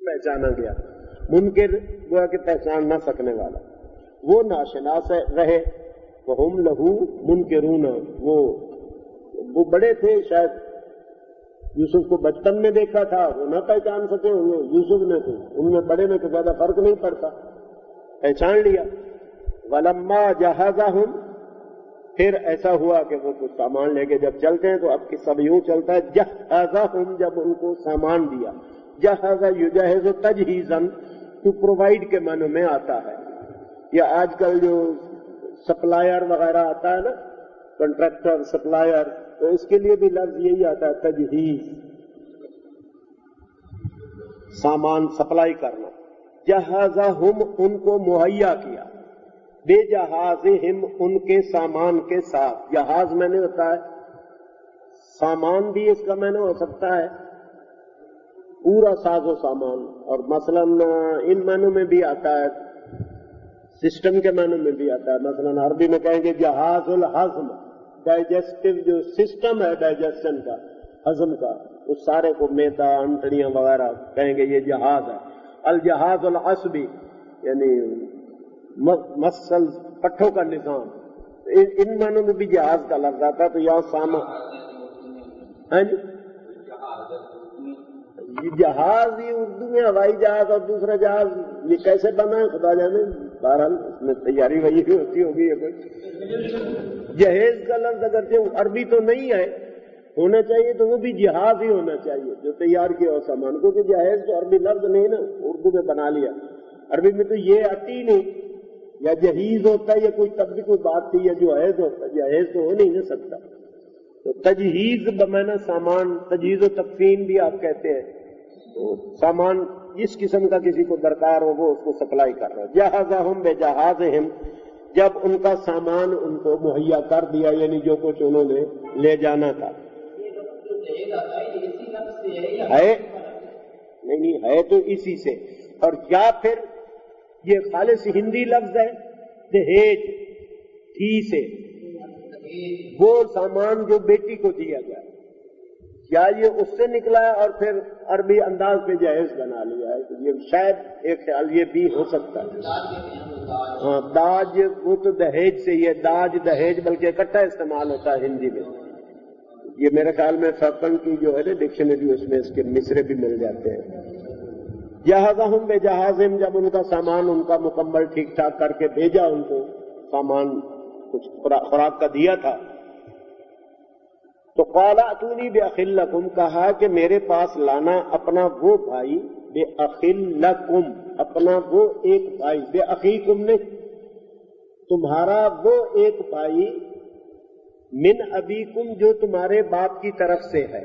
पहचाना गया, मुनकिर गोया कि पहचान न सकने वाला, वो नाशनास रहे। वहुम लहू मुनकिरून, वो बड़े थे, शायद यूसुफ को बचपन में देखा था, वो न पहचान सके होंगे, यूसुफ ने तो उनमें बड़े में तो ज्यादा फर्क नहीं पड़ता, पहचान लिया। वलम्मा जहाज़हुम, फिर ऐसा हुआ कि वो कुछ सामान लेके जब चलते हैं तो अब की सब यूं चलता है, जहाज़हुम, जब उनको सामान दिया। जहाज़ा युजहिज़ु तजहीज़न, टू प्रोवाइड के मानो में आता है, या आजकल जो सप्लायर वगैरह आता है ना, कॉन्ट्रैक्टर सप्लायर, तो इसके लिए भी लफ्ज यही आता है, तजहीज़, सामान सप्लाई करना। जहाज़हुम, उनको मुहैया किया, बेजहाज़िहिम, उनके सामान के साथ। जहाज मैंने होता है सामान भी, इसका मैंने हो सकता है पूरा साजो सामान, और मसलन इन मानों में भी आता है, सिस्टम के मानों में भी आता है। मसलन अरबी में कहेंगे जहाजुल हज़म, डाइजेस्टिव जो सिस्टम है डाइजेशन का, हजम का, उस सारे को मैदा अंतड़ियां वगैरह कहेंगे ये जहाज है। अल जहाजुल असबी, यानी मसल पट्ठों का निजाम, इन मानों में भी जहाज का लफ्ज आता है। तो यहाँ सामान ये जहाज, ये उर्दू में हवाई जहाज और दूसरा जहाज, ये कैसे बना है खुदा जाने, बहरहाल इसमें तैयारी वही होती होगी। जहेज का लफ्ज अगर जो अरबी तो नहीं है, होना चाहिए तो वो भी जहाज ही होना चाहिए जो तैयार किया हो सामान, क्योंकि जहेज तो अरबी लफ्ज नहीं ना, उर्दू में बना लिया। अरबी में तो ये आती नहीं, या जहीज होता है या कोई तब भी कोई बात थी, या जो हैज होता है, जहेज तो हो नहीं ना सकता। तो तजहीज बमाना सामान, तजहीज और तकफीन भी आप कहते हैं, तो सामान जिस किस्म का किसी को दरकार हो वो उसको सप्लाई कर रहा है। जहाज़हुम बेजहाज़िहिम, जब उनका सामान उनको मुहैया कर दिया, यानी जो कुछ उन्होंने ले जाना था। है नहीं है तो इसी से, और या फिर ये खालिस हिंदी लफ्ज है दहेज, थी से, वो सामान जो बेटी को दिया जाए, या ये उससे निकला है और फिर अरबी अंदाज पे जहेज बना लिया है। तो ये शायद एक ख्याल ये भी हो सकता है। हाँ, दाज वो तो दहेज से ही है, दाज दहेज बल्कि इकट्ठा इस्तेमाल होता है हिंदी में। ये मेरे ख्याल में फर्पन की जो है ना डिक्शनरी, उसमें इसके मिसरे भी मिल जाते हैं। जहाज़हुम बेजहाज़िहिम, जब उनका सामान उनका मुकम्मल ठीक ठाक करके भेजा, उनको सामान कुछ खुराक का दिया था, तो क़ाला अतूनी बेअखिल लकुम, कहा कि मेरे पास लाना अपना वो भाई, बेअखिल लकुम, अपना वो एक भाई, बेअखीकुम ने, तुम्हारा वो एक भाई, मिन अबीकुम, जो तुम्हारे बाप की तरफ से है।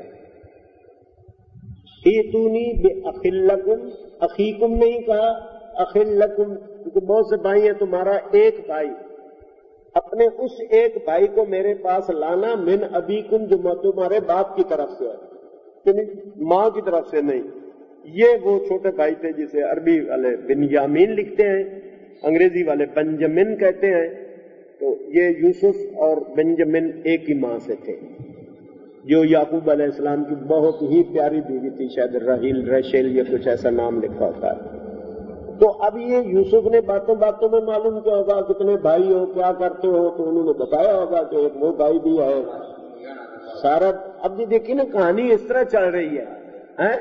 ईतूनी बेअखिल लकुम, अखीकुम नहीं कहा, अखिल लकुम, क्योंकि बहुत से भाई हैं, तुम्हारा एक भाई, अपने उस एक भाई को मेरे पास लाना, मिन अबीकुम, जो तुम्हारे बाप की तरफ से है, मां की तरफ से नहीं। ये वो छोटे भाई थे जिसे अरबी वाले बिन्यामीन लिखते हैं, अंग्रेजी वाले बेंजामिन कहते हैं। तो ये यूसुफ और बेंजामिन एक ही मां से थे, जो याकूब अलैहिस्सलाम की बहुत ही प्यारी बीवी थी, शायद राहील, रेशेल, या कुछ ऐसा नाम लिखा होता है। तो अब ये यूसुफ ने बातों बातों में मालूम किया होगा कितने भाई हो, क्या करते हो, तो उन्होंने बताया होगा कि एक वो भाई भी है सारा। अब ये देखिए ना, कहानी इस तरह चल रही है, हैं?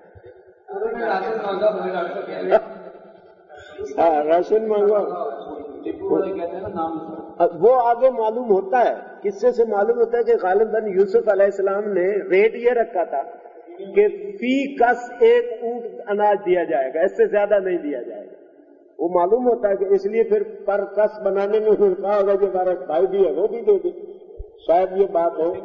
राशन मांगा, वो आगे मालूम होता है, किससे से मालूम होता है कि गालिबन यूसुफ अलैहिस्सलाम ने रेट ये रखा था कि फी कस एक ऊंट अनाज दिया जाएगा, इससे ज्यादा नहीं दिया जाएगा। वो मालूम होता है कि इसलिए फिर पर कस बनाने में उन्होंने कहा होगा जो हमारा भाई भी है वो भी दे दे, शायद ये बात हो।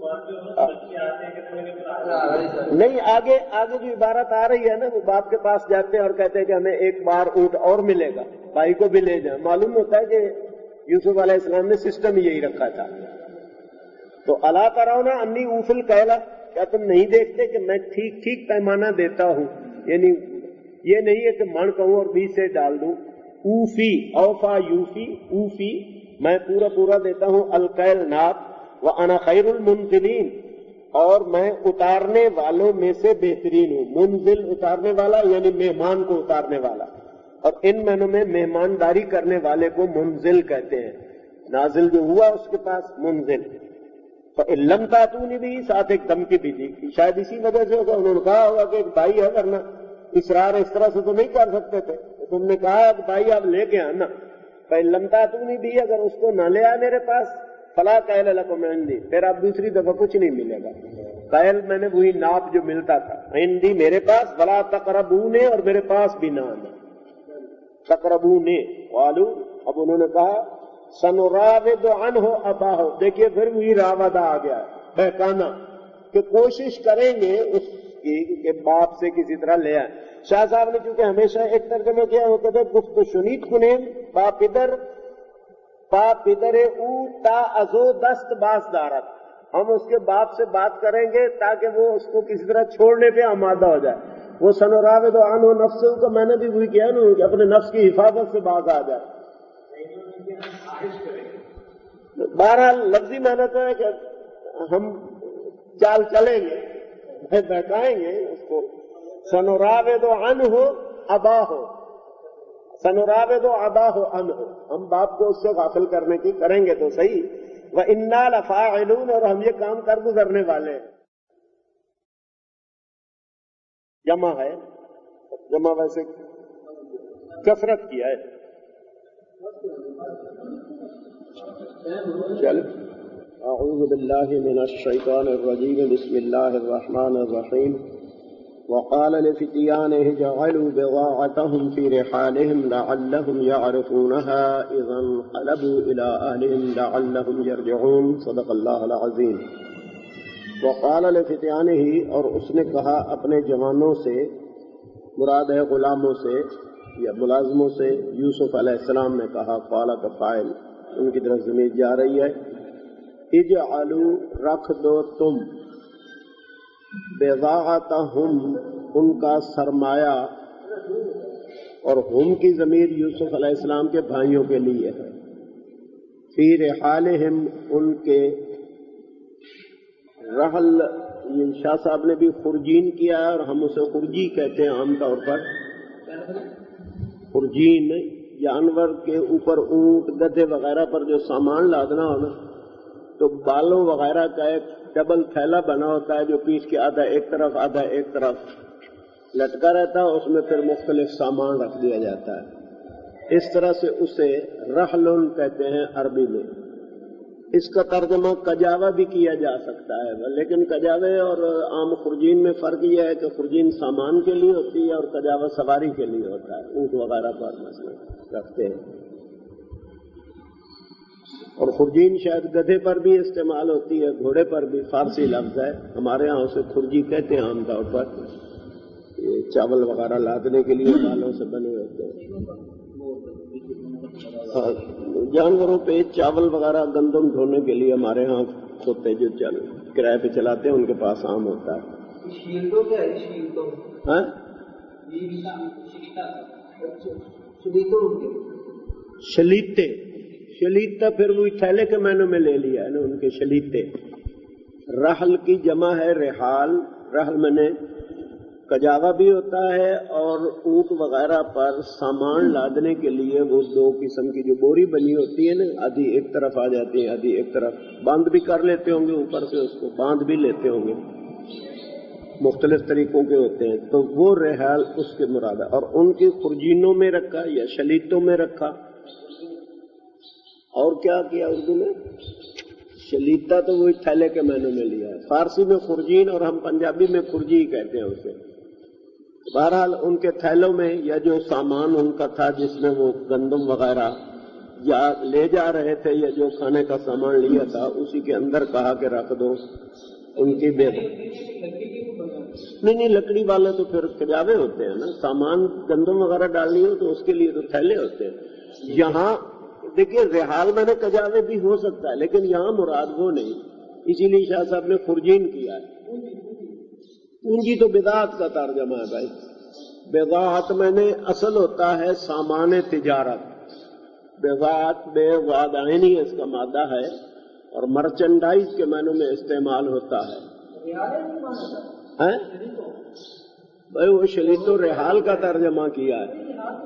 नहीं, आगे आगे जो इबारत आ रही है ना, वो बाप के पास जाते हैं और कहते हैं कि हमें एक बार ऊंट और मिलेगा, भाई को भी ले जाए। मालूम होता है कि यूसुफ अलैहिस्सलाम ने सिस्टम यही रखा था। तो अला कराओ ना अन्नी ऊफिल कहला, क्या तुम नहीं देखते कि मैं ठीक ठीक पैमाना देता हूं, यानी ये नहीं है कि मण कहूं और बीच से डाल दूं। ऊफी, औफा यूफी, ऊफी, मैं पूरा पूरा देता हूं, अलकैल नाप, व अना खैरुल मुनजिलीन, اور میں اتارنے والوں میں سے بہترین ہوں. منزل اتارنے والا یعنی مہمان کو اتارنے والا, اور ان معنوں میں مہمانداری کرنے والے کو منزل کہتے ہیں. نازل جو ہوا اس کے پاس منزل. فَإِلَّمْ تَأْتُونِ بِهِ ساتھ ایک دھمکی بھی دی, شاید اسی وجہ سے ہوگا, انہوں نے کہا ہوگا کہ ایک بھائی ہے, ورنہ اصرار اس طرح سے تو نہیں کر سکتے تھے. تم نے کہا کہ بھائی آپ لے کے آنا. فَإِلَّمْ تَأْتُونِ بِهِ اگر اس کو نہ لے آئے میرے پاس, فَلَا كَيْلَ لَكُمْ عِنْدِي پھر اب دوسری دفعہ کچھ نہیں ملے گا. قیل میں نے وہی ناپ جو ملتا تھا, عندی میرے پاس, وَلَا تَقْرَبُونِ اور میرے پاس بھی نہ آنا. تقربون قالوا اب انہوں نے کہا سنراود عنہ اباہ, دیکھیے پھر وہی راودہ آ گیا, بہکانا, کہ کوشش کریں گے اس کی کہ باپ سے کسی طرح لے آئیں. شاہ صاحب نے چونکہ ہمیشہ ایک ترجمہ کیا وہ کہتے گفت شنید کنیم با پدر او تا ازو دست باز دارت, ہم اس کے باپ سے بات کریں گے تاکہ وہ اس کو کسی طرح چھوڑنے پہ آمادہ ہو جائے. وہ سنراود عنہ نفسہ کا میں نے بھی وہی کیا نا کہ اپنے نفس کی حفاظت سے باز آ جائے. بہرحال لفظی معنی تو ہے کہ ہم چال چلیں گے, بہکائیں گے اس کو. سنراود عنہ اباہ, سنراود اباہ عنہ, ہم باپ کو اس سے غافل کرنے کی کریں گے تو صحیح. وَإِنَّا لَفَاعِلُونَ اور ہم یہ کام کر گزرنے والے ہیں. جمع ہے, جمع ویسے کثرت کی ہے. چل اعوذ باللہ من الشیطان الرجیم بسم اللہ الرحمن الرحیم. وقال لفتيانه جعلوا بضاعتهم في رحالهم لعلهم يعرفونها إذا انقلبوا إلى أهلهم لعلهم يرجعون. صدق اللہ العظیم. وقال لفتيانه اور اس نے کہا اپنے جوانوں سے, مراد ہے غلاموں سے یا ملازموں سے. یوسف علیہ السلام نے کہا, قال کا فاعل ان کی طرف ضمیر جا رہی ہے. اجعلوا رکھ دو تم, بضاعتہم ان کا سرمایہ, اور ہم کی ضمیر یوسف علیہ السلام کے بھائیوں کے لیے ہے. فی رحالہم ان کے رحل, یہ شاہ صاحب نے بھی خرجین کیا ہے اور ہم اسے خرجی کہتے ہیں عام طور پر. خرجین جانور کے اوپر اونٹ گدھے وغیرہ پر جو سامان لادنا ہونا, تو بالوں وغیرہ کا ایک ڈبل تھیلا بنا ہوتا ہے جو پیچھ کے آدھا ایک طرف آدھا ایک طرف لٹکا رہتا ہے, اس میں پھر مختلف سامان رکھ دیا جاتا ہے. اس طرح سے اسے رحلن کہتے ہیں عربی میں. اس کا ترجمہ کجاوہ بھی کیا جا سکتا ہے, لیکن کجاوے اور عام خرجین میں فرق یہ ہے کہ خرجین سامان کے لیے ہوتی ہے اور کجاوہ سواری کے لیے ہوتا ہے, اونٹ وغیرہ پر مثلا رکھتے ہیں. اور خرجین شاید گدھے پر بھی استعمال ہوتی ہے, گھوڑے پر بھی. فارسی لفظ ہے, ہمارے ہاں اسے خرجی کہتے ہیں عام طور پر. یہ چاول وغیرہ لادنے کے لیے بالوں سے بنے ہوتے ہیں. جانوروں پہ چاول وغیرہ گندم دھونے کے لیے ہمارے ہاں ہوتے جو کرائے پہ چلاتے ہیں ان کے پاس عام ہوتا ہے. شلیتے, شلیتا پھر وہی تھیلے کے معنوں میں لے لیا ہے نا ان کے شلیتے. رحل کی جمع ہے رحال. رحل میں نے کجاوا بھی ہوتا ہے اور اونٹ وغیرہ پر سامان لادنے کے لیے وہ دو قسم کی جو بوری بنی ہوتی ہے نا, آدھی ایک طرف آ جاتی ہے آدھی ایک طرف. باندھ بھی کر لیتے ہوں گے اوپر سے, اس کو باندھ بھی لیتے ہوں گے, مختلف طریقوں کے ہوتے ہیں. تو وہ رحال اس کے مراد ہے. اور ان کی خرجینوں میں رکھا یا شلیتوں میں رکھا. اور کیا کیا اردو میں؟ شلیتا تو وہی تھیلے کے معنوں میں لیا ہے. فارسی میں خرجین اور ہم پنجابی میں خرجی ہی کہتے ہیں اسے. بہرحال ان کے تھیلوں میں یا جو سامان ان کا تھا جس میں وہ گندم وغیرہ یا لے جا رہے تھے یا جو کھانے کا سامان لیا تھا, اسی کے اندر کہا کہ رکھ دو. ان کی نہیں لکڑی والے تو پھر کجاوے ہوتے ہیں نا. سامان گندم وغیرہ ڈالنی ہو تو اس کے لیے تو تھیلے ہوتے ہیں. یہاں دیکھیے رحال میں نے کجاوے بھی ہو سکتا ہے, لیکن یہاں مراد وہ نہیں, اسی لیے شاہ صاحب نے خرجین کیا ہے. پونجی تو بدعت کا ترجمہ ہے بھائی. بدعت میں نے اصل ہوتا ہے سامان تجارت. بدعت بے وعدائنی اس کا مادہ ہے اور مرچنڈائز کے معنوں میں استعمال ہوتا ہے. ہیں بھائی وہ شلیط و رحال کا ترجمہ کیا ہے.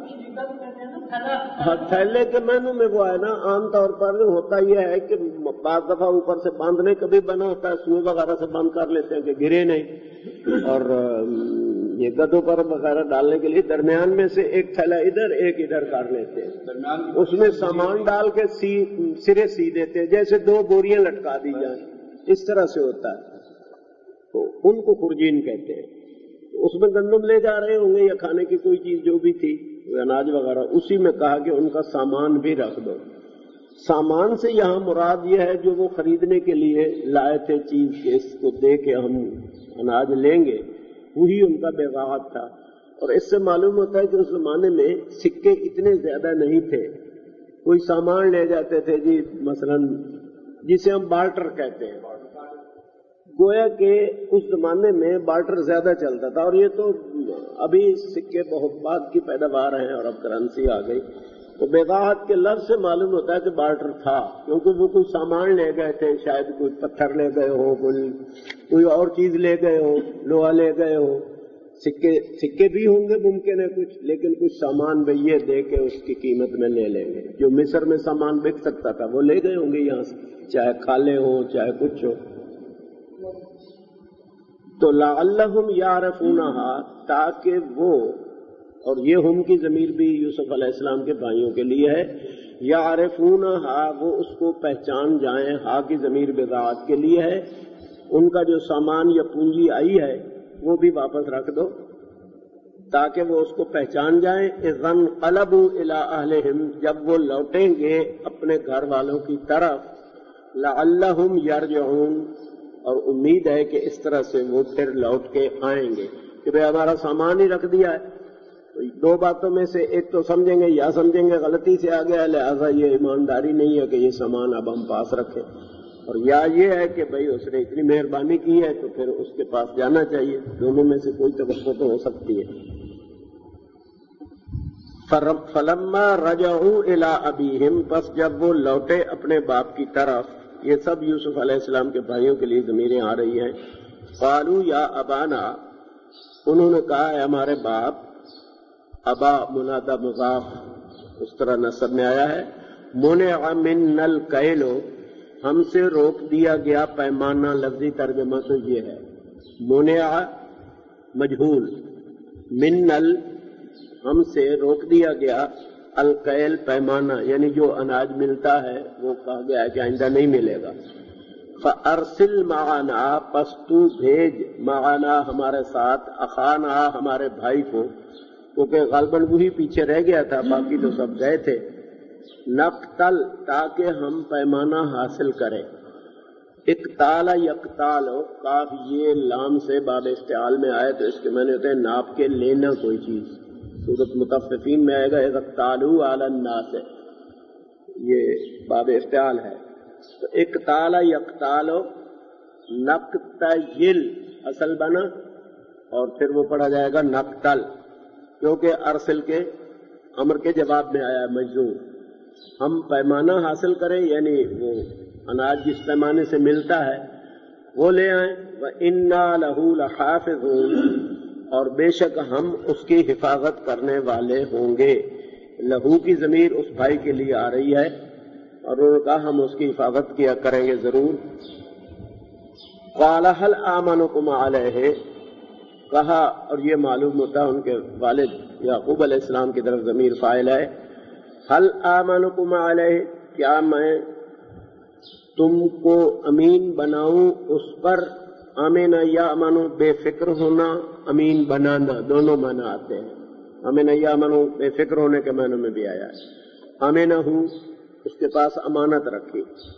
ہاں تھیلے کے معنی میں وہ ہے نا. عام طور پر ہوتا یہ ہے کہ بعض دفعہ اوپر سے باندھنے کا بھی بنا ہوتا ہے, سوئی وغیرہ سے بند کر لیتے ہیں کہ گرے نہیں, اور یہ گدوں پر وغیرہ ڈالنے کے لیے درمیان میں سے ایک تھیلا ادھر ایک ادھر کر لیتے ہیں, اس میں سامان ڈال کے سرے سی دیتے ہیں, جیسے 2 بوریاں لٹکا دی جائیں, اس طرح سے ہوتا ہے. تو ان کو خرجین کہتے ہیں. اس میں گندم لے جا رہے ہوں گے یا کھانے کی کوئی چیز جو بھی تھی, اناج وغیرہ, اسی میں کہا کہ ان کا سامان بھی رکھ دو. سامان سے یہاں مراد یہ ہے جو وہ خریدنے کے لیے لائے تھے چیز کے, اس کو دے کے ہم اناج لیں گے, وہی ان کا بیغاعت تھا. اور اس سے معلوم ہوتا ہے کہ اس زمانے میں سکے اتنے زیادہ نہیں تھے. کوئی سامان لے جاتے تھے جی, مثلا جسے ہم بارٹر کہتے ہیں, گویا کہ اس زمانے میں بارٹر زیادہ چلتا تھا. اور یہ تو ابھی سکے بہت بعد کی پیداوار ہیں اور اب کرنسی آ گئی. تو بیغاعت کے لفظ سے معلوم ہوتا ہے کہ بارٹر تھا, کیونکہ وہ کوئی سامان لے گئے تھے, شاید کوئی پتھر لے گئے ہو, کوئی اور چیز لے گئے ہو, لوہا لے گئے ہو. سکے بھی ہوں گے ممکن ہے کچھ, لیکن کچھ سامان بھی یہ دے کے اس کی قیمت میں لے لیں گے. جو مصر میں سامان بک سکتا تھا وہ لے گئے ہوں گے یہاں سے, چاہے کھالے ہوں چاہے کچھ ہو. تو لعلہم یعرفونہا, تاکہ وہ, اور یہ ہم کی ضمیر بھی یوسف علیہ السلام کے بھائیوں کے لیے ہے, یعرفونہا, وہ اس کو پہچان جائیں. ہا کی ضمیر بضاعت کے لیے ہے. ان کا جو سامان یا پونجی آئی ہے وہ بھی واپس رکھ دو تاکہ وہ اس کو پہچان جائیں. اذ انقلبوا الی اہلہم, جب وہ لوٹیں گے اپنے گھر والوں کی طرف. لعلہم یرجعون, اور امید ہے کہ اس طرح سے وہ پھر لوٹ کے آئیں گے کہ بھئی ہمارا سامان ہی رکھ دیا ہے. تو 2 باتوں میں سے ایک تو سمجھیں گے, یا سمجھیں گے غلطی سے آ گیا لہذا یہ ایمانداری نہیں ہے کہ یہ سامان اب ہم پاس رکھیں, اور یا یہ ہے کہ بھئی اس نے اتنی مہربانی کی ہے تو پھر اس کے پاس جانا چاہیے. دونوں میں سے کوئی توقع تو ہو سکتی ہے. فلما رجعوا الی ابیہم, پس جب وہ لوٹے اپنے باپ کی طرف. یہ سب یوسف علیہ السلام کے بھائیوں کے لیے ضمیریں آ رہی ہیں. قالوا یا ابانا, انہوں نے کہا ہے ہمارے باپ. ابا منادى مضاف اس طرح نصب میں آیا ہے. منع منا الکیل, ہم سے روک دیا گیا پیمانہ. لفظی ترجمہ تو یہ ہے, منع مجہول, منل ہم سے روک دیا گیا, الکیل پیمانہ, یعنی جو اناج ملتا ہے وہ کہا گیا ہے کہ آئندہ نہیں ملے گا. فارسل معنا, پس تو بھیج, معنا ہمارے ساتھ, اخانا ہمارے بھائی کو, کیونکہ غالباً وہی پیچھے رہ گیا تھا, باقی تو سب گئے تھے. نقتل, تاکہ ہم پیمانہ حاصل کریں. اقتال یقتال, کاف یہ لام سے باب استعال میں آئے تو اس کے معنی ہوتے ہیں ناپ کے لینا کوئی چیز. سورۃ مطففین میں آئے گا اقتالوا علی الناس, یہ باب استعال ہے. تو اقتال یقتال, نقتل اصل بنا, اور پھر وہ پڑھا جائے گا نقتل, کیونکہ ارسل کے امر کے جواب میں آیا مجزوم. ہم پیمانہ حاصل کریں, یعنی وہ اناج جس پیمانے سے ملتا ہے وہ لے آئیں. وَإِنَّا لَهُ لَحَافِظُونَ, اور بے شک ہم اس کی حفاظت کرنے والے ہوں گے. لہو کی ضمیر اس بھائی کے لیے آ رہی ہے, اور انہوں نے کہا ہم اس کی حفاظت کیا کریں گے ضرور. قَالَ هَلْ آمَنُكُمْ عَلَيْهِ, کہا, اور یہ معلوم ہوتا ہے ان کے والد یعقوب علیہ السلام کی طرف ضمیر فاعل ہے. هَلْ آمَنُكُمْ عَلَيْهِ, کیا میں تم کو امین بناؤں اس پر. آمینہ یا امنو, بے فکر ہونا, امین بنانا, دونوں معنی آتے ہیں. آمینہ یا امنو بے فکر ہونے کے معنی میں بھی آیا ہے. آمینہ ہوں, اس کے پاس امانت رکھی.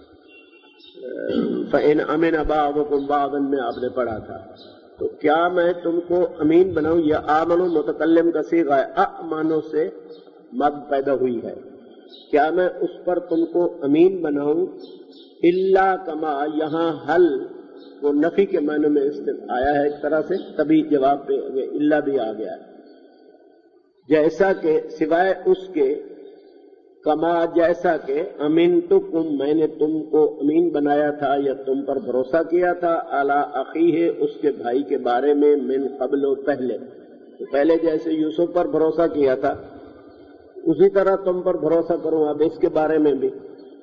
فَإِنْ أَمِنَ بَعْضُكُمْ بَعْضًا میں آپ نے پڑھا تھا. تو کیا میں تم کو امین بناؤں, یا آمنو متکلم کا صیغہ ہے, امانو سے مد پیدا ہوئی ہے. کیا میں اس پر تم کو امین بناؤں. الا کما, یہاں حل وہ نفی کے معنی میں آیا ہے ایک طرح سے, تبھی جواب پہ الا بھی آ گیا ہے. جیسا کہ سوائے اس کے کما جیسا کہ امنتکم میں نے تم کو امین بنایا تھا یا تم پر بھروسہ کیا تھا اعلی اخیہ اس کے بھائی کے بارے میں من قبل و پہلے، تو پہلے جیسے یوسف پر بھروسہ کیا تھا اسی طرح تم پر بھروسہ کروں اب اس کے بارے میں بھی۔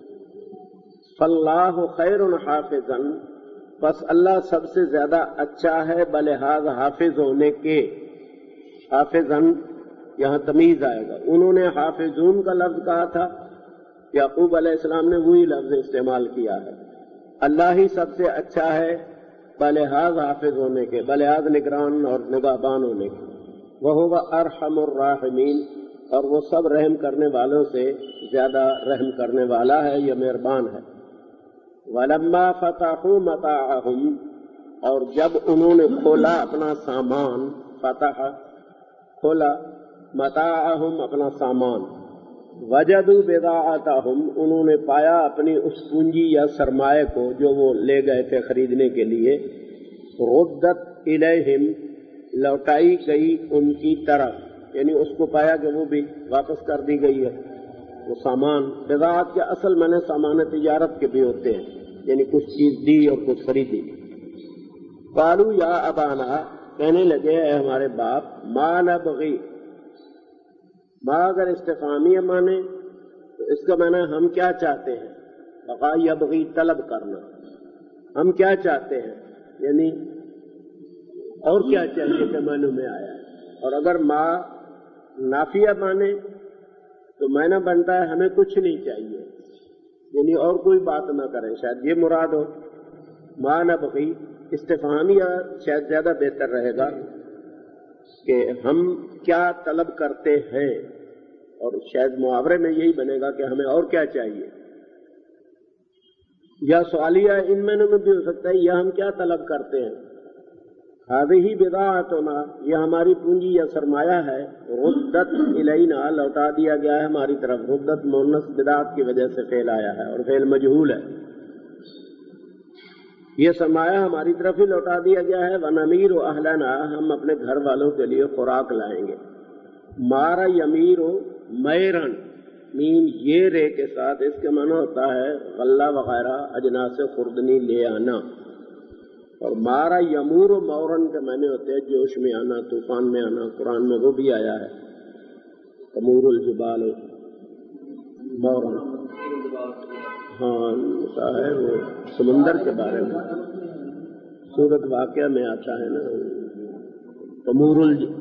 فاللہ خیر حافظا پس اللہ سب سے زیادہ اچھا ہے بلحاظ حافظ ہونے کے۔ حافظاً یہاں تمیز آئے گا، انہوں نے حافظون کا لفظ کہا تھا، یعقوب علیہ السلام نے وہی لفظ استعمال کیا ہے۔ اللہ ہی سب سے اچھا ہے بلحاظ حافظ ہونے کے، بلحاظ نگران اور نگہبان ہونے کے۔ وَهُوَ أَرْحَمُ الرَّاحِمِينَ اور وہ سب رحم کرنے والوں سے زیادہ رحم کرنے والا ہے یا مہربان ہے۔ وَلَمَّا فَتَحُوا مَتَاعَهُمْ اور جب انہوں نے کھولا اپنا سامان، فتح کھولا، متاعہم اپنا سامان، وجدوا بضاعتہم انہوں نے پایا اپنی اس پونجی یا سرمایہ کو جو وہ لے گئے تھے خریدنے کے لیے، ردت الیہم لوٹائی گئی ان کی طرف، یعنی اس کو پایا کہ وہ بھی واپس کر دی گئی ہے وہ سامان۔ بضاعت کے اصل میں نے سامان تجارت کے بھی ہوتے ہیں، یعنی کچھ چیز دی اور کچھ خریدی۔ قالوا یا ابانا کہنے لگے اے ہمارے باپ، ما نبغی، ما اگر استفہامیہ مانے تو اس کا معنی ہم کیا چاہتے ہیں، بقا یبغی طلب کرنا، ہم کیا چاہتے ہیں یعنی اور کیا چاہیے کہ معنی میں آیا ہے۔ اور اگر ما نافیہ مانے تو معنی بنتا ہے ہمیں کچھ نہیں چاہیے، یعنی اور کوئی بات نہ کریں، شاید یہ مراد ہو۔ ما نبغی استفہامیہ شاید زیادہ بہتر رہے گا کہ ہم کیا طلب کرتے ہیں، اور شاید محاورے میں یہی بنے گا کہ ہمیں اور کیا چاہیے، یا سوالیہ ان معنوں میں بھی ہو سکتا ہے یا ہم کیا طلب کرتے ہیں۔ ہذہ بضاعتنا یہ ہماری پونجی یا سرمایہ ہے، ردت الینا لوٹا دیا گیا ہے ہماری طرف، ردت مؤنث بدعت کی وجہ سے فعل آیا ہے اور فعل مجہول ہے، یہ سرمایہ ہماری طرف ہی لوٹا دیا گیا ہے۔ ونمیر و اہلنا ہم اپنے گھر والوں کے لیے خوراک لائیں گے۔ مارا یمیر و میرن میم یہ رے کے ساتھ اس کے معنی ہوتا ہے غلہ وغیرہ اجناس خوردنی لے آنا، اور مارا یمور و مورن کے معنی ہوتے ہیں جوش میں آنا، طوفان میں آنا، قرآن میں وہ بھی آیا ہے تمور الجبال مورن، ہاں ہے وہ سمندر کے بارے میں سورت واقعہ میں آتا ہے نا، تمور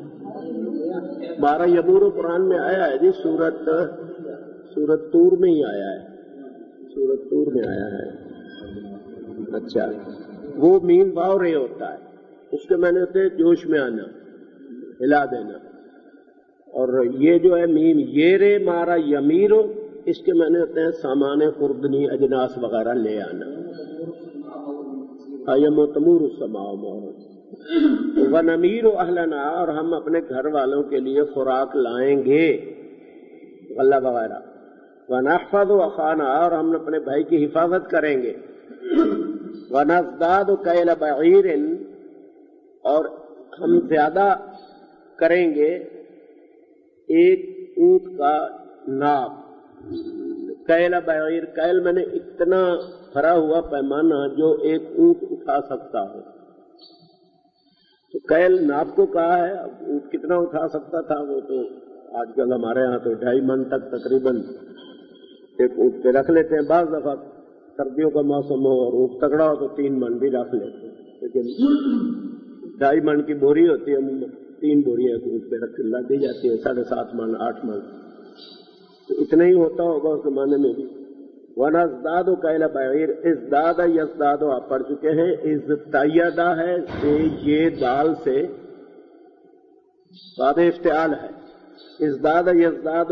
مارا یمور قرآن میں آیا ہے جی، سورت طور میں ہی آیا ہے، سورت طور میں آیا ہے۔ اچھا وہ میم واو رے ہوتا ہے، اس کے معنی ہوتے ہیں جوش میں آنا، ہلا دینا، اور یہ جو ہے میم یہ رے مارا یمیرو اس کے معنی ہوتے ہیں سامان خوردنی اجناس وغیرہ لے آنا۔ تمور السماء مورا ونمیر اہلنا اور ہم اپنے گھر والوں کے لیے خوراک لائیں گے غلہ وغیرہ، ونحفظ اخانا اور ہم اپنے بھائی کی حفاظت کریں گے، ونزداد کیل بعیر اور ہم زیادہ کریں گے ایک اونٹ کا ناپ، کیل بعیر کیل میں نے اتنا بھرا ہوا پیمانہ جو ایک اونٹ اٹھا سکتا ہو، تو کیل ناپ کو کہا ہے، اب اونٹ کتنا اٹھا سکتا تھا وہ تو آج کل ہمارے ہاں تو 2.5 من تک تقریباً ایک اونٹ پہ رکھ لیتے ہیں، بعض دفعہ سردیوں کا موسم ہو اور اونٹ تگڑا ہو تو 3 من بھی رکھ لیتے ہیں، لیکن 2.5 من کی بوری ہوتی ہے، 3 بوریاں ایک اونٹ پہ رکھ کے لا دی جاتی ہے، 7.5 من 8 من، تو اتنا ہی ہوتا ہوگا اس زمانے میں بھی۔ ونزداد کیل بعیر ازداد یزداد آپ پڑھ چکے ہیں، ازدیدہ ہے یہ دال سے باب افتعال ہے، ازداد یزداد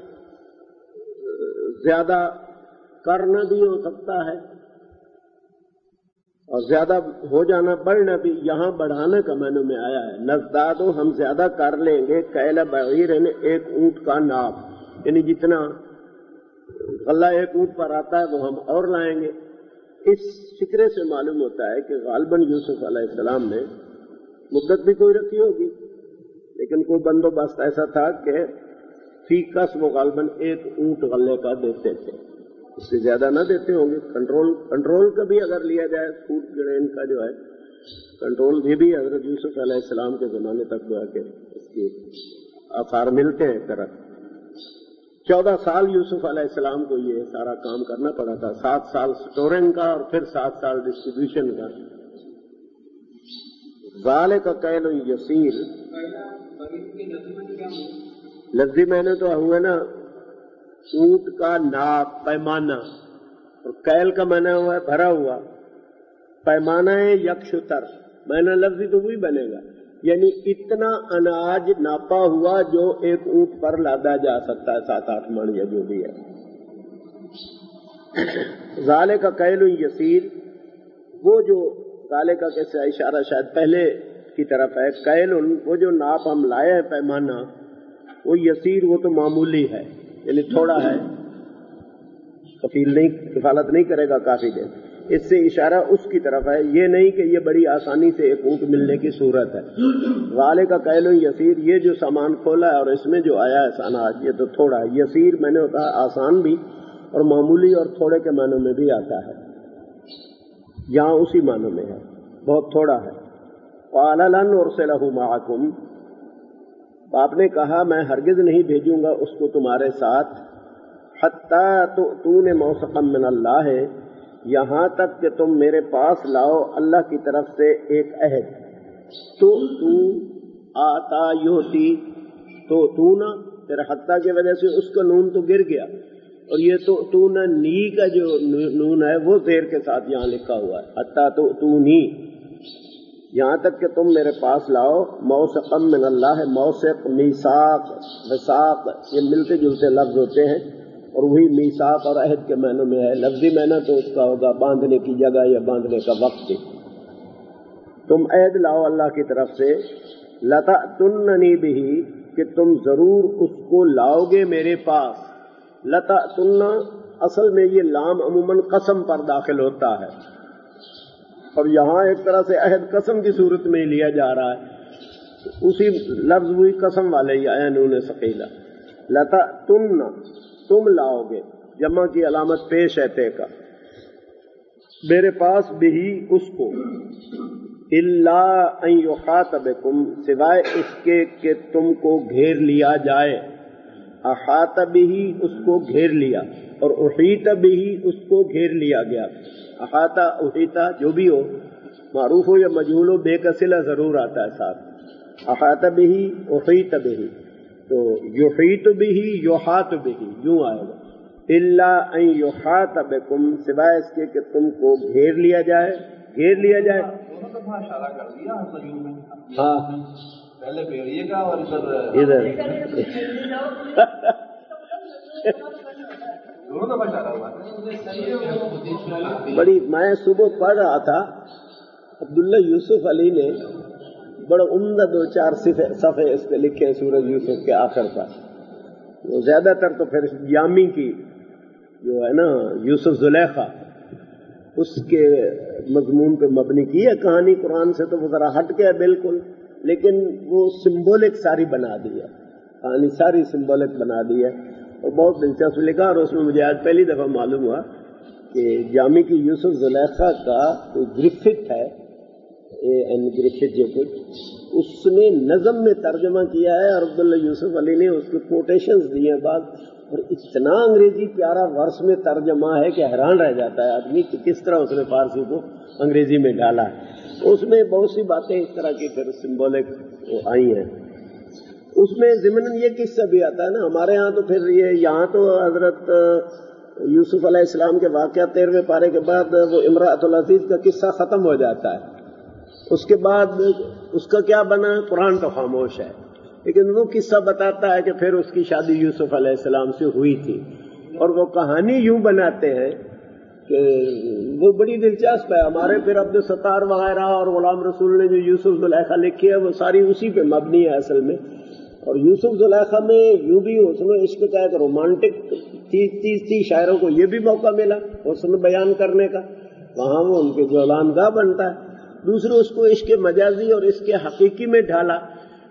زیادہ کرنا بھی ہو سکتا ہے اور زیادہ ہو جانا بڑھنا بھی، یہاں بڑھانے کا معنی میں آیا ہے، نزداد ہم زیادہ کر لیں گے کیل بعیر یعنی ایک اونٹ کا ناپ، یعنی جتنا غلہ ایک اونٹ پر آتا ہے وہ ہم اور لائیں گے۔ اس فکرے سے معلوم ہوتا ہے کہ غالباً یوسف علیہ السلام نے مدت بھی کوئی رکھی ہوگی، لیکن کوئی بندوبست ایسا تھا کہ फी कसब गालबन एक ऊंट गले का देते थे, इससे ज्यादा ना देते होंगे। कंट्रोल का भी अगर लिया जाए फूड ग्रेन का जो है कंट्रोल, ये भी हजरत यूसुफ अलैहिस्सलाम के जमाने तक जो है इसके आसार मिलते हैं। तरह 14 साल यूसुफ अलैहिस्सलाम को ये सारा काम करना पड़ा था, 7 साल स्टोरिंग का और फिर 7 साल डिस्ट्रीब्यूशन का। ज़ालिक का कैल यसीर, लफ्जी मैंने तो हुआ ना ऊंट का नाप पैमाना, और कैल का माना हुआ है भरा हुआ, पैमाना है यक्षुतर, मैंने लफ्जी तो वही बनेगा, यानी इतना अनाज नापा हुआ जो एक ऊंट पर लादा जा सकता है, 7-8 मण या जो भी है। ज़ालिक का कैल यसीर, वो जो ज़ालिक का कैसे इशारा शायद पहले की तरफ है, कैलुन वो जो नाप हम लाए हैं पैमाना, वो यसीर वो तो मामूली है, यानी थोड़ा है, कफील नहीं किफालत नहीं करेगा काफी दिन। इससे इशारा उसकी तरफ है, ये नहीं कि ये बड़ी आसानी से एक ऊंट मिलने की सूरत है। वाले का कैलो यसीर, ये जो सामान खोला है और इसमें जो आया है अनाज ये तो थोड़ा है। यसीर मैंने होता है आसान भी और मामूली और थोड़े के मानों में भी आता है, यहाँ उसी मानों में है, बहुत थोड़ा है। क़ाल लन उरसिलहु मअकुम, आपने कहा मैं हरगिज नहीं भेजूंगा उसको तुम्हारे साथ, हत्ता तूने मौसक़म मिन अल्लाह, यहाँ तक कि तुम मेरे पास लाओ अल्लाह की तरफ से एक अहद। तो तू आता योती, तो तू ना तेरा हत्ता की वजह से उसका नून तो गिर गया, और ये तो तू ना नी का जो नून है वो जेर के साथ यहाँ लिखा हुआ है, हत्ता तो तू नी, यहाँ तक कि तुम मेरे पास लाओ मौसक़म मिन अल्लाह। मौसक़, मीसाक, वसाक ये मिलते जुलते लफ्ज होते हैं और वही मीसाक और अहद के मानों में है। लफ्जी माना तो उसका होगा बांधने की जगह या बांधने का वक्त। तुम अहद लाओ अल्लाह की तरफ से, लतअतुन्नी बिही, कि तुम जरूर उसको लाओगे मेरे पास। लतअतुन्ना असल में ये लाम अमूमन कसम पर दाखिल होता है, और यहाँ एक तरह से अहद कसम की सूरत में ही लिया जा रहा है, उसी लफ्ज हुई कसम वाले ही आया नून सकीला। लतअतुन्ना तुम लाओगे, जमा की अलामत पेश है ते का, मेरे पास बिही उसको, इल्ला अन युहातबिकुम, सिवाय इसके कि तुमको घेर लिया जाए। अहात बिही उसको घेर लिया, और उहीत बिही उसको घेर लिया गया। अहाता उहीता जो भी हो, मारूफ हो या मजहूल हो, बेकसिला जरूर आता है साथ। अहात बिही उहीत बिही, तो युहीत बिही युहात बिही यूं आएगा। इल्ला अन युहात बिकुम, सिवाय इसके कि तुमको घेर लिया जाए। घेर लिया जाए, दोनों दफा इशारा कर दिया हज़रत में। हाँ पहले भेड़िए का और इधर दोनों दफा इशारा हुआ। बड़ी, मैं सुबह पढ़ रहा था, अब्दुल्ला यूसुफ अली ने बड़ा उम्दा 2-4 सफ़े इस पे लिखे हैं सूरज यूसुफ के आखिर पर। वो ज्यादातर तो फिर यामी की जो है ना यूसुफ जुलेखा, उसके मजमून पे मबनी की है कहानी। कुरान से तो वो जरा हट गया बिल्कुल, लेकिन वो सिंबॉलिक सारी बना दी है, कहानी सारी सिंबॉलिक बना दी है और बहुत दिलचस्प लिखा। और उसमें मुझे आज पहली दफा मालूम हुआ कि जामी की यूसुफ जुलेखा का कोई ग्रिफिथ है, एन ग्रिफिथ जो कुछ, उसने नज़म में तर्जमा किया है और अब्दुल्ला यूसुफ अली ने उसके कोटेशंस दिए हैं बाद, और इतना अंग्रेजी प्यारा वर्ष में तर्जमा है कि हैरान रह जाता है आदमी कि किस तरह उसने फारसी को अंग्रेजी में डाला है। उसमें बहुत सी बातें इस तरह की फिर सिंबॉलिक आई हैं। उसमें ज़िमनन ये किस्सा भी आता है ना हमारे यहाँ, तो फिर ये यहाँ तो हजरत यूसुफ अलैहिस्सलाम के वाक़या 13वें पारे के बाद वो इमरातुल अजीज का किस्सा खत्म हो जाता है। उसके बाद उसका क्या बना, कुरान तो खामोश है, लेकिन वो किस्सा बताता है कि फिर उसकी शादी यूसुफ अलैहिस्सलाम से हुई थी। और वो कहानी यूं बनाते हैं कि वो बड़ी दिलचस्प है। हमारे फिर अब्दुल सत्तार वगैरह और गुलाम रसूल ने जो यूसुफ जुलेखा लिखी है वो सारी उसी पे मबनी है असल में। और यूसुफ जुलेखा में यूं भी हुस्न इश्क का एक रोमांटिक 30 शायरों को ये भी मौका मिला हुस्न बयान करने का, वहां वो उनके जौलानगाह बनता है। दूसरे उसको इश्क मजाजी और इसके हकीकी में ढाला।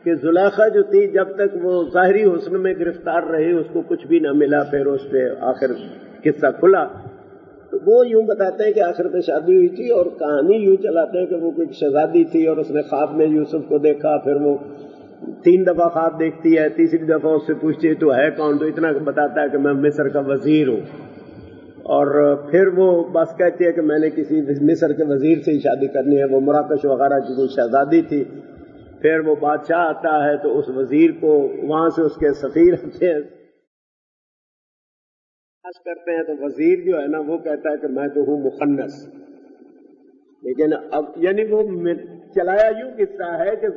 کہ زلیخا جو تھی جب تک وہ ظاہری حسن میں گرفتار رہی اس کو کچھ بھی نہ ملا، پھر اس پہ آخر قصہ کھلا. تو وہ یوں بتاتے ہیں کہ آخر میں شادی ہوئی تھی، اور کہانی یوں چلاتے ہیں کہ وہ کوئی شہزادی تھی اور اس نے خواب میں یوسف کو دیکھا، پھر وہ 3 دفعہ خواب دیکھتی ہے، تیسری دفعہ اس سے پوچھتی ہے تو ہے کون، تو اتنا بتاتا ہے کہ میں مصر کا وزیر ہوں. اور پھر وہ بس کہتی ہے کہ میں نے کسی مصر کے وزیر سے ہی شادی کرنی ہے، وہ مراکش وغیرہ کی کوئی شہزادی تھی. پھر وہ بادشاہ آتا ہے تو اس وزیر کو وہاں سے اس کے سفیر آتے ہیں کرتے ہیں، تو وزیر جو ہے نا وہ کہتا ہے کہ میں تو ہوں مخنث. لیکن اب یعنی وہ چلایا یوں قصہ ہے کہ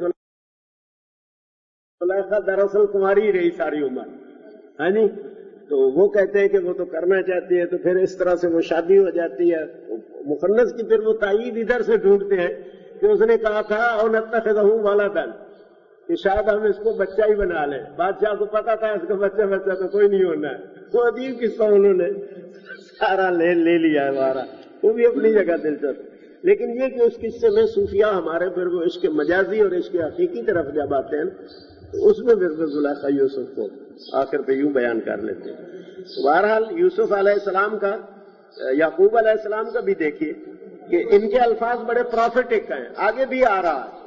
زلیخا دراصل کماری رہی ساری عمر، ہاں جی. تو وہ کہتے ہیں کہ وہ تو کرنا چاہتی ہے، تو پھر اس طرح سے وہ شادی ہو جاتی ہے. مخنث کی پھر وہ تائید ادھر سے ڈھونڈتے ہیں کہ اس نے کہا تھا اور نتخذہ ولدن کہ شاید ہم اس کو بچہ ہی بنا لیں. بادشاہ کو پتا تھا اس کو بچہ تو کوئی نہیں ہونا ہے. وہ عجیب قصہ انہوں نے سارا لے لیا ہے ہمارا، وہ بھی اپنی جگہ دلچسپ. لیکن یہ کہ اس قصے میں صوفیاء ہمارے پھر وہ عشق مجازی اور عشق حقیقی طرف جب آتے ہیں تو اس میں پھر زلیخا یوسف کو آخر پہ یوں بیان کر لیتے ہیں. بہرحال یوسف علیہ السلام کا، یعقوب علیہ السلام کا بھی دیکھیے کہ ان کے الفاظ بڑے پروفیٹک ہیں، آگے بھی آ رہا ہے.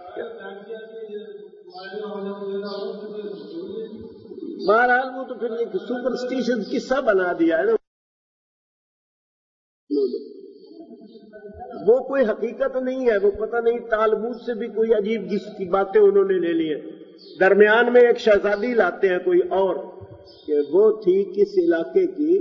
بہرحال وہ تو پھر ایک سپرسٹیشن قصہ بنا دیا ہے نا، وہ کوئی حقیقت نہیں ہے. وہ پتہ نہیں تالمود سے بھی کوئی عجیب کی باتیں انہوں نے لے لی ہیں. درمیان میں ایک شہزادی لاتے ہیں کوئی اور کہ وہ تھی کس علاقے کی،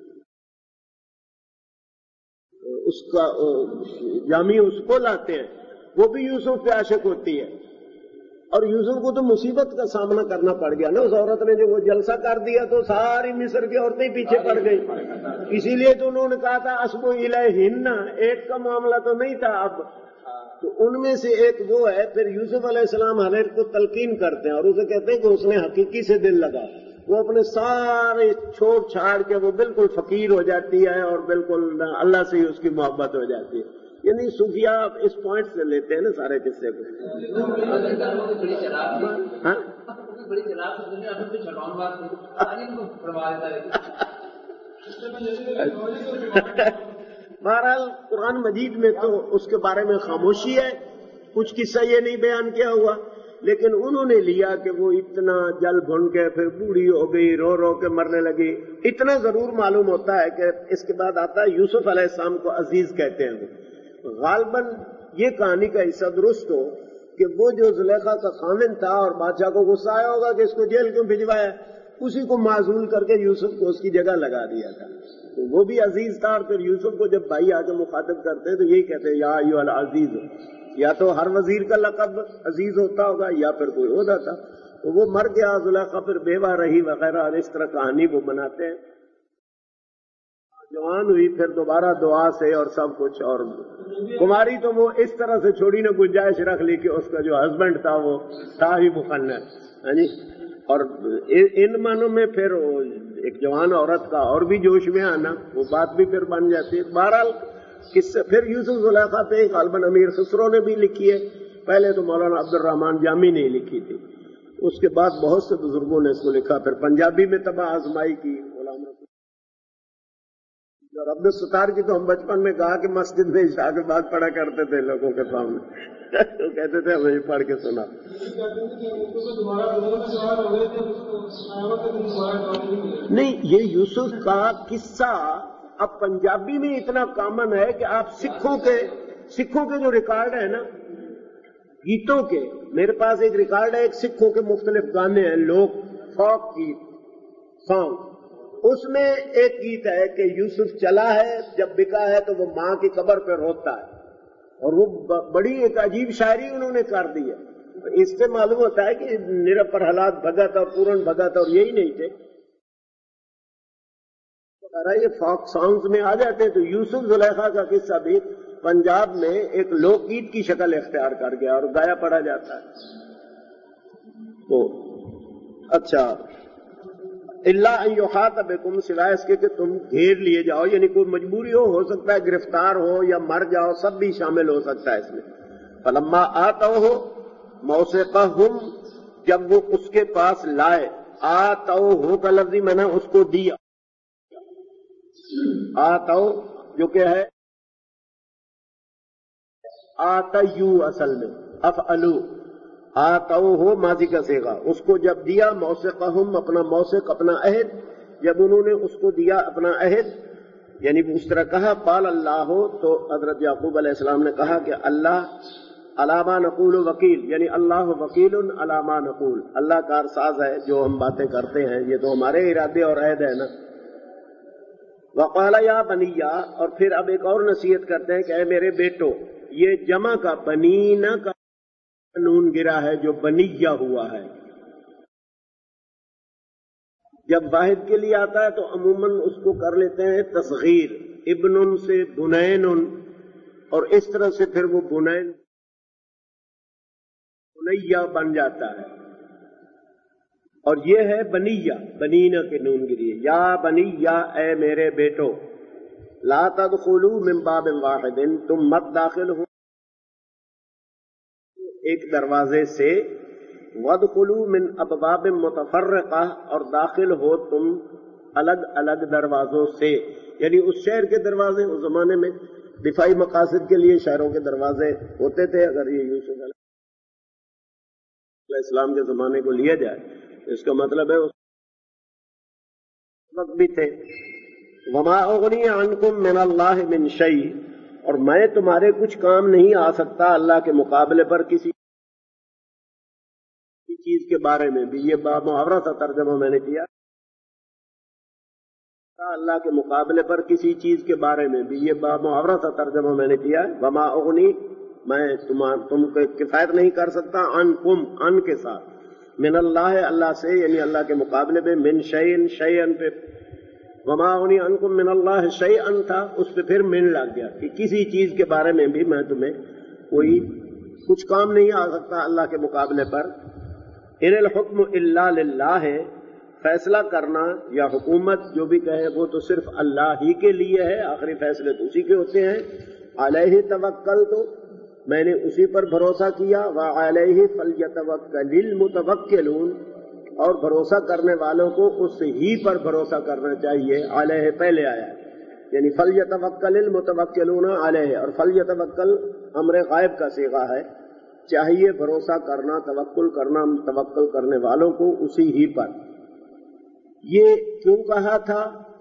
اس کا جامی اس کو لاتے ہیں، وہ بھی یوسف پہ عاشق ہوتی ہے. اور یوسف کو تو مصیبت کا سامنا کرنا پڑ گیا نا. اس عورت نے جو وہ جلسہ کر دیا تو ساری مصر کی عورتیں پیچھے پڑ گئی. اسی لیے تو انہوں نے کہا تھا اسبو الیہن، ایک کا معاملہ تو نہیں تھا. اب تو ان میں سے ایک وہ ہے. پھر یوسف علیہ السلام ہر ایک کو تلقین کرتے ہیں اور اسے کہتے ہیں کہ اس نے حقیقی سے دل لگا. وہ اپنے سارے چھوڑ چھاڑ کے وہ بالکل فقیر ہو جاتی ہے اور بالکل اللہ سے ہی اس کی محبت ہو جاتی ہے. یعنی صوفیاء اس پوائنٹ سے لیتے ہیں نا سارے قصے کو. بہرحال قرآن مجید میں تو اس کے بارے میں خاموشی ہے، کچھ قصہ یہ نہیں بیان کیا ہوا. لیکن انہوں نے لیا کہ وہ اتنا جل بھن کے پھر بوڑھی ہو گئی، رو رو کے مرنے لگی. اتنا ضرور معلوم ہوتا ہے کہ اس کے بعد آتا ہے یوسف علیہ السلام کو عزیز کہتے ہیں. وہ غالباً یہ کہانی کا حصہ درست ہو کہ وہ جو زلیخا کا خامن تھا اور بادشاہ کو غصہ آیا ہوگا کہ اس کو جیل کیوں بھجوایا، اسی کو معزول کر کے یوسف کو اس کی جگہ لگا دیا تھا. تو وہ بھی عزیز تھا. اور پھر یوسف کو جب بھائی آگے مخاطب کرتے ہیں تو یہی کہتے ہیں یا ایھا العزیز. یا تو ہر وزیر کا لقب عزیز ہوتا ہوگا یا پھر کوئی عہدہ تھا. تو وہ مر گیا، زلیخا پھر بیوہ رہی وغیرہ، اور اس طرح کہانی وہ بناتے ہیں. جوان ہوئی پھر دوبارہ دعا سے اور سب کچھ. اور کماری تو وہ اس طرح سے چھوڑی نے گنجائش رکھ لی کہ اس کا جو ہسبینڈ تھا وہ تھا ہی مخنث. اور ان معنوں میں پھر ایک جوان عورت کا اور بھی جوش میں آنا، وہ بات بھی پھر بن جاتی ہے. بہرحال پھر یوسف زلیخا پہ غالباً امیر خسرو نے بھی لکھی ہے. پہلے تو مولانا عبد الرحمان جامی نے لکھی تھی، اس کے بعد بہت سے بزرگوں نے اس کو لکھا. پھر پنجابی میں طبع آزمائی کی اور عبد الستار کی تو ہم بچپن میں کہا کہ مسجد میں عشاء کے بعد پڑھا کرتے تھے لوگوں کے سامنے. تو کہتے تھے ہمیں پڑھ کے سنا. نہیں، یہ یوسف کا قصہ اب پنجابی میں اتنا کامن ہے کہ آپ سکھوں کے جو ریکارڈ ہے نا گیتوں کے، میرے پاس ایک ریکارڈ ہے، ایک سکھوں کے مختلف گانے ہیں، لوگ فوک گیت سانگ. اس میں ایک گیت ہے کہ یوسف چلا ہے، جب بکا ہے تو وہ ماں کی قبر پہ روتا ہے. اور وہ بڑی ایک عجیب شاعری انہوں نے کر دی ہے. اس سے معلوم ہوتا ہے کہ نرب پر حالات بھگت اور پورن بھگت اور یہی نہیں تھے. یہ فوک سانگز میں آ جاتے ہیں. تو یوسف زلیخا کا قصہ بھی پنجاب میں ایک لوک گیت کی شکل اختیار کر گیا اور گایا پڑا جاتا ہے. تو اچھا، اللہ ان یحاط بکم، سوائے اس کے کہ تم گھیر لیے جاؤ، یعنی کوئی مجبوری ہو سکتا ہے گرفتار ہو یا مر جاؤ، سب بھی شامل ہو سکتا ہے اس میں. فلما آتوہ موثقہم جب وہ اس کے پاس لائے، آتو ہو کا لفظی میں نے اس کو دیا، آتو جو کہ ہے آتیو اصل میں افعلو، آتو ہو ماضی کا صیغہ، اس کو جب دیا موثقہم اپنا موثق اپنا عہد، جب انہوں نے اس کو دیا اپنا عہد، یعنی اس طرح کہا قال اللہ، تو حضرت یعقوب علیہ السلام نے کہا کہ اللہ علی ما نقول وکیل، یعنی اللہ وکیل علی ما نقول، اللہ کارساز ہے جو ہم باتیں کرتے ہیں، یہ تو ہمارے ارادے اور عہد ہے نا۔ وقال یا بنیا، اور پھر اب ایک اور نصیحت کرتے ہیں کہ اے میرے بیٹو، یہ جمع کا بنینا کا نون گرا ہے جو بنیہ ہوا ہے، جب واحد کے لیے آتا ہے تو عموماً اس کو کر لیتے ہیں تصغیر، ابن سے بنین، اور اس طرح سے پھر وہ بنین بنیہ بن جاتا ہے، اور یہ ہے بنیہ، بنینا کے نون گری ہے، یا بنیہ اے میرے بیٹو، لا تدخلوا من باب واحد، تم مت داخل ہو ایک دروازے سے، وادخلوا من ابواب متفرقہ، اور داخل ہو تم الگ الگ دروازوں سے، یعنی اس شہر کے دروازے اس زمانے میں دفاعی مقاصد کے لیے شہروں کے دروازے ہوتے تھے، اگر یہ یوسف علیہ السلام کے زمانے کو لیا جائے اس کا مطلب ہے اس وقت بھی تھے۔ وما اغنی عنکم من اللہ من شیء، اور میں تمہارے کچھ کام نہیں آ سکتا اللہ کے مقابلے پر کسی چیز کے بارے میں بھی، یہ محاورہ تھا ترجمہ میں نے کیا، اللہ کے مقابلے پر کسی چیز کے بارے میں بھی، یہ محاورہ تھا ترجمہ میں نے کیا، وما اغنی میں تم کو کفایت نہیں کر سکتا، عنکم ان کے ساتھ، من اللہ اللہ سے، یعنی اللہ کے مقابلے میں، من شیئن شیئن پہ وما اغنی عنکم من اللہ شیئن تھا، اس پہ پھر من لگ گیا کہ کسی چیز کے بارے میں بھی میں تمہیں کوئی کچھ کام نہیں آ سکتا اللہ کے مقابلے پر۔ ان الحکم الا للہ ہے، فیصلہ کرنا یا حکومت جو بھی کہے وہ تو صرف اللہ ہی کے لیے ہے، آخری فیصلے تو اسی کے ہوتے ہیں۔ علیہ توکلت، میں نے اسی پر بھروسہ کیا، وعلیہ فلیتوکل المتوکلون، اور بھروسہ کرنے والوں کو اس ہی پر بھروسہ کرنا چاہیے، علیہ پہلے آیا ہے، یعنی فلیتوکل المتوکلون علیہ، اور فلیتوکل امر غائب کا صیغہ ہے، چاہیے بھروسہ کرنا، توکل کرنا توکل کرنے والوں کو اسی ہی پر۔ یہ کیوں کہا تھا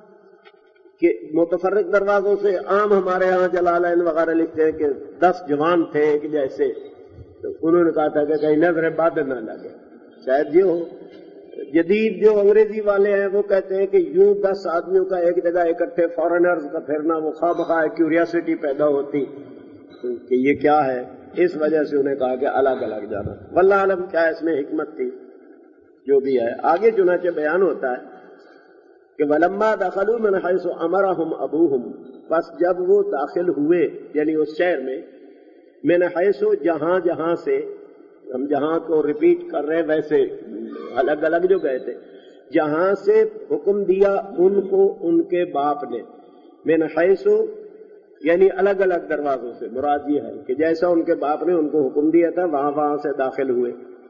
کہ متفرق دروازوں سے؟ عام ہمارے ہاں جلالین وغیرہ لکھتے ہیں کہ 10 جوان تھے ایک جیسے، تو انہوں نے کہا تھا کہ کہیں نظر بد نہ لگے، شاید یہ ہو۔ جدید جو انگریزی والے ہیں وہ کہتے ہیں کہ یوں 10 آدمیوں کا ایک جگہ اکٹھے فارنرز کا پھرنا، وہ خواہ بخواہ کیوریاسٹی پیدا ہوتی کہ یہ کیا ہے، اس وجہ سے انہیں کہا کہ الگ الگ جانا۔ واللہ عالم کیا اس میں حکمت تھی، جو بھی ہے آگے چنانچہ بیان ہوتا ہے کہ وَلَمَّا دَخَلُوا مِنْ حَيْثُ أَمَرَهُمْ أَبُوهُمْ، پس جب وہ داخل ہوئے یعنی اس شہر میں، مِنْ حَيْثُ جہاں جہاں سے، ہم جہاں کو ریپیٹ کر رہے ویسے الگ الگ جو گئے تھے، جہاں سے حکم دیا ان کو ان کے باپ نے، مِنْ حَيْثُ یعنی الگ الگ دروازوں سے، مراد یہ ہے کہ جیسا ان کے باپ نے ان کو حکم دیا تھا وہاں سے داخل ہوئے،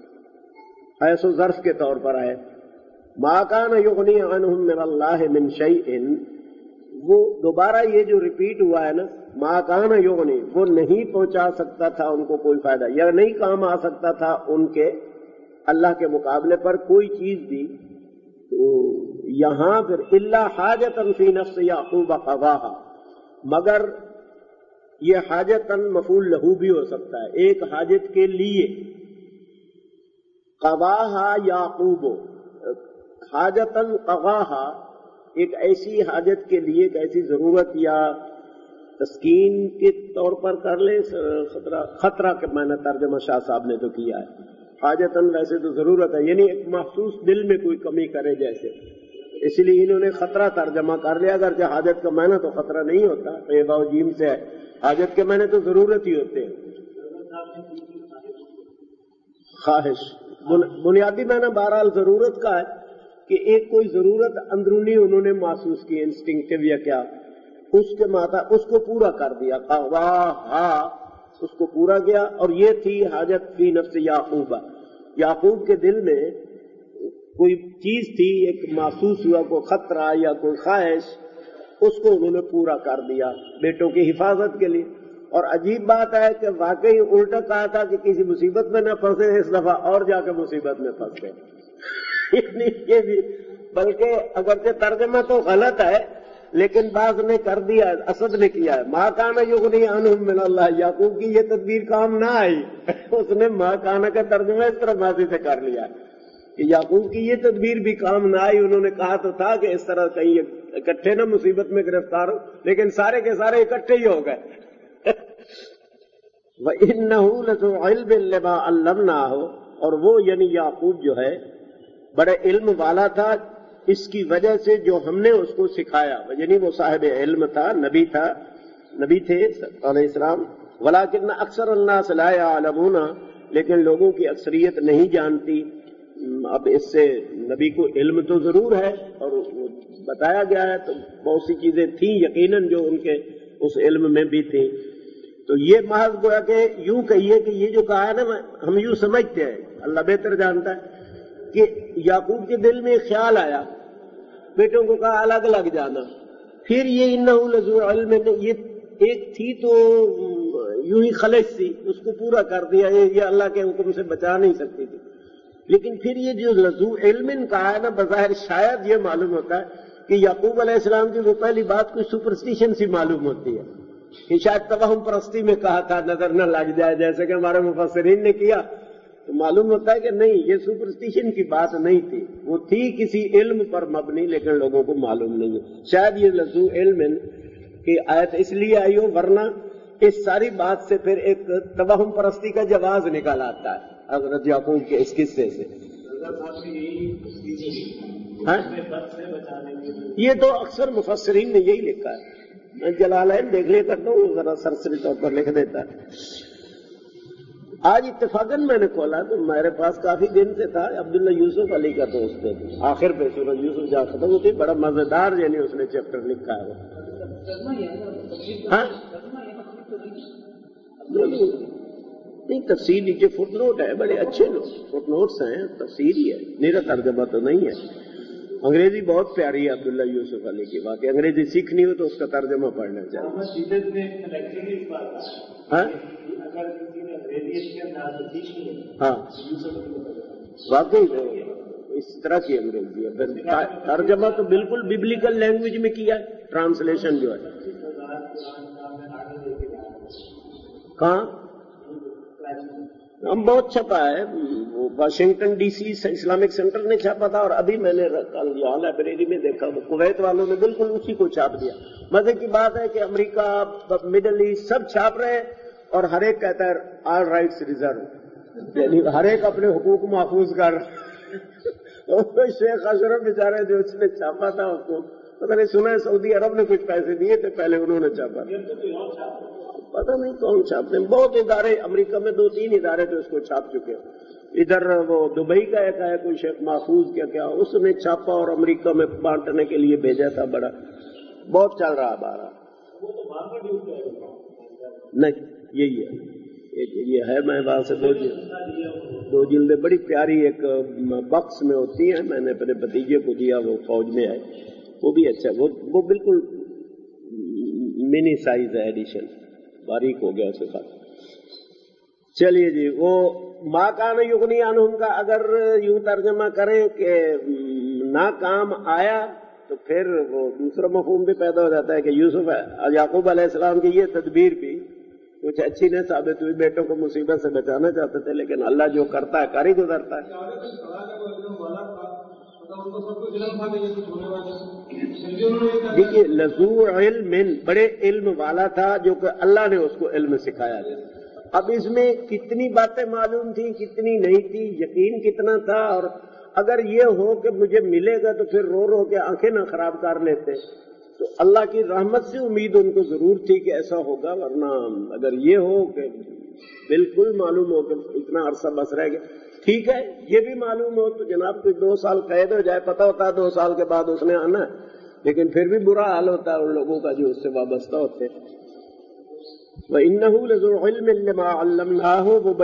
حیث ظرف کے طور پر آئے۔ ما کان یغنی عنہم من اللہ من شیء، وہ دوبارہ یہ جو ریپیٹ ہوا ہے نا، ما کان یغنی، وہ نہیں پہنچا سکتا تھا ان کو کوئی فائدہ، یا نہیں کام آ سکتا تھا ان کے اللہ کے مقابلے پر کوئی چیز بھی۔ تو یہاں پھر الا حاجتا فی نفس یعقوب قضاہا، مگر یہ حاجتاً مفعول لہو بھی ہو سکتا ہے، ایک حاجت کے لیے، قضاہا یعقوب، حاجتاً قضاہا ایک ایسی حاجت کے لیے، ایک ایسی ضرورت یا تسکین کے طور پر کر لیں، خطرہ کے معنی ترجمہ شاہ صاحب نے تو کیا ہے، حاجتاً ویسے تو ضرورت ہے، یعنی ایک محسوس دل میں کوئی کمی کرے جیسے، اس لیے انہوں نے خطرہ ترجمہ کر لیا، اگرچہ حاجت کا معنی تو خطرہ نہیں ہوتا، با و جیم سے ہے، حاجت کے معنی تو ضرورت ہی ہوتے ہیں، خواہش، بنیادی معنی بہرحال ضرورت کا ہے کہ ایک کوئی ضرورت اندرونی انہوں نے محسوس کی، انسٹنکٹیو یا کیا، اس کے ماتا اس کو پورا کر دیا، قضاہا اس کو پورا کیا، اور یہ تھی حاجت فی نفس یعقوب، याकूब के दिल में कोई चीज थी, एक महसूस हुआ, कोई खतरा या कोई ख्वाहिश, उसको उन्होंने पूरा कर दिया बेटों की हिफाजत के लिए। और अजीब बात है कि वाकई उल्टा कहा था कि किसी मुसीबत में न फंसे, इस दफा और जाकर मुसीबत में फंस गए। ये भी, बल्कि अगरचे तर्जमा तो गलत है, लेकिन बाज ने कर दिया, असद ने किया है। माँ काना युगनी अनहुम मिनल्लाह, याकूब की ये तदबीर काम ना आई। उसने माँ काना का तर्जमा इस तरह माजी से कर लिया कि याकूब की ये तदबीर भी काम ना आई। उन्होंने कहा तो था कि इस तरह कहीं इकट्ठे ना मुसीबत में गिरफ्तार हो, लेकिन सारे के सारे इकट्ठे ही हो गए। व इन्नहु लज़ू इल्मिन लिमा अल्लमनाहु, और वो यानी याकूब जो है बड़े इल्म वाला था, इसकी वजह से जो हमने उसको सिखाया, यानी वो साहिब इल्म था, नबी थे अलैहिस्सलाम। वलाकिन अक्सर अन्नास ला यअलमून, लेकिन लोगों की अक्सरियत नहीं जानती। अब इससे नबी को इल्म तो जरूर है और बताया गया है, तो बहुत सी चीजें थी यकीनन जो उनके उस इल्म में भी थी। तो ये महज गोया कि यूं कहिए कि ये जो कहा है ना, हम यूं समझते हैं, अल्लाह बेहतर जानता है कि याकूब के दिल में ख्याल आया, बेटों को कहा अलग अलग जाना, फिर ये इन्नहु लज़ू इल्मिन, ये एक थी तो यूं ही खलश थी, उसको पूरा कर दिया। ये अल्लाह के हुक्म से बचा नहीं सकती थी। लेकिन फिर ये जो लज़ू इल्मिन कहा है ना, बज़ाहिर शायद ये मालूम होता है कि याकूब अलैहिस्सलाम की वो पहली बात कोई सुपरस्टिशन सी मालूम होती है कि शायद तवहम परस्ती में कहा था, नजर न लग जाए, जैसे कि हमारे मुफस्सिरीन ने किया। तो मालूम होता है कि नहीं, ये सुपरस्टिशन की बात नहीं थी, वो थी किसी इल्म पर मबनी, लेकिन लोगों को मालूम नहीं है। शायद ये लज़ू इल्मिन की आयत इसलिए आई हो, वरना इस सारी बात से फिर एक तवहम परस्ती का जवाब निकल आता है हज़रत याकूब के इस किस्से से। हाँ? ये तो अक्सर मुफस्सिरीन ने यही लिखा है। मैं जलालैन देख लिया करता हूँ, जरा सरसरी तौर पर लिख देता है। आज इत्तेफाकन मैंने खोला तो मेरे पास काफी दिन से था, अब्दुल्ला यूसुफ अली का दोस्त है, आखिर पे सूरज यूसुफ जा खत्म होती, बड़ा मजेदार यानी उसने चैप्टर लिखा है वो। हाँ? नहीं, तफसीर नीचे फुटनोट है, बड़े अच्छे फुटनोट्स हैं, तफसीर ही है, मेरा तर्जमा तो नहीं है। अंग्रेजी बहुत प्यारी है अब्दुल्ला यूसुफ अली की, बाकी अंग्रेजी सीखनी हो तो उसका तर्जमा पढ़ना चाहिए। हाँ? हाँ, वाकई इस तरह की अंग्रेजी है। तर्जमा तो बिल्कुल बिब्लिकल लैंग्वेज में किया है, ट्रांसलेशन जो है। कहाँ? हम बहुत छपा है, वाशिंगटन डीसी इस्लामिक सेंटर ने छापा था, और अभी मैंने कल यहाँ लाइब्रेरी में देखा, कुवैत वालों ने बिल्कुल उसी को छाप दिया। मजे की बात है कि अमेरिका, मिडल ईस्ट सब छाप रहे हैं, और हर एक कहता है ऑल राइट्स रिजर्व, यानी हर एक अपने हुकूक महफूज कर। और शेख अशरफ बेचारे जो उसने छापा था, उसको पता नहीं, सुना है सऊदी अरब ने कुछ पैसे दिए थे, पहले उन्होंने छापा, पता नहीं कौन छापते हैं। बहुत इदारे, अमेरिका में 2-3 इदारे तो इसको छाप चुके हैं। इधर वो दुबई का एक है कोई शेख महफूज क्या उसने छापा और अमेरिका में बांटने के लिए भेजा था। बड़ा बहुत चल रहा बारह, नहीं यही है, ये है। मैं वहां से 2 जिल्दें बड़ी प्यारी एक बक्स में होती है, मैंने अपने भतीजे को दिया, वो फौज में है, वो भी अच्छा, वो बिल्कुल मिनी साइज है, एडिशन बारीक हो गया उसके साथ। चलिए जी, वो माँ कान युगनी अनहुम का अगर यूं तर्जमा करें कि ना काम आया, तो फिर वो दूसरा मफहूम भी पैदा हो जाता है कि यूसुफ याकूब अलैहिस्सलाम की ये तदबीर भी कुछ अच्छी नहीं साबित हुई। बेटों को मुसीबत से बचाना चाहते थे, लेकिन अल्लाह जो करता है कर ही गुजरता है। देखिए, लज़ू इल्मिन, बड़े इल्म वाला था, जो कि अल्लाह ने उसको इल्म सिखाया था। अब इसमें कितनी बातें मालूम थी, कितनी नहीं थी, यकीन कितना था, और अगर ये हो कि मुझे मिलेगा तो फिर रो रो के आंखें ना खराब कर लेते, तो अल्लाह की रहमत से उम्मीद उनको जरूर थी कि ऐसा होगा। वरना अगर ये हो कि बिल्कुल मालूम हो कि इतना अरसा बस रह गया, ठीक है, ये भी मालूम हो तो जनाब कोई 2 साल कैद हो जाए, पता होता है 2 साल के बाद उसने आना है, लेकिन फिर भी बुरा हाल होता है उन लोगों का जो उससे वाबस्ता होते हैं। वह इन्नहु लज़ू इल्मिन लिमा अल्लमनाहु, वो बड़े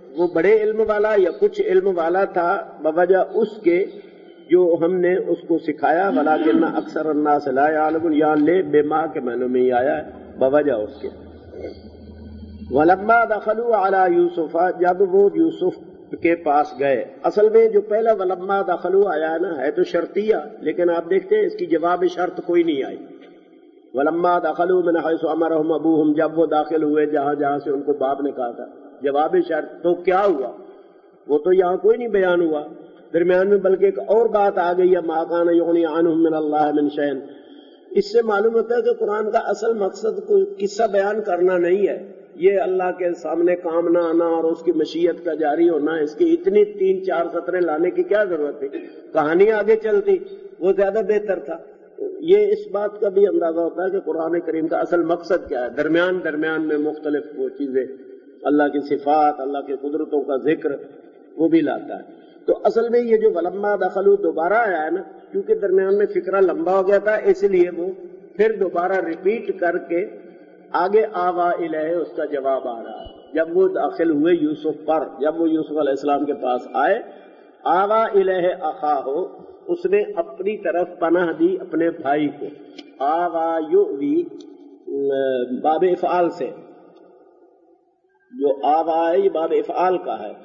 وہ بڑے علم والا یا کچھ علم والا تھا بوجہ اس کے جو ہم نے اس کو سکھایا، ولیکن اکثر الناس لا یعلمون، یا لے بے ماں کے معنوں میں ہی آیا ہے بوجہ اس کے۔ ولما دخلوا علی یوسف، جب وہ یوسف کے پاس گئے، اصل میں جو پہلا ولما دخلوا آیا ہے نا، ہے تو شرطیہ، لیکن آپ دیکھتے ہیں اس کی جواب شرط کوئی نہیں آئی۔ ولما دخلوا من حیث امرهم ابوہم، جب وہ داخل ہوئے جہاں جہاں سے ان کو باپ نے کہا تھا، جواب شرط تو کیا ہوا وہ تو یہاں کوئی نہیں بیان ہوا درمیان میں، بلکہ ایک اور بات آ گئی ہے، ما کان یغنی عنہم من اللہ من شیء۔ اس سے معلوم ہوتا ہے کہ قرآن کا اصل مقصد کوئی قصہ بیان کرنا نہیں ہے، یہ اللہ کے سامنے کام نہ آنا اور اس کی مشیت کا جاری ہونا، اس کی اتنی 3-4 سطریں لانے کی کیا ضرورت تھی، کہانی آگے چلتی وہ زیادہ بہتر تھا۔ یہ اس بات کا بھی اندازہ ہوتا ہے کہ قرآن کریم کا اصل مقصد کیا ہے، درمیان میں مختلف وہ چیزیں، اللہ کی صفات، اللہ کی قدرتوں کا ذکر وہ بھی لاتا ہے۔ تو اصل میں یہ جو ولما دخلوا دوبارہ آیا ہے نا، کیونکہ درمیان میں فکرہ لمبا ہو گیا تھا، اس لیے وہ پھر دوبارہ ریپیٹ کر کے آگے آوا الیہ اس کا جواب آ رہا ہے۔ جب وہ داخل ہوئے یوسف پر، جب وہ یوسف علیہ السلام کے پاس آئے، آوا الیہ اخاہ، اس نے اپنی طرف پناہ دی اپنے بھائی کو۔ آوا یؤوی باب افعال سے، جو آوا ہے یہ باب افعال کا ہے،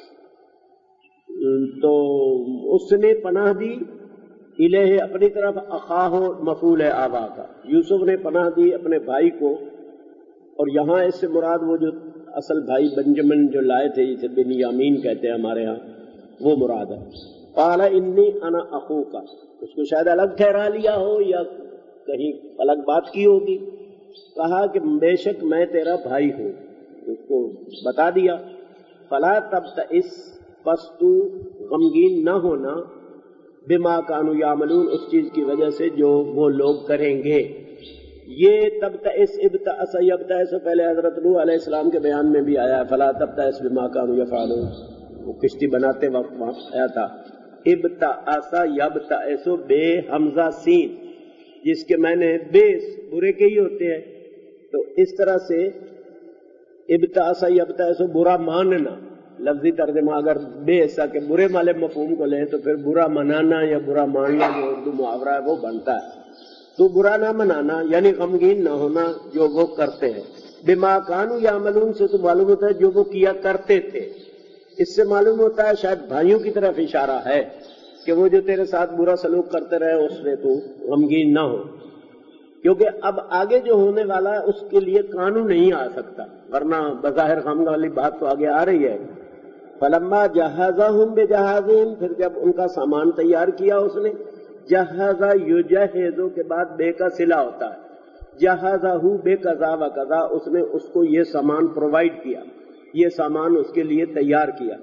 تو اس نے پناہ دی الیہ اپنی طرف، اخاہ مفعول ہے آوا کا، یوسف نے پناہ دی اپنے بھائی کو، اور یہاں اس سے مراد وہ جو اصل بھائی بنجمن جو لائے تھے جسے بنیامین کہتے ہیں ہمارے ہاں، وہ مراد ہے۔ قال انی انا اخوک، اس کو شاید الگ ٹھہرا لیا ہو یا کہیں الگ بات کی ہوگی، کہا کہ بے شک میں تیرا بھائی ہوں، اس کو بتا دیا۔ فلا تبتئس، پس تو غمگین نہ ہونا، بما کانوا یعملون، اس چیز کی وجہ سے جو وہ لوگ کریں گے۔ یہ تبتئس، ابتئس یبتئس پہلے حضرت نوح علیہ السلام کے بیان میں بھی آیا ہے، فلا تبتئس بما کانوا یفعلون، وہ کشتی بناتے وقت وہاں آیا تھا۔ ابتئس یبتئس بے حمزہ سین، جس کے معنی بے برے کے ہی ہوتے ہیں، تو اس طرح سے ابتئس یبتئس برا ماننا، لفظی ترجمہ اگر بے ایسا کہ برے والے مفہوم کو لیں تو پھر برا منانا یا برا ماننا جو اردو محاورہ ہے وہ بنتا ہے، تو برا نہ منانا یعنی غمگین نہ ہونا جو وہ کرتے ہیں۔ بما کانوا یعملون سے تو معلوم ہوتا ہے جو وہ کیا کرتے تھے، اس سے معلوم ہوتا ہے شاید بھائیوں کی طرف اشارہ ہے کہ وہ جو تیرے ساتھ برا سلوک کرتے رہے اس میں تو غمگین نہ ہو، کیونکہ اب آگے جو ہونے والا ہے اس کے لیے قانون نہیں آ سکتا، ورنہ بظاہر غم والی بات تو آگے آ رہی ہے۔ فلما جہزہم بجہازہم، پھر جب ان کا سامان تیار کیا اس نے، جہزہ یجہزو کے بعد بے کا صلہ ہوتا ہے، جہزہ بے قضا و قضا، اس نے اس کو یہ سامان پرووائڈ کیا، یہ سامان اس کے لیے تیار کیا۔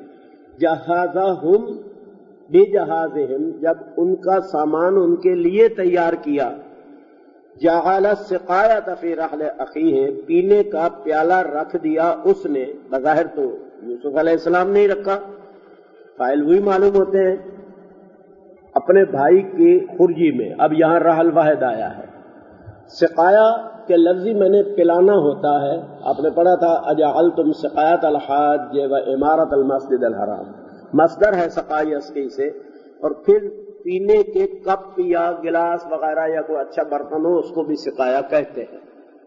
جہزہم بجہازہم، جب ان کا سامان ان کے لیے تیار کیا، جعل السقایۃ فی رحل اخیہ، پینے کا پیالہ رکھ دیا اس نے، بظاہر تو یوسف علیہ السلام نے ہی رکھا، فاعل وہی معلوم ہوتے ہیں، اپنے بھائی کی خرجی میں۔ اب یہاں رحل واحد آیا ہے، سقایا کے لفظی میں نے پلانا ہوتا ہے، آپ نے پڑھا تھا اجعلتم سقایۃ الحاج و عمارت المسجد الحرام، مصدر ہے سقایس کے سے، اور پھر پینے کے کپ یا گلاس وغیرہ یا کوئی اچھا برتن ہو اس کو بھی سقایا کہتے ہیں۔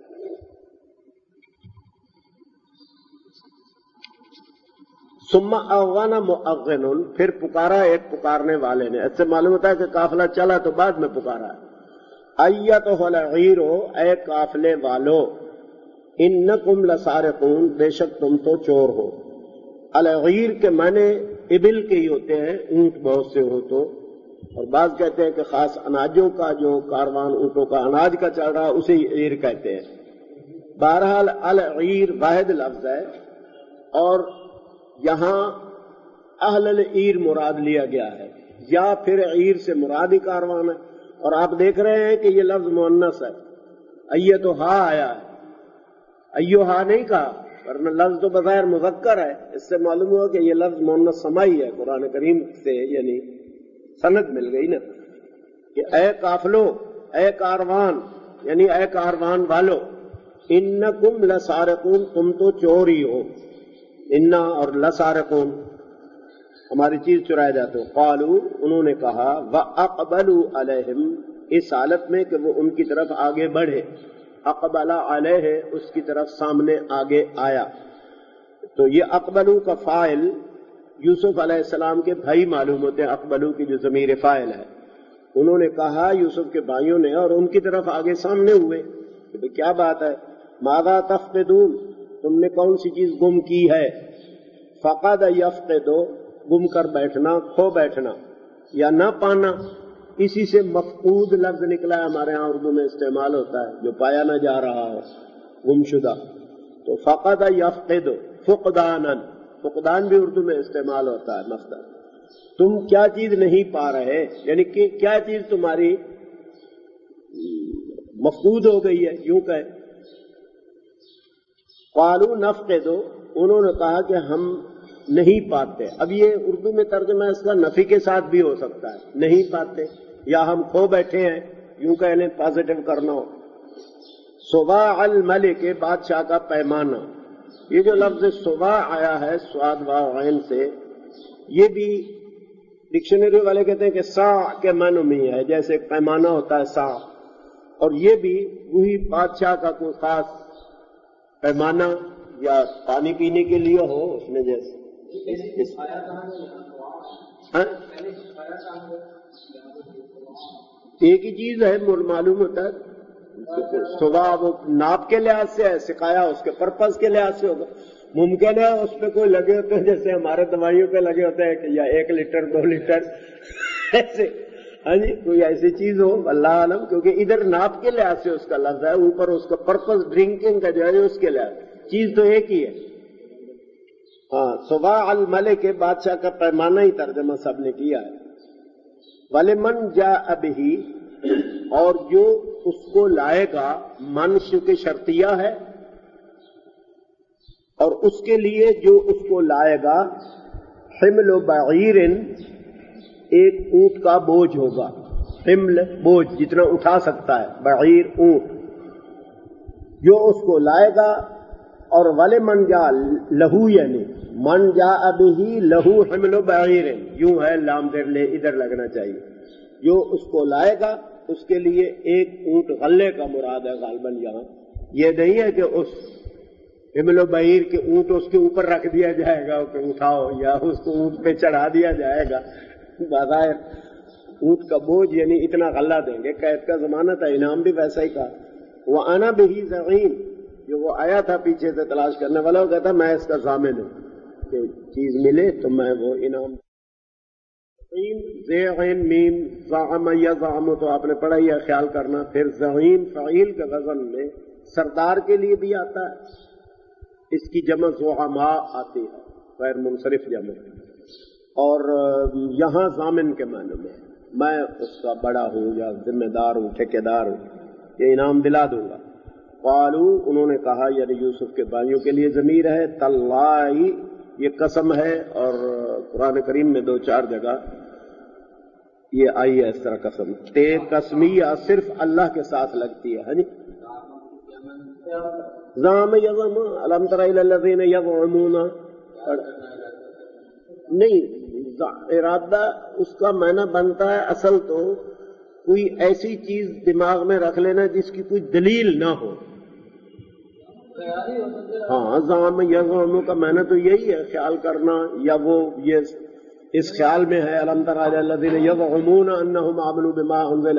ثم اغن مؤذن، پھر پکارا ایک پکارنے والے نے، اس سے معلوم ہوتا ہے کہ قافلہ چلا تو بعد میں پکارا ہے۔ ایتھا العیر، اے قافلے والو، انکم لسارقون، بے شک تم تو چور ہو۔ العیر کے معنی ابل کے ہی ہوتے ہیں، اونٹ بہت سے ہو تو، اور بعض کہتے ہیں کہ خاص اناجوں کا جو کاروان اونٹوں کا اناج کا چل رہا اسے عیر کہتے ہیں۔ بہرحال العیر واحد لفظ ہے، اور یہاں اہل العیر مراد لیا گیا ہے، یا پھر عیر سے مراد ہی کاروان ہے، اور آپ دیکھ رہے ہیں کہ یہ لفظ مؤنث ہے، ایتھا آیا ہے، ایھا نہیں کہا، ورنہ لفظ تو بظاہر مذکر ہے، اس سے معلوم ہوا کہ یہ لفظ مؤنث سمائی ہے قرآن کریم سے، یعنی سند مل گئی نا، کہ اے قافلو، اے کاروان، یعنی اے کاروان والو، انکم لسارقون، تم تو چور ہی ہو۔ انا اور لسارقون ہماری چیز چرائے جاتے ہو. قالوا انہوں نے کہا واقبلوا علیہم اس حالت میں کہ وہ ان کی طرف آگے بڑھے. اقبل علیہ اس کی طرف سامنے آگے آیا. تو یہ اقبلو کا فاعل یوسف علیہ السلام کے بھائی معلوم ہوتے ہیں. اقبلو کی جو ضمیر فاعل ہے انہوں نے کہا یوسف کے بھائیوں نے اور ان کی طرف آگے سامنے ہوئے کہ کیا بات ہے. ماذا تفقدون تم نے کون سی چیز گم کی ہے. فقد یفقد گم کر بیٹھنا کھو بیٹھنا یا نہ پانا اسی سے مفقود لفظ نکلا ہے. ہمارے ہاں اردو میں استعمال ہوتا ہے جو پایا نہ جا رہا ہو گمشدہ. تو فقد یفقد فقدانا فقدان بھی اردو میں استعمال ہوتا ہے مصدر. تم کیا چیز نہیں پا رہے یعنی کہ کیا چیز تمہاری مفقود ہو گئی ہے یوں کہے. قالوا نفقد انہوں نے کہا کہ ہم نہیں پاتے. اب یہ اردو میں ترجمہ اس کا نفی کے ساتھ بھی ہو سکتا ہے نہیں پاتے یا ہم کھو بیٹھے ہیں یوں کہہ لیں پازیٹو کرنا ہو. صواع الملک بادشاہ کا پیمانہ. یہ جو لفظ صواع آیا ہے صاد واو عین سے یہ بھی ڈکشنری والے کہتے ہیں کہ سا کے معنی میں ہے جیسے پیمانہ ہوتا ہے سا. اور یہ بھی وہی بادشاہ کا کوئی خاص پیمانہ یا پانی پینے کے لیے ہو اس میں جیسے ایک ہی چیز ہے معلوم ہوتا ہے. صبح وہ ناپ کے لحاظ سے ہے سکھایا اس کے پرپز کے لحاظ سے ہوگا. ممکن ہے اس پہ کوئی لگے ہوتے ہیں جیسے ہمارے دوائیوں پہ لگے ہوتے ہیں کہ یا 1 لیٹر 2 لیٹر ایسے. ہاں جی کوئی ایسی چیز ہو اللہ عالم کیونکہ ادھر ناپ کے لحاظ سے اس کا لفظ ہے اوپر اس کا پرپز ڈرنکنگ کا جو ہے اس کے لحاظ چیز تو ایک ہی ہے. ہاں صواع الملک بادشاہ کا پیمانہ ہی ترجمہ سب نے کیا ہے. وَلِمَنْ جَاءَ بِهِ اور جو اس کو لائے گا من کی شرطیہ ہے اور اس کے لیے جو اس کو لائے گا حمل بعیر ایک اونٹ کا بوجھ ہوگا. حمل بوجھ جتنا اٹھا سکتا ہے بعیر اونٹ جو اس کو لائے گا. اور وَلِمَنْ جَاءَ لَهُ یعنی من جاء بِهِ لَهُ حمل بعیر یوں ہے لام در لے ادھر لگنا چاہیے. جو اس کو لائے گا اس کے لیے ایک اونٹ غلے کا مراد ہے غالباً یہاں. یہ نہیں ہے کہ اس حمل و بعیر کے اونٹ اس کے اوپر رکھ دیا جائے گا کہ اٹھاؤ یا اس کو اونٹ پہ چڑھا دیا جائے گا. بظاہر اونٹ کا بوجھ یعنی اتنا غلہ دیں گے. قید کا زمانہ تھا انعام بھی ویسا ہی تھا. وَأَنَا بِهِ زَعِيمٌ جو وہ آیا تھا پیچھے سے تلاش کرنے والا وہ کہتا میں اس کا ضامن ہوں کہ چیز ملے تو میں وہ انعام. زعین میم زعم یزعم تو آپ نے پڑھا ہی ہے خیال کرنا. پھر زعیم فعیل کے وزن میں سردار کے لیے بھی آتا ہے. اس کی جمع زعماء آتی ہے غیر منصرف جمع. اور یہاں ضامن کے معنی میں اس کا بڑا ہوں یا ذمہ دار ہوں ٹھیکیدار ہوں یہ انعام دلا دوں گا. قالوا انہوں نے کہا یعنی یوسف کے بھائیوں کے لیے ضمیر ہے. تاللہ یہ قسم ہے اور قرآن کریم میں 2-4 جگہ یہ آئی ہے اس طرح قسم. قسمیہ صرف اللہ کے ساتھ لگتی ہے. ہاں جی زعم یزعم الم تر الی الذین یزعمون نہیں ارادہ اس کا معنی بنتا ہے اصل تو کوئی ایسی چیز دماغ میں رکھ لینا جس کی کوئی دلیل نہ ہو. ہاں زعم یزعم کا معنی تو یہی ہے خیال کرنا یا وہ یہ اس خیال میں ہے الم تر الی الذین یزعمون انہم عملوا بما انزل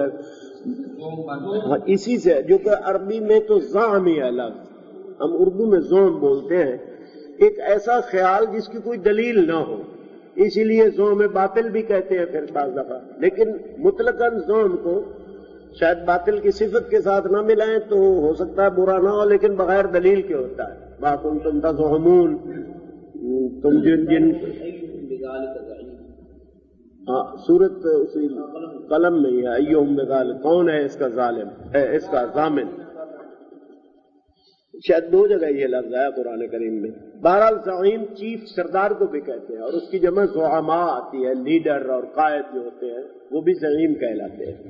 اسی سے جو کہ عربی میں تو زعم ہی ہے لفظ ہم اردو میں زعم بولتے ہیں. ایک ایسا خیال جس کی کوئی دلیل نہ ہو اسی لیے زعم باطل بھی کہتے ہیں پھر بعض دفعہ. لیکن مطلقاً زعم کو شاید باطل کی صفت کے ساتھ نہ ملائیں تو ہو سکتا ہے برا نہ ہو لیکن بغیر دلیل کے ہوتا ہے. ما کنتم تزعمون تم جن سورت اسی قلم میں ہے ایہم بذالک کون ہے اس کا ظالم ہے اس کا ضامن. شاید 2 جگہ یہ لفظ ہے قرآن کریم میں. بہرحال زعیم چیف سردار کو بھی کہتے ہیں اور اس کی جمع زعماء آتی ہے. لیڈر اور قائد جو ہوتے ہیں وہ بھی زعیم کہلاتے ہیں.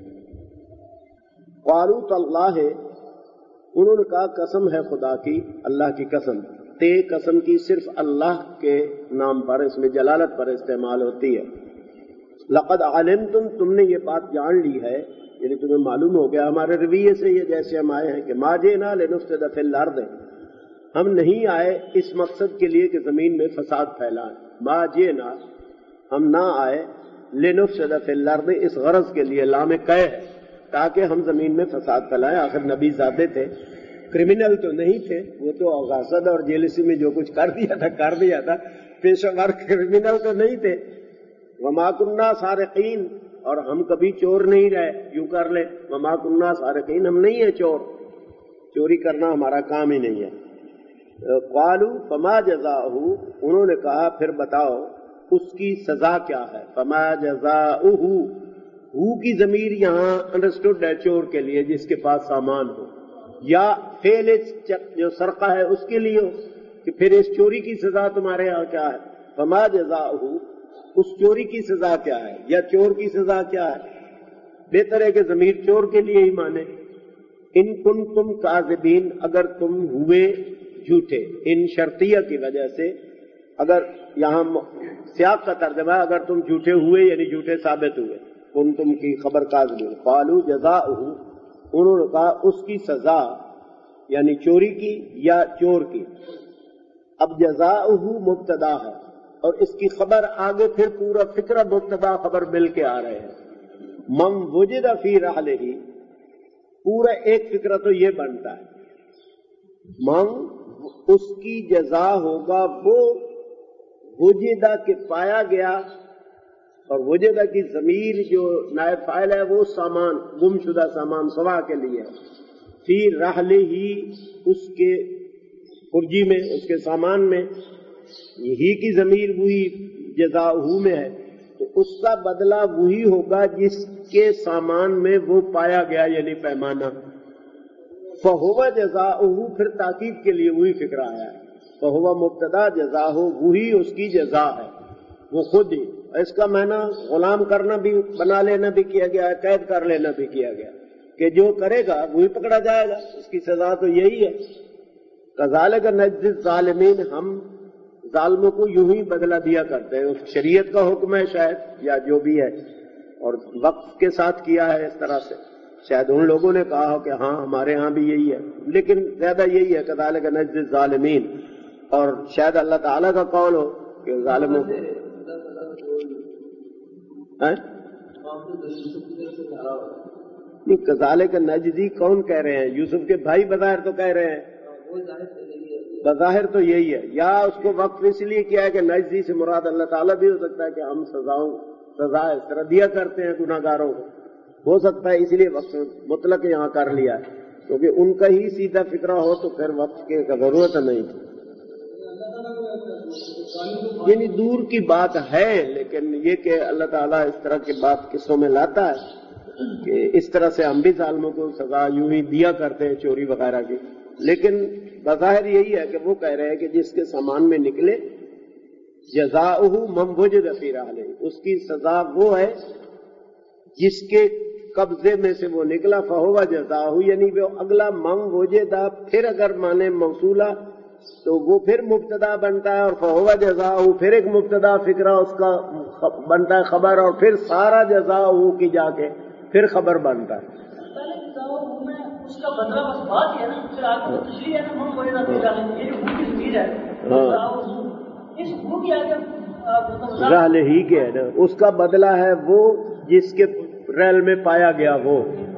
قالوا تاللہ انہوں نے کہا قسم ہے خدا کی اللہ کی قسم تے قسم کی صرف اللہ کے نام پر، اس میں جلالت پر استعمال ہوتی ہے۔ لقد علمتم، تم نے یہ بات جان لی ہے، یعنی تمہیں معلوم ہو گیا ہمارے رویے سے یہ جیسے ہم آئے ہیں کہ ما جئنا لنفسد فی الارض، ہم نہیں آئے اس مقصد کے لیے کہ زمین میں فساد پھیلائیں۔ ما جئنا، ہم نہ آئے لنفسد فی الارض، اس غرض کے لیے، لام قے ہے، تاکہ ہم زمین میں فساد پھیلائیں۔ آخر نبی زادے تھے، کرمنل تو نہیں تھے، وہ تو غاصب اور جیلسی میں جو کچھ کر دیا تھا، پیشہ ور کرمنل تو نہیں تھے۔ وما کننا سارقین، اور ہم کبھی چور نہیں رہے، یوں کر لیں وما کننا سارقین، ہم نہیں ہیں چور، چوری کرنا ہمارا کام ہی نہیں ہے۔ قالوا فما جزاؤہ، انہوں نے کہا پھر بتاؤ اس کی سزا کیا ہے۔ فما جزاؤہ، ہو کی ضمیر یہاں انڈرسٹوڈ ہے چور کے لیے جس کے پاس سامان ہو، یا فعل جو سرقہ ہے اس کے لیے ہو کہ پھر اس چوری کی سزا تمہارے یہاں کیا ہے۔ فما جزاؤہ، اس چوری کی سزا کیا ہے، یا چور کی سزا کیا ہے۔ بہتر ہے کہ ضمیر چور کے لیے ہی مانے۔ ان کنتم کاذبین، اگر تم ہوئے جھوٹے، ان شرطیہ کی وجہ سے، اگر یہاں سیاق کا ترجمہ ہے اگر تم جھوٹے ہوئے یعنی جھوٹے ثابت ہوئے، کنتم کی خبر کاذبین۔ قالوا جزاؤہ، انہوں نے کہا اس کی سزا یعنی چوری کی یا چور کی۔ اب جزاؤہ مبتدا ہے اور اس کی خبر آگے پھر پورا فکرہ مبتدا خبر مل کے آ رہے ہیں۔ من وجد فی رحلہ، پورا ایک فکرہ تو یہ بنتا ہے، من اس کی جزا ہوگا وہ وجدہ کے پایا گیا، اور وجدہ کی ضمیر جو نائب فاعل ہے وہ سامان، گم شدہ سامان سوا کے لیے، فی رحلہ ہی، اس کے پرجی میں، اس کے سامان میں، یہی کی ضمیر وہی جزاؤہ میں ہے، تو اس کا بدلہ وہی ہوگا جس کے سامان میں وہ پایا گیا یعنی پیمانہ۔ فہو جزاؤہ، پھر تاکید کے لیے وہی فکر آیا ہے، فہو مبتدا جزاؤہ، وہی اس کی جزا ہے، وہ خود ہی۔ اس کا معنی غلام کرنا بھی، بنا لینا بھی کیا گیا ہے، قید کر لینا بھی کیا گیا کہ جو کرے گا وہی پکڑا جائے گا، اس کی سزا تو یہی ہے۔ کذالک نجزی الظالمین، ہم ظالموں کو یوں ہی بدلہ دیا کرتے ہیں، شریعت کا حکم ہے شاید یا جو بھی ہے، اور وقت کے ساتھ کیا ہے اس طرح سے، شاید ان لوگوں نے کہا ہو کہ ہاں ہمارے ہاں بھی یہی ہے، لیکن زیادہ یہی ہے کذالک نجزی الظالمین، اور شاید اللہ تعالیٰ کا قول ہو کہ ظالموں کو نہیں، کذالک نجزی کون کہہ رہے ہیں؟ یوسف کے بھائی بظاہر تو کہہ رہے ہیں، بظاہر تو یہی ہے، یا اس کو وقف اس لیے کیا ہے کہ نجزی سے مراد اللہ تعالیٰ بھی ہو سکتا ہے کہ ہم سزا اس طرح دیا کرتے ہیں گناہ گاروں کو، ہو سکتا ہے اس لیے وقف مطلق یہاں کر لیا ہے، کیونکہ ان کا ہی سیدھا فکرہ ہو تو پھر وقف کی ضرورت نہیں تھی۔ یعنی دور کی بات ہے، لیکن یہ کہ اللہ تعالیٰ اس طرح کی بات قصوں میں لاتا ہے کہ اس طرح سے ہم بھی ظالموں کو سزا یوں ہی دیا کرتے ہیں چوری وغیرہ کی، لیکن بظاہر یہی ہے کہ وہ کہہ رہے ہیں کہ جس کے سامان میں نکلے، جزاؤہ من وجد فی رحلہ، اس کی سزا وہ ہے جس کے قبضے میں سے وہ نکلا، فہو جزاؤہ، یعنی وہ اگلا من وجدہ، پھر اگر مانے موصولہ تو وہ پھر مبتدا بنتا ہے، اور فہو جزاؤہ پھر ایک مبتدا فکرہ اس کا بنتا ہے خبر، اور پھر سارا جزاؤہ کی جا کے پھر خبر بنتا ہے۔ اس کا بدلہ بس بات ہے نا، پھر آپ کو تشریح ہے نا، ہم وہی نہ یہ جو بھوک کی ضمیر ہے، اس بھوک کی آگے رحل ہی کے ہے نا، اس کا بدلہ ہے وہ جس کے ریل میں پایا گیا وہ،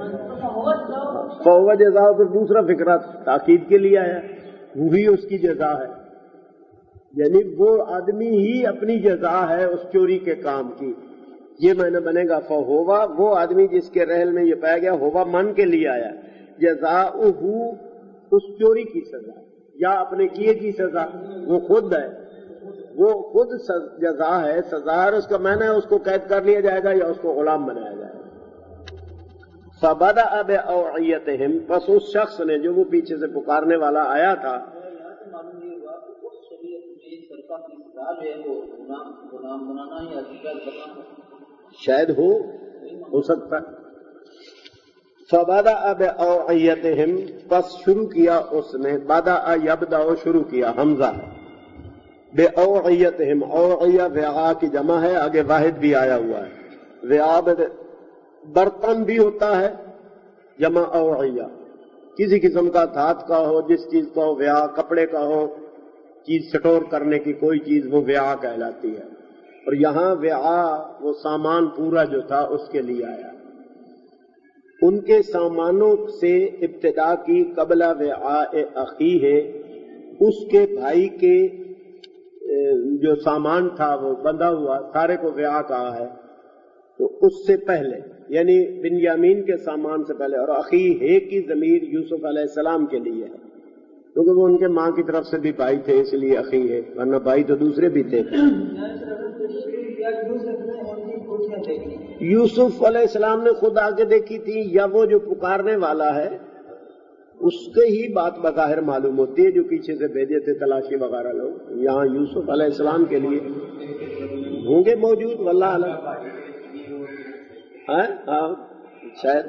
فہو جزاؤ پھر دوسرا فکرہ تاکید کے لیے آیا، وہی اس کی جزا ہے، یعنی وہ آدمی ہی اپنی جزا ہے اس چوری کے کام کی، یہ معنی بنے گا فہوا، وہ آدمی جس کے رحل میں یہ پایا گیا، ہوا من کے لیے آیا، جزاؤہ اس چوری کی سزا یا اپنے کیے کی سزا، وہ خود ہے، وہ خود جزا ہے، سزا ہے، اس کا معنی ہے اس کو قید کر لیا جائے گا یا اس کو غلام بنایا جائے گا۔ فَبَدَأَ بِأَوْعِيَتِهِمْ، پس اس شخص نے جو وہ پیچھے سے پکارنے والا آیا تھا، معلوم یہ ہوا کہ اس شریعت میں سرقہ کی سزا جو ہے وہ غلام بنانا یا قید کرنا شاید ہو سکتا ہے، فبدأ بأوعيتهم، بس شروع کیا اس نے، بدأ یبدأ شروع کیا، حمزہ بأوعيتهم، اوعیہ وعاء کی جمع ہے، آگے واحد بھی آیا ہوا ہے، وعاء برتن بھی ہوتا ہے، جمع اوعیہ، کسی قسم کا دھات کا ہو، جس چیز کا ہو، وعاء کپڑے کا ہو، چیز سٹور کرنے کی کوئی چیز، وہ وعاء کہلاتی ہے، اور یہاں وعاء وہ سامان پورا جو تھا اس کے لیے آیا۔ ان کے سامانوں سے ابتدا کی، قبل وعاء اخی ہے، اس کے بھائی کے جو سامان تھا وہ بندھا ہوا، سارے کو وعاء کہا ہے، تو اس سے پہلے یعنی بنیامین کے سامان سے پہلے، اور اخی ہے کی ضمیر یوسف علیہ السلام کے لیے ہے، کیونکہ وہ ان کے ماں کی طرف سے بھی بھائی تھے، اس لیے اخی ہے، ورنہ بھائی تو دوسرے بھی تھے۔ یوسف علیہ السلام نے خود آگے دیکھی تھی، یا وہ جو پکارنے والا ہے اس کے ہی بات بظاہر معلوم ہوتی ہے، جو پیچھے سے بھیجے تھے تلاشی وغیرہ لوگ، یہاں یوسف علیہ السلام کے لیے ہوں گے موجود، واللہ اعلم۔ ہاں شاید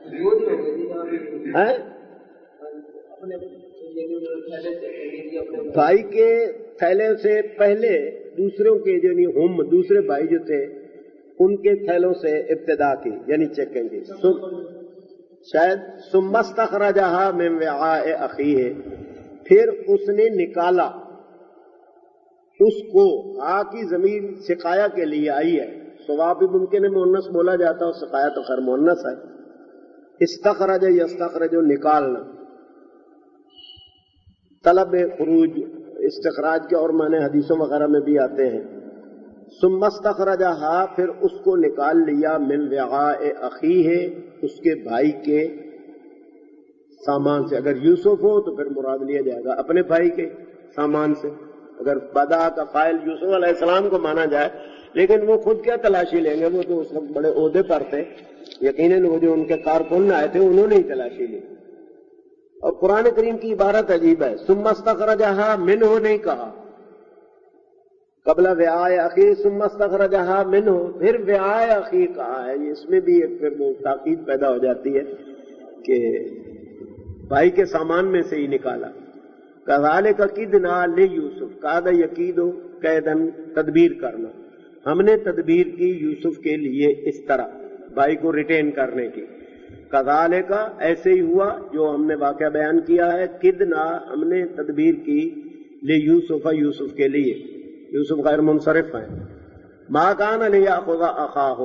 بھائی کے تھیلے سے پہلے دوسروں کے یعنی ہم دوسرے بھائی جو تھے ان کے تھیلوں سے ابتدا کی، یعنی چیکنگ کی، شاید ثم استخرجها من وعاء اخیہ، پھر اس نے نکالا اس کو، آ کی ضمیر سقایا کے لیے آئی ہے، صواب بھی ممکن ہے مؤنث بولا جاتا ہے، سقایا تو خیر مؤنث ہے، استخرج یستخرج نکالنا، طلب خروج استخراج کے اور معنی حدیثوں وغیرہ میں بھی آتے ہیں۔ ثم استخرجها، پھر اس کو نکال لیا، من وعاء اخیہ، اس کے بھائی کے سامان سے، اگر یوسف ہو تو پھر مراد لیا جائے گا اپنے بھائی کے سامان سے، اگر بدا کا فاعل یوسف علیہ السلام کو مانا جائے، لیکن وہ خود کیا تلاشی لیں گے، وہ تو اس وقت بڑے عہدے پر تھے، یقیناً وہ جو ان کے کارکن آئے تھے انہوں نے ہی تلاشی لی۔ اور قرآن کریم کی عبارت عجیب ہے، ثم استخرجها منہ نہیں کہا، قبل وعاء اخی ثم استخرجها منہ، پھر وعاء اخی کہا ہے، اس میں بھی ایک پھر وہ تاکید پیدا ہو جاتی ہے کہ بھائی کے سامان میں سے ہی نکالا۔ کذالک کدنا لیوسف، کاد یکید قیدن، تدبیر کرنا، ہم نے تدبیر کی یوسف کے لیے اس طرح بھائی کو ریٹین کرنے کی، کذالک ایسے ہی ہوا جو ہم نے واقعہ بیان کیا ہے، کدنا ہم نے تدبیر کی، لیوسف یوسف کے لیے، یوسف غیر منصرف ہیں، ما کان لیأخذ اخاہ،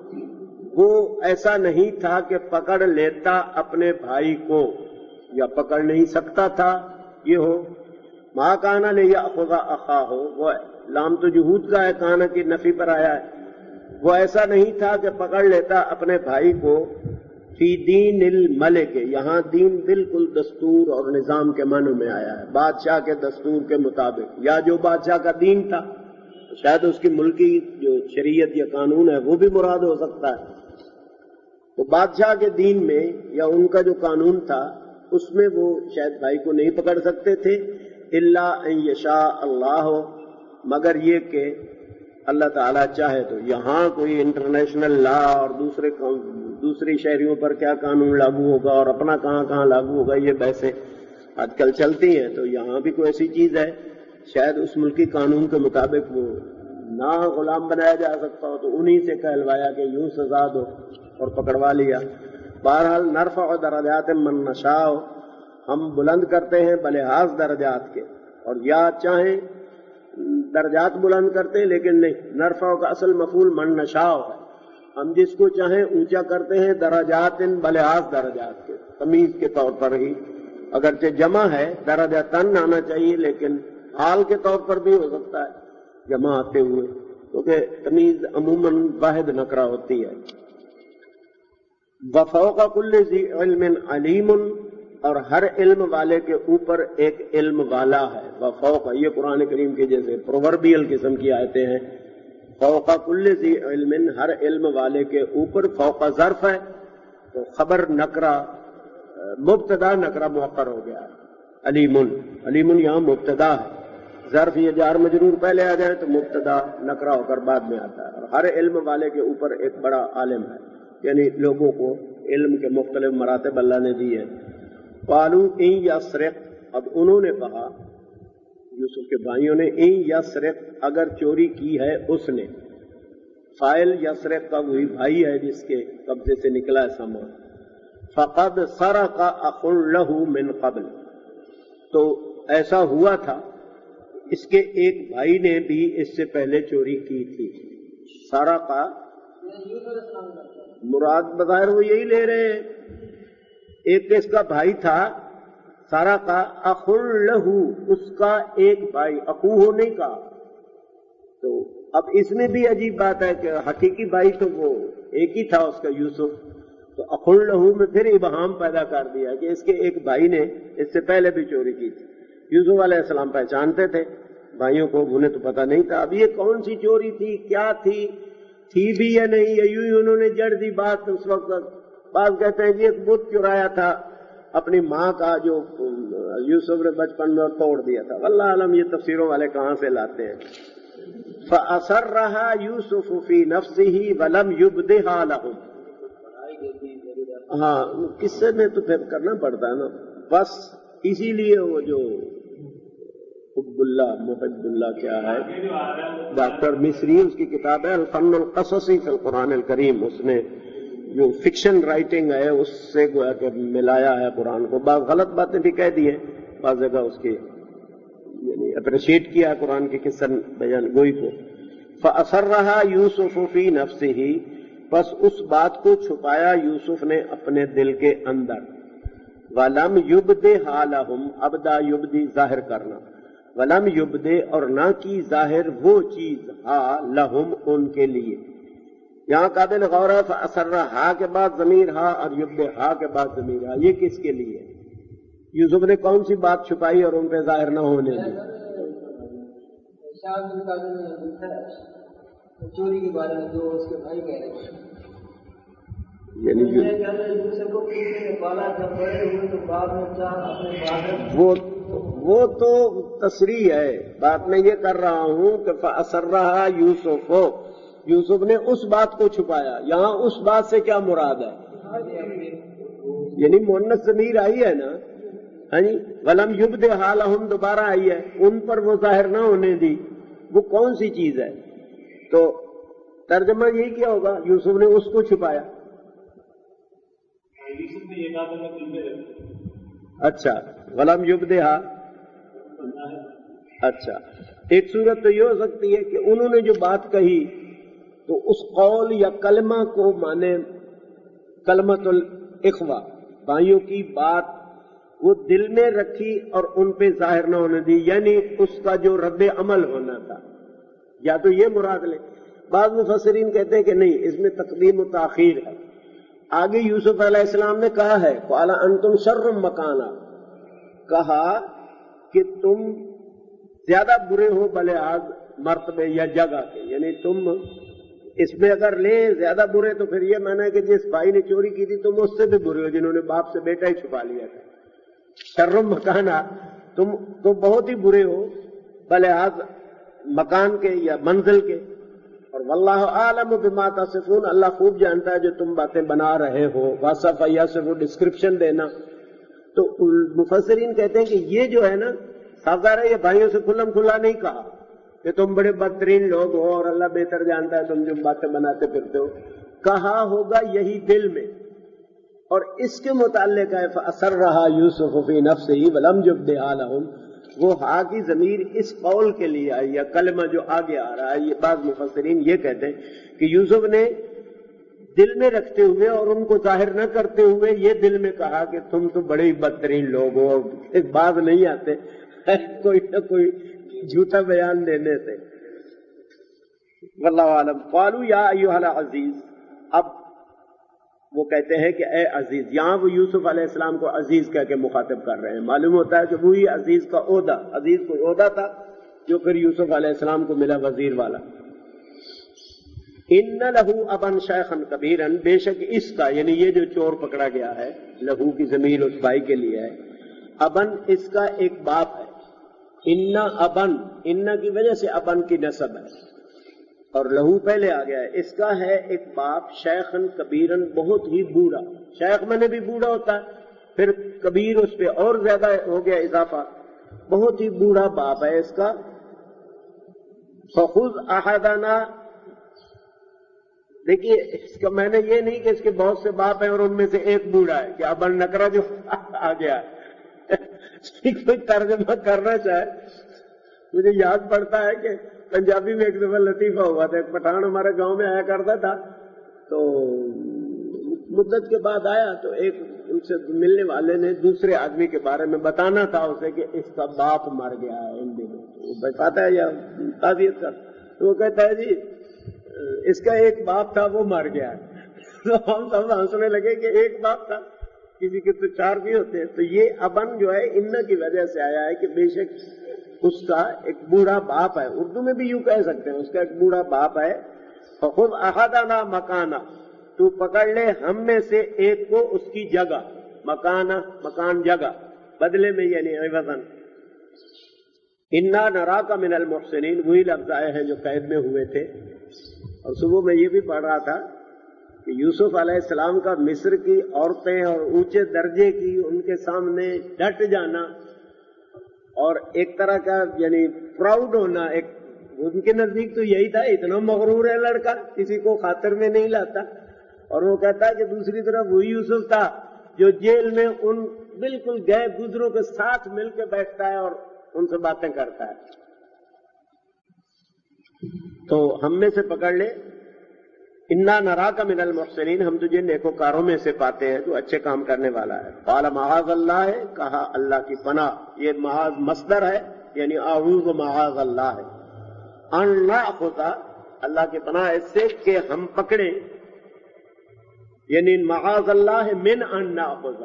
وہ ایسا نہیں تھا کہ پکڑ لیتا اپنے بھائی کو، یا پکڑ نہیں سکتا تھا، یہ ہو ما کان لیأخذ اخاہ، وہ لام تو جہود کا ہے، کان کی نفی پر آیا ہے، وہ ایسا نہیں تھا کہ پکڑ لیتا اپنے بھائی کو، فی دین الملک، یہاں دین بالکل دستور اور نظام کے معنی میں آیا ہے، بادشاہ کے دستور کے مطابق، یا جو بادشاہ کا دین تھا، شاید اس کی ملکی جو شریعت یا قانون ہے وہ بھی مراد ہو سکتا ہے، تو بادشاہ کے دین میں یا ان کا جو قانون تھا اس میں وہ شاید بھائی کو نہیں پکڑ سکتے تھے، الا ان یشاء اللہ، مگر یہ کہ اللہ تعالیٰ چاہے تو۔ یہاں کوئی انٹرنیشنل لا اور دوسری شہریوں پر کیا قانون لاگو ہوگا اور اپنا کہاں کہاں لاگو ہوگا، یہ بحثیں آج کل چلتی ہیں، تو یہاں بھی کوئی ایسی چیز ہے شاید اس ملکی قانون کے مطابق وہ نہ غلام بنایا جا سکتا ہو، تو انہی سے کہلوایا کہ یوں سزا دو اور پکڑوا لیا۔ بہرحال نرفع درجات من نشاء، ہم بلند کرتے ہیں بلحاظ درجات کے، اور یا چاہیں درجات بلند کرتے ہیں، لیکن نہیں، نرفع کا اصل مفعول من نشاء ہے، ہم جس کو چاہیں اونچا کرتے ہیں، درجات بلحاظ درجات کے، تمیز کے طور پر ہی، اگرچہ جمع ہے درجاتن آنا چاہیے، لیکن حال کے طور پر بھی ہو سکتا ہے جمع آتے ہوئے، کیونکہ تمیز عموماً واحد نکرہ ہوتی ہے۔ وفوق کل ذی علم علیم، اور ہر علم والے کے اوپر ایک علم والا ہے، وفوق، یہ قرآن کریم کے جیسے پرووربیل قسم کی آیتیں ہیں، فوق کل ذی علم، ہر علم والے کے اوپر، فوق ظرف ہے تو خبر نکرہ، مبتدا نکرہ مؤخر ہو گیا، علیم، علیم یہاں مبتدا ہے، ظرف یہ جار مجرور پہلے آ جائے تو مبتدا نکرہ ہو کر بعد میں آتا ہے، اور ہر علم والے کے اوپر ایک بڑا عالم ہے، یعنی لوگوں کو علم کے مختلف مراتب اللہ نے دی ہے. قالوا ان یسرق، اب انہوں نے کہا یوسف کے بھائیوں نے، ان یسرق اگر چوری کی ہے اس نے. فاعل یسرق کا وہی بھائی ہے جس کے قبضے سے نکلا ہے سامان. فقد سرق اخ له من قبل، تو ایسا ہوا تھا اس کے ایک بھائی نے بھی اس سے پہلے چوری کی تھی. سرق مراد بظاہر وہ یہی لے رہے ہیں، ایک اس کا بھائی تھا. سرق اخ له، اس کا ایک بھائی، اخوہ نہیں کہا. تو اب اس میں بھی عجیب بات ہے کہ حقیقی بھائی تو وہ ایک ہی تھا اس کا یوسف، تو اخ له میں پھر ابہام پیدا کر دیا کہ اس کے ایک بھائی نے اس سے پہلے بھی چوری کی تھی. یوسف علیہ السلام پہچانتے تھے بھائیوں کو، انہیں تو پتہ نہیں تھا اب یہ کون سی چوری تھی، کیا تھی بھی یا نہیں، یا یوں ہی انہوں نے جڑ دی بات اس وقت. بعض کہتے ہیں کہ ایک بت چرایا تھا اپنی ماں کا جو یوسف نے بچپن میں اور توڑ دیا تھا. واللہ عالم یہ تفسیروں والے کہاں سے لاتے ہیں. فَأَسَرَّهَا يُوسُفُ فِي نَفْسِهِ وَلَمْ يُبْدِهَا لَهُمْ. ہاں قصے میں تو پھر کرنا پڑتا ہے نا، بس اسی لیے وہ جو حب اللہ محب اللہ کیا ہے، ڈاکٹر مصری اس کی کتاب ہے الفن القصصی فی القرآن الکریم، اس نے جو فکشن رائٹنگ ہے اس سے گویا کہ ملایا ہے قرآن کو. بعض غلط باتیں بھی کہہ دی ہیں، بعض جگہ اس کی یعنی اپریشیٹ کیا ہے قرآن کی قصہ بیان گوئی کو. فَأَسَرَّهَا يُوسُفُ فِي نَفْسِهِ، بس اس بات کو چھپایا یوسف نے اپنے دل کے اندر. وَلَمْ يُبْدِهَا لَهُمْ، ابدا یبدی ظاہر کرنا، وَلَمْ يُبْدِ اور نہ کی ظاہر وہ چیز، ہا لہم ان کے لیے. یہاں قابل غور ہے فَأَسَرَّهَا کے بعد ضمیر ہا اور يُبْدِهَا کے بعد ضمیر ہا، یہ کس کے لیے؟ یوسف نے کون سی بات چھپائی اور ان پہ ظاہر نہ ہونے دی؟ چوری کے بارے میں جو اس کے بھائی کہہ رہے ہیں، یعنی وہ تو تصریح ہے، بات میں یہ کر رہا ہوں کہ فَأَسَرَّهَا يُوسُفُ، یوسف نے اس بات کو چھپایا. یہاں اس بات سے کیا مراد ہے؟ یعنی مؤنث ضمیر آئی ہے نا، ہاں جی، وَلَمْ يُبْدِهَا لَهُمْ دوبارہ آئی ہے، ان پر وہ ظاہر نہ ہونے دی. وہ کون سی چیز ہے؟ تو ترجمہ یہی کیا ہوگا، یوسف نے اس کو چھپایا. یوسف نے یہ کہا تھا میں دل میں رکھوں. اچھا، وَلَمْ يُبْدِهَا. اچھا، ایک صورت تو یہ ہو سکتی ہے کہ انہوں نے جو بات کہی تو اس قول یا کلمہ کو مانے کلمۃ الاخوہ، بھائیوں کی بات وہ دل میں رکھی اور ان پہ ظاہر نہ ہونے دی، یعنی اس کا جو رد عمل ہونا تھا، یا تو یہ مراد لیں. بعض مفسرین کہتے ہیں کہ نہیں، اس میں تقدیم و تاخیر ہے. آگے یوسف علیہ السلام نے کہا ہے قَالَ أَنْتُمْ شَرٌّ مَكَانًا، کہا کہ تم زیادہ برے ہو بلحاظ مرتبے یا جگہ کے، یعنی تم اس میں اگر لیں زیادہ برے تو پھر یہ معنی ہے کہ جس بھائی نے چوری کی تھی تم اس سے بھی برے ہو جنہوں نے باپ سے بیٹا ہی چھپا لیا تھا. شرم مکانہ، تم تو بہت ہی برے ہو بلحاظ مکان کے یا منزل کے. اور واللہ عالم بما تصفون، اللہ خوب جانتا ہے جو تم باتیں بنا رہے ہو. وصف یا سے وہ ڈسکرپشن دینا. تو مفسرین کہتے ہیں کہ یہ جو ہے نا، صاف ہے یہ بھائیوں سے کھلم کھلا نہیں کہا کہ تم بڑے بدترین لوگ ہو اور اللہ بہتر جانتا ہے تم جو باتیں بناتے پھرتے ہو. کہا ہوگا یہی دل میں، اور اس کے متعلق ہے فَأَسَرَّهَا يُوسُفُ فِي نَفْسِهِ وَلَمْ يُبْدِهَا لَهُمْ. وہ ہا کی ضمیر اس قول کے لیے آئی یا کلمہ جو آگے آ رہا ہے. یہ بعض مفسرین یہ کہتے ہیں کہ یوسف نے دل میں رکھتے ہوئے اور ان کو ظاہر نہ کرتے ہوئے یہ دل میں کہا کہ تم تو بڑے ہی بدترین لوگ ہو، اور باز نہیں آتے کوئی نہ کوئی جھوٹا بیان دینے سے. واللہ عالم. قالوا یا ایھا العزیز، اب وہ کہتے ہیں کہ اے عزیز. یہاں وہ یوسف علیہ السلام کو عزیز کہہ کے مخاطب کر رہے ہیں. معلوم ہوتا ہے کہ وہی عزیز کا عہدہ، عزیز کوئی عہدہ تھا جو پھر یوسف علیہ السلام کو ملا وزیر والا. ان لہو ابن شیخن کبیرن، بے شک اس کا یعنی یہ جو چور پکڑا گیا ہے، لہو کی ضمیر اس بھائی کے لیے ہے. ابن اس کا ایک باپ ہے. ان ابن، ان کی وجہ سے ابن کی نسب ہے اور لہو پہلے آ گیا ہے. اس کا ہے ایک باپ، شیخن کبیرن بہت ہی بوڑھا. شیخ میں نے بھی بوڑھا ہوتا ہے، پھر کبیر اس پہ اور زیادہ ہو گیا اضافہ، بہت ہی بوڑھا باپ ہے اس کا. فخذ احدنا، دیکھیے اس کا میں نے یہ نہیں کہ اس کے بہت سے باپ ہیں اور ان میں سے ایک بوڑھا ہے کہ ابن نکرہ جو آ گیا کوئی ترجمہ کرنا چاہے. مجھے یاد پڑتا ہے کہ پنجابی میں ایک دفعہ لطیفہ ہوا تھا، ایک پٹھان ہمارے گاؤں میں آیا کرتا تھا، تو مدت کے بعد آیا تو ایک ان سے ملنے والے نے دوسرے آدمی کے بارے میں بتانا تھا اسے کہ اس کا باپ مر گیا ہے ان دنوں. وہ بتاتا ہے یا تعزیت کا، تو وہ کہتا ہے جی اس کا ایک باپ تھا وہ مر گیا. تو ہم سب ہنسنے لگے کہ ایک باپ تھا، کسی کے تو چار بھی ہوتے ہیں. تو یہ ابن جو ہے ان کی وجہ سے آیا ہے کہ بے شک اس کا ایک بوڑھا باپ ہے. اردو میں بھی یوں کہہ سکتے ہیں اس کا ایک بوڑھا باپ ہے. فخذ احدنا مکانا، تو پکڑ لے ہم میں سے ایک کو اس کی جگہ. مکانا مکان جگہ، بدلے میں یعنی عوضاً. انا نراک من المحسنین، وہی لفظ آئے ہیں جو قید میں ہوئے تھے. اور صبح میں یہ بھی پڑھ رہا تھا کہ یوسف علیہ السلام کا مصر کی عورتیں اور اونچے درجے کی ان کے سامنے ڈٹ جانا اور ایک طرح کا یعنی پراؤڈ ہونا، ایک ان کے نزدیک تو یہی تھا، اتنا مغرور ہے لڑکا کسی کو خاطر میں نہیں لاتا. اور وہ کہتا ہے کہ دوسری طرف وہی یوسف تھا جو جیل میں ان بالکل گئے گزروں کے ساتھ مل کے بیٹھتا ہے اور ان سے باتیں کرتا ہے. تو ہم میں سے پکڑ لے، انا نراک من المحسنین، ہم تجھے نیکوکاروں میں سے پاتے ہیں، تو اچھے کام کرنے والا ہے. قال معاذ اللہ ہے، کہا اللہ کی پناہ. یہ معاذ مصدر ہے یعنی اعوذ معاذ اللہ ہے. ان ناخذ، اللہ کی پناہ اس سے کہ ہم پکڑیں، یعنی معاذ اللہ من ان ناخذ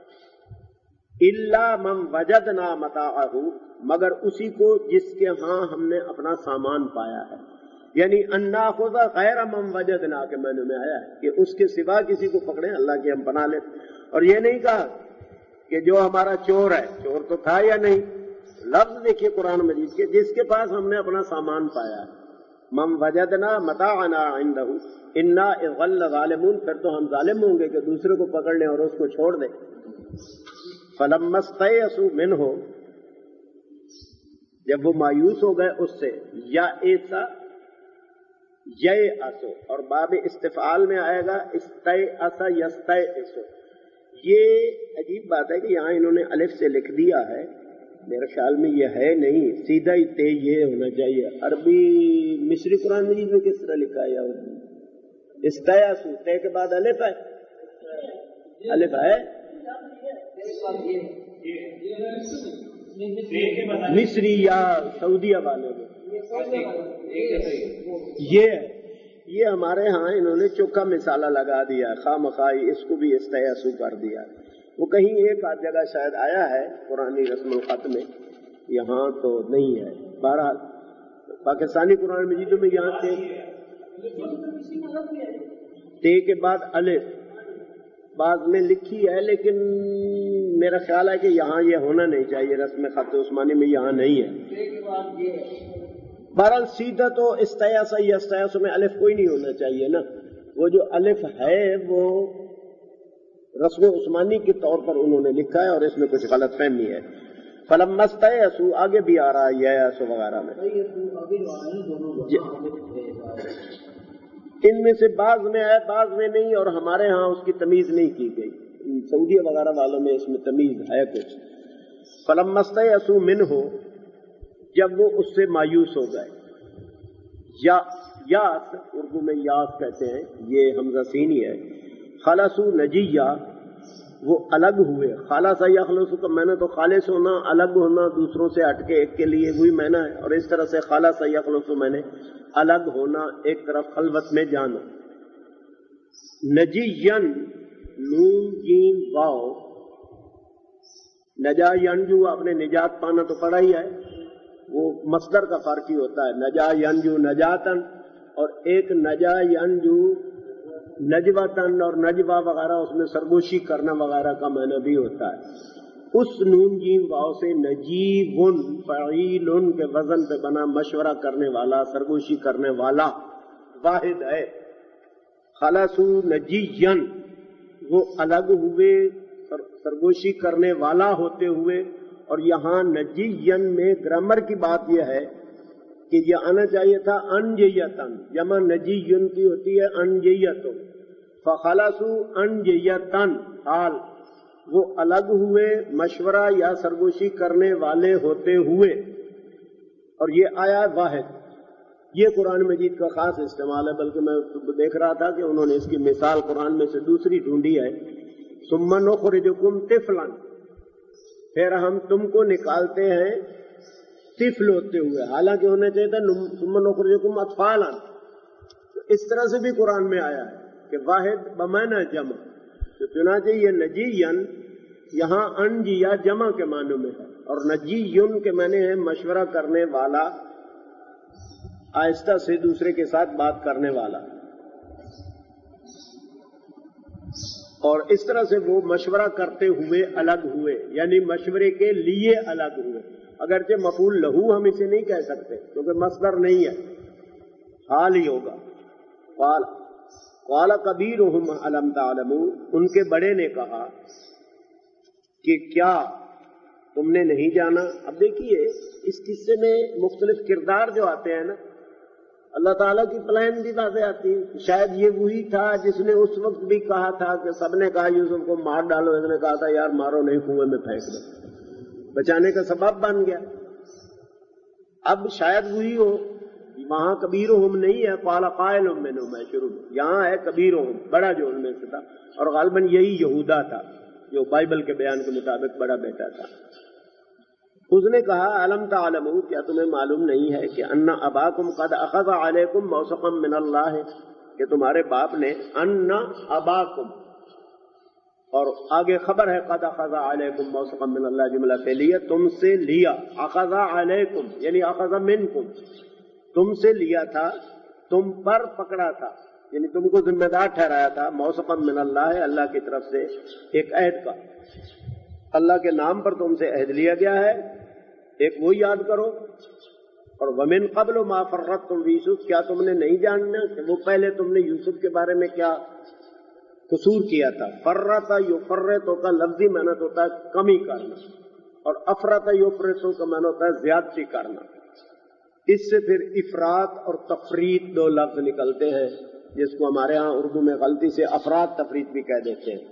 الا من وجدنا متاعہ، مگر اسی کو جس کے ہاں ہم نے اپنا سامان پایا ہے. یعنی ان ناخذ غیر من وجدنا کے معنی میں آیا ہے کہ اس کے سوا کسی کو پکڑیں، اللہ کی ہم پناہ لیں. اور یہ نہیں کہا کہ جو ہمارا چور ہے، چور تو تھا یا نہیں. لفظ دیکھیے قرآن مجید کے، جس کے پاس ہم نے اپنا سامان پایا ہے. من وجدنا متاعنا عنده انا اذ ظالمون، پھر تو ہم ظالم ہوں گے کہ دوسرے کو پکڑ لیں اور اس کو چھوڑ دیں. فلما استيئسوا منه، جب وہ مایوس ہو گئے اس سے، یا ایسا یئسو، اور باب استفعال میں آئے گا استیئس یستیئس. یہ عجیب بات ہے کہ یہاں انہوں نے الف سے لکھ دیا ہے، میرے خیال میں یہ ہے نہیں، سیدھا ہی تے یہ ہونا چاہیے. عربی مصری قرآن مجید میں کس طرح لکھا ہے؟ یا استیئس، تے کے بعد الف ہے، الف ہے مصری یا سعودیہ والے میں. یہ ہمارے ہاں انہوں نے چوکھا مثالہ لگا دیا، خواہ مخواہ اس کو بھی استیئسو کر دیا. وہ کہیں ایک آدھ جگہ شاید آیا ہے قرآنی رسم الخط میں، یہاں تو نہیں ہے. بہرحال پاکستانی قرآن مجیدوں میں یہاں تے کے بعد الف بعض میں لکھی ہے، لیکن میرا خیال ہے کہ یہاں یہ ہونا نہیں چاہیے، رسم خط عثمانی میں یہاں نہیں ہے. بہرحال سیدھا تو استیئس یا استیئس میں الف کوئی نہیں ہونا چاہیے نا. وہ جو الف ہے وہ رسم عثمانی کے طور پر انہوں نے لکھا ہے اور اس میں کچھ غلط فہمی ہے. فلما استیئسوا آگے بھی آ رہا ہے یئس وغیرہ میں، ان میں سے بعض میں ہے بعض میں نہیں، اور ہمارے ہاں اس کی تمیز نہیں کی گئی. سعودی وغیرہ والوں میں اس میں تمیز ہے کچھ. فلما استیئسوا منہ، جب وہ اس سے مایوس ہو گئے. یاس اردو میں یاس کہتے ہیں، یہ حمزہ سینی ہے. خلصوا نجیہ، وہ الگ ہوئے. خالص یخلص کا میں نے تو خالص ہونا، الگ ہونا، دوسروں سے ہٹ کے ایک کے لیے وہی میں نے ہے. اور اس طرح سے خالص یخلص میں نے الگ ہونا، ایک طرف خلوت میں جانا. نجین نون جیم واو، نجا ینجو، آپ نے نجات پانا تو پڑھا ہی ہے، وہ مصدر کا فرق ہی ہوتا ہے. نجا ینجو نجاتن، اور ایک نجا ینجو نجوتن اور نجوا وغیرہ، اس میں سرگوشی کرنا وغیرہ کا معنی بھی ہوتا ہے. اس نون جیم واو سے نجیبن فعیلن کے وزن پہ بنا، مشورہ کرنے والا، سرگوشی کرنے والا واحد ہے. خلصوا نجین، وہ الگ ہوئے سرگوشی کرنے والا ہوتے ہوئے. اور یہاں نجین میں گرامر کی بات یہ ہے کہ یہ آنا چاہیے تھا انجیتن، جمع نجین کی ہوتی ہے انجیتن. فخلصوا انجیتن، حال وہ الگ ہوئے مشورہ یا سرگوشی کرنے والے ہوتے ہوئے. اور یہ آیا واحد، یہ قرآن مجید کا خاص استعمال ہے. بلکہ میں دیکھ رہا تھا کہ انہوں نے اس کی مثال قرآن میں سے دوسری ڈھونڈی ہے. ثم نخرجکم طفلا، پھر ہم تم کو نکالتے ہیں طفل ہوتے ہوئے، حالانکہ ہونا چاہیے تھا ثم نخرجکم اطفالا. اس طرح سے بھی قرآن میں آیا ہے کہ واحد بمعنی جمع. تو چنانچہ یہ نجین یہاں انجیا جمع کے معنوں میں ہے، اور نجیون کے معنی ہے مشورہ کرنے والا، آہستہ سے دوسرے کے ساتھ بات کرنے والا. اور اس طرح سے وہ مشورہ کرتے ہوئے الگ ہوئے، یعنی مشورے کے لیے الگ ہوئے. اگرچہ مفعول لہو ہم اسے نہیں کہہ سکتے کیونکہ مصدر نہیں ہے، حال ہی ہوگا. قال کبیرہم الم تعلموا، ان کے بڑے نے کہا کہ کیا تم نے نہیں جانا. اب دیکھیے اس قصے میں مختلف کردار جو آتے ہیں نا، اللہ تعالیٰ کی پلان بھی واضح آتی ہے. شاید یہ وہی تھا جس نے اس وقت بھی کہا تھا کہ سب نے کہا یوسف کو مار ڈالو، اس نے کہا تھا یار مارو نہیں، کنویں میں پھینک دو، بچانے کا سبب بن گیا. اب شاید وہی ہو. وہاں کبیرہم نہیں ہے، قال قائل منہم ہے شروع میں، یہاں ہے کبیرہم، بڑا جو ان میں سے تھا. اور غالباً یہی یہودا تھا جو بائبل کے بیان کے مطابق بڑا بیٹا تھا. اس نے کہا الم تعلموا، کیا تمہیں معلوم نہیں ہے کہ ان اباکم قد اخذ علیکم موثقا من اللہ، کہ تمہارے باپ نے ان اباکم، اور آگے خبر ہے قد اخذ علیکم موثقا من اللہ، جملہ فعلیہ، تم سے لیا. اخذ علیکم یعنی اخذ منکم، تم سے لیا تھا، تم پر پکڑا تھا، یعنی تم کو ذمہ دار ٹھہرایا تھا. موثقا من اللہ، اللہ کی طرف سے ایک عہد کا، اللہ کے نام پر تم سے عہد لیا گیا ہے. ایک وہ یاد کرو. اور ومن قبل ما فرطتم فی یوسف، کیا تم نے نہیں جاننا کہ وہ پہلے تم نے یوسف کے بارے میں کیا قصور کیا تھا. فرط یفرط کا لفظی معنی ہوتا ہے کمی کرنا، اور افرط یفرط کا معنی ہوتا ہے زیادتی کرنا. اس سے پھر افراط اور تفریط دو لفظ نکلتے ہیں، جس کو ہمارے ہاں اردو میں غلطی سے افراد تفریط بھی کہہ دیتے ہیں.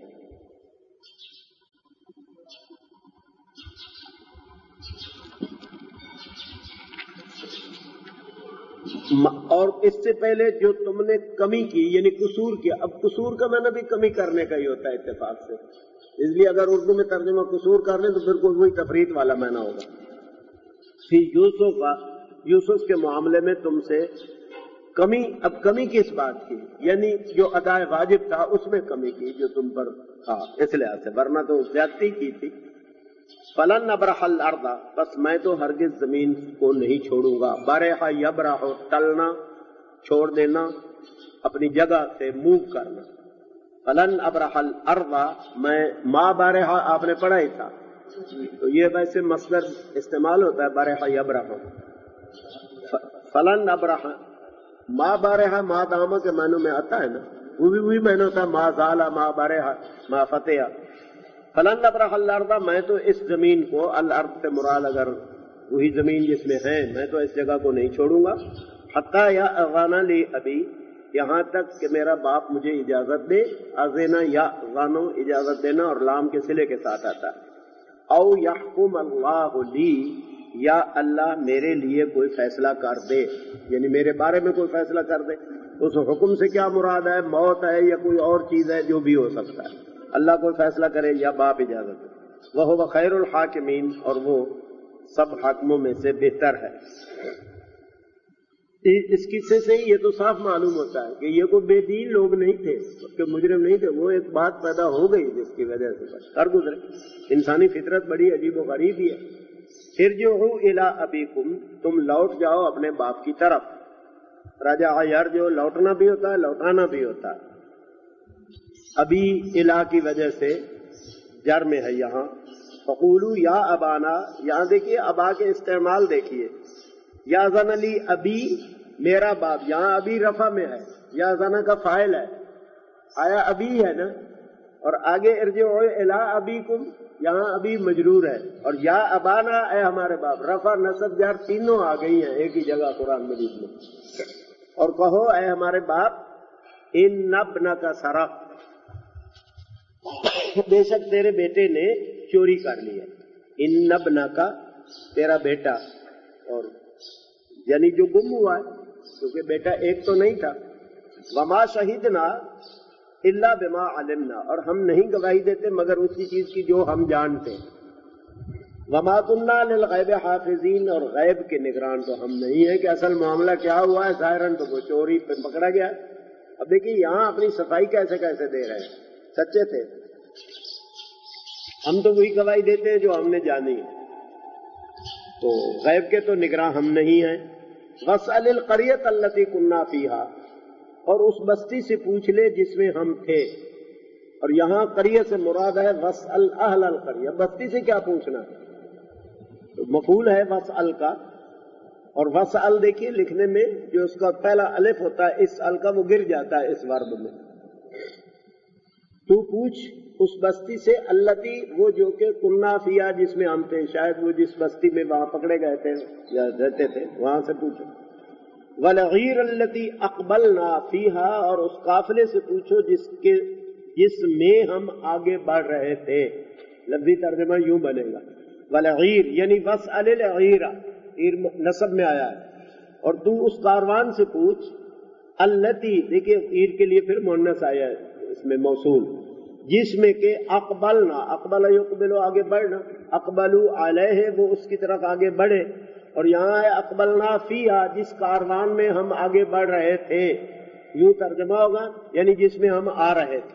اور اس سے پہلے جو تم نے کمی کی یعنی قصور کیا. اب قصور کا معنی بھی کمی کرنے کا ہی ہوتا ہے اتفاق سے، اس لیے اگر اردو میں ترجمہ قصور کر لیں تو پھر کوئی وہی تفریط والا معنی ہوگا. فی یوسف کے معاملے میں تم سے کمی. اب کمی کس بات کی؟ یعنی جو ادائے واجب تھا اس میں کمی کی جو تم پر تھا، اس لحاظ سے، ورنہ تو زیادتی کی تھی. فلن ابرح الارض، بس میں تو ہرگز زمین کو نہیں چھوڑوں گا. برح یبرح، ٹلنا، چھوڑ دینا، اپنی جگہ سے موو کرنا. فلن ابرح الارض، میں ما برح آپ نے پڑھا ہی تھا، تو یہ ویسے مصدر استعمال ہوتا ہے برح یبرح. فلن ابرح، ما برح ما دامہ کے معنوں میں آتا ہے نا، وہ بھی وہی معنی ہوتا ہے ما زال ما برح ما فتح. فلن ابرح الارض، میں تو اس زمین کو، الارض سے مراد اگر وہی زمین جس میں ہے، میں تو اس جگہ کو نہیں چھوڑوں گا. حتی یأذن لی ابی، یہاں تک کہ میرا باپ مجھے اجازت دے. اذن یأذن اجازت دینا، اور لام کے صلے کے ساتھ آتا ہے. او یحکم اللہ لی، یا اللہ میرے لیے کوئی فیصلہ کر دے، یعنی میرے بارے میں کوئی فیصلہ کر دے. اس حکم سے کیا مراد ہے؟ موت ہے یا کوئی اور چیز ہے، جو بھی ہو سکتا ہے. اللہ کوئی فیصلہ کرے یا باپ اجازت دے. وہ خیر الحاکمین، اور وہ سب حاکموں میں سے بہتر ہے. اس قصے سے یہ تو صاف معلوم ہوتا ہے کہ یہ کوئی بے دین لوگ نہیں تھے، کہ مجرم نہیں تھے. وہ ایک بات پیدا ہو گئی جس کی وجہ سے کر گزرے. انسانی فطرت بڑی عجیب و غریب ہی ہے. ارجعوا الی ابیکم، تم لوٹ جاؤ اپنے باپ کی طرف. رجع یرجع، لوٹنا بھی ہوتا ہے، لوٹانا بھی ہوتا ہے. ابھی الہ کی وجہ سے جر میں ہے یہاں. فقولوا یا ابانا، یہاں دیکھیے ابا کے استعمال دیکھیے. یا زن لی ابی، میرا باپ، یہاں ابھی رفع میں ہے، یا زن کا فاعل ہے. آیا ابھی ہے نا، اور آگے ارجعوا الی ابیکم، یہاں ابھی مجرور ہے، اور یا ابانا اے ہمارے باپ، رفع نصب جار تینوں آ گئی ہیں ایک ہی جگہ قرآن مجید میں. اور کہو اے ہمارے باپ، ان ابنک سرق، بے شک تیرے بیٹے نے چوری کر لیا. ان ابنک، تیرا بیٹا، اور یعنی جو گم ہوا ہے، کیونکہ بیٹا ایک تو نہیں تھا. وما شہدنا الا بما علمنا، اور ہم نہیں گواہی دیتے مگر اسی چیز کی جو ہم جانتے. وما كنا للغیب حافظین، اور غیب کے نگران تو ہم نہیں ہیں کہ اصل معاملہ کیا ہوا ہے. ظاہراً تو وہ چوری پہ پکڑا گیا. اب دیکھیے یہاں اپنی صفائی کیسے کیسے دے رہے ہیں. سچے تھے، ہم تو وہی گواہی دیتے ہیں جو ہم نے جانی ہے، تو غیب کے تو نگراں ہم نہیں ہیں. واسأل القریۃ التی كنا فیہا، اور اس بستی سے پوچھ لے جس میں ہم تھے. اور یہاں قریہ سے مراد ہے واسأل اہل القریہ، بستی سے کیا پوچھنا. تو مفعول ہے واسأل کا، اور واسأل دیکھیے لکھنے میں جو اس کا پہلا الف ہوتا ہے اس ال کا، وہ گر جاتا ہے اس ورب میں. تو پوچھ اس بستی سے التی، وہ جو کہ کنا فیہا جس میں ہم تھے، شاید وہ جس بستی میں وہاں پکڑے گئے تھے یا رہتے تھے وہاں سے پوچھو. والعیر التی اقبلنا فیہا، اور اس قافلے سے پوچھو جس میں ہم آگے بڑھ رہے تھے. لفظی ترجمہ یوں بنے گا والعیر، یعنی واسأل العیر، عیر نصب میں آیا ہے. اور تو اس کاروان سے پوچھ التی، دیکھیے عیر کے لیے پھر مؤنث آیا ہے اس میں موصول، جس میں کہ اقبلنا، اقبل یقبلو آگے بڑھنا، اقبلو علیہ وہ اس کی طرف آگے بڑھے. اور یہاں ہے اقبلنا فیہا جس کاروان میں ہم آگے بڑھ رہے تھے. یوں ترجمہ ہوگا یعنی جس میں ہم آ رہے تھے.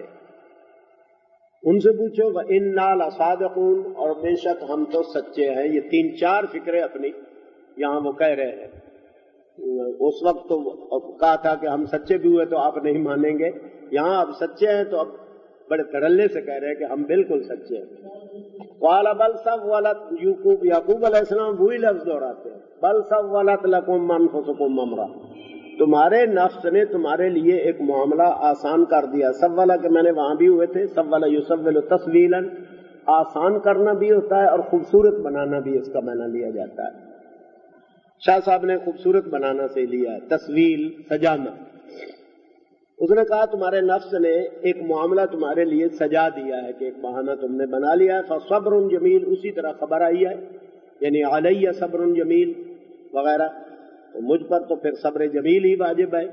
ان سے پوچھو وَإِنَّا لَصَادِقُونَ، اور بے شک ہم تو سچے ہیں. یہ 3-4 فکریں اپنی یہاں وہ کہہ رہے ہیں. اس وقت تو کہا تھا کہ ہم سچے بھی ہوئے تو آپ نہیں مانیں گے، یہاں اب سچے ہیں تو اب بڑے ترلے سے کہہ رہے ہیں کہ ہم بالکل سچے ہیں. قال بل سولت، یعقوب علیہ السلام وہی لفظ دہراتے ہیں، بل سولت لکم انفسکم امرا، تمہارے نفس نے تمہارے لیے ایک معاملہ آسان کر دیا. سولا کہ میں نے وہاں بھی ہوئے تھے، سولا یسول تسویلا، آسان کرنا بھی ہوتا ہے اور خوبصورت بنانا بھی اس کا معنی لیا جاتا ہے. شاہ صاحب نے خوبصورت بنانا سے لیا ہے، تسویل سجانا. اس نے کہا تمہارے نفس نے ایک معاملہ تمہارے لیے سجا دیا ہے کہ ایک بہانہ تم نے بنا لیا ہے. فصبر جمیل، اسی طرح خبر آئی ہے یعنی علیہ صبر جمیل وغیرہ، تو مجھ پر تو پھر صبر جمیل ہی واجب ہے.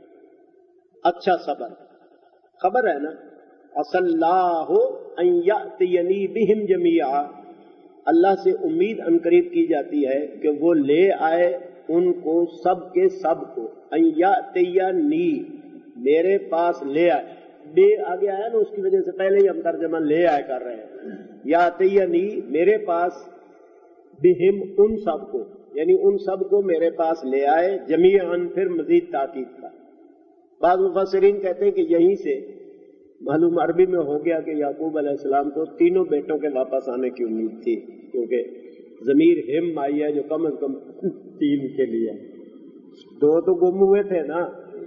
اچھا صبر خبر ہے نا. عسى اللہ ان یأتینی بہم جمیعا، اللہ سے امید انقریب کی جاتی ہے کہ وہ لے آئے ان کو سب کے سب کو. ان یأتینی، میرے پاس لے آئے، بے آگے آیا نا اس کی وجہ سے پہلے ہی ہم ترجمہ لے آئے کر رہے ہیں. یأتینی میرے پاس، بہم ان سب کو، یعنی ان سب کو میرے پاس لے آئے. جمیعاً پھر مزید تاکید کا. بعض مفسرین کہتے ہیں کہ یہیں سے معلوم عربی میں ہو گیا کہ یعقوب علیہ السلام کو تینوں بیٹوں کے واپس آنے کی امید تھی، کیونکہ ضمیر ہم آئی ہے جو کم از کم 3 کے لیے. 2 تو گم ہوئے تھے نا،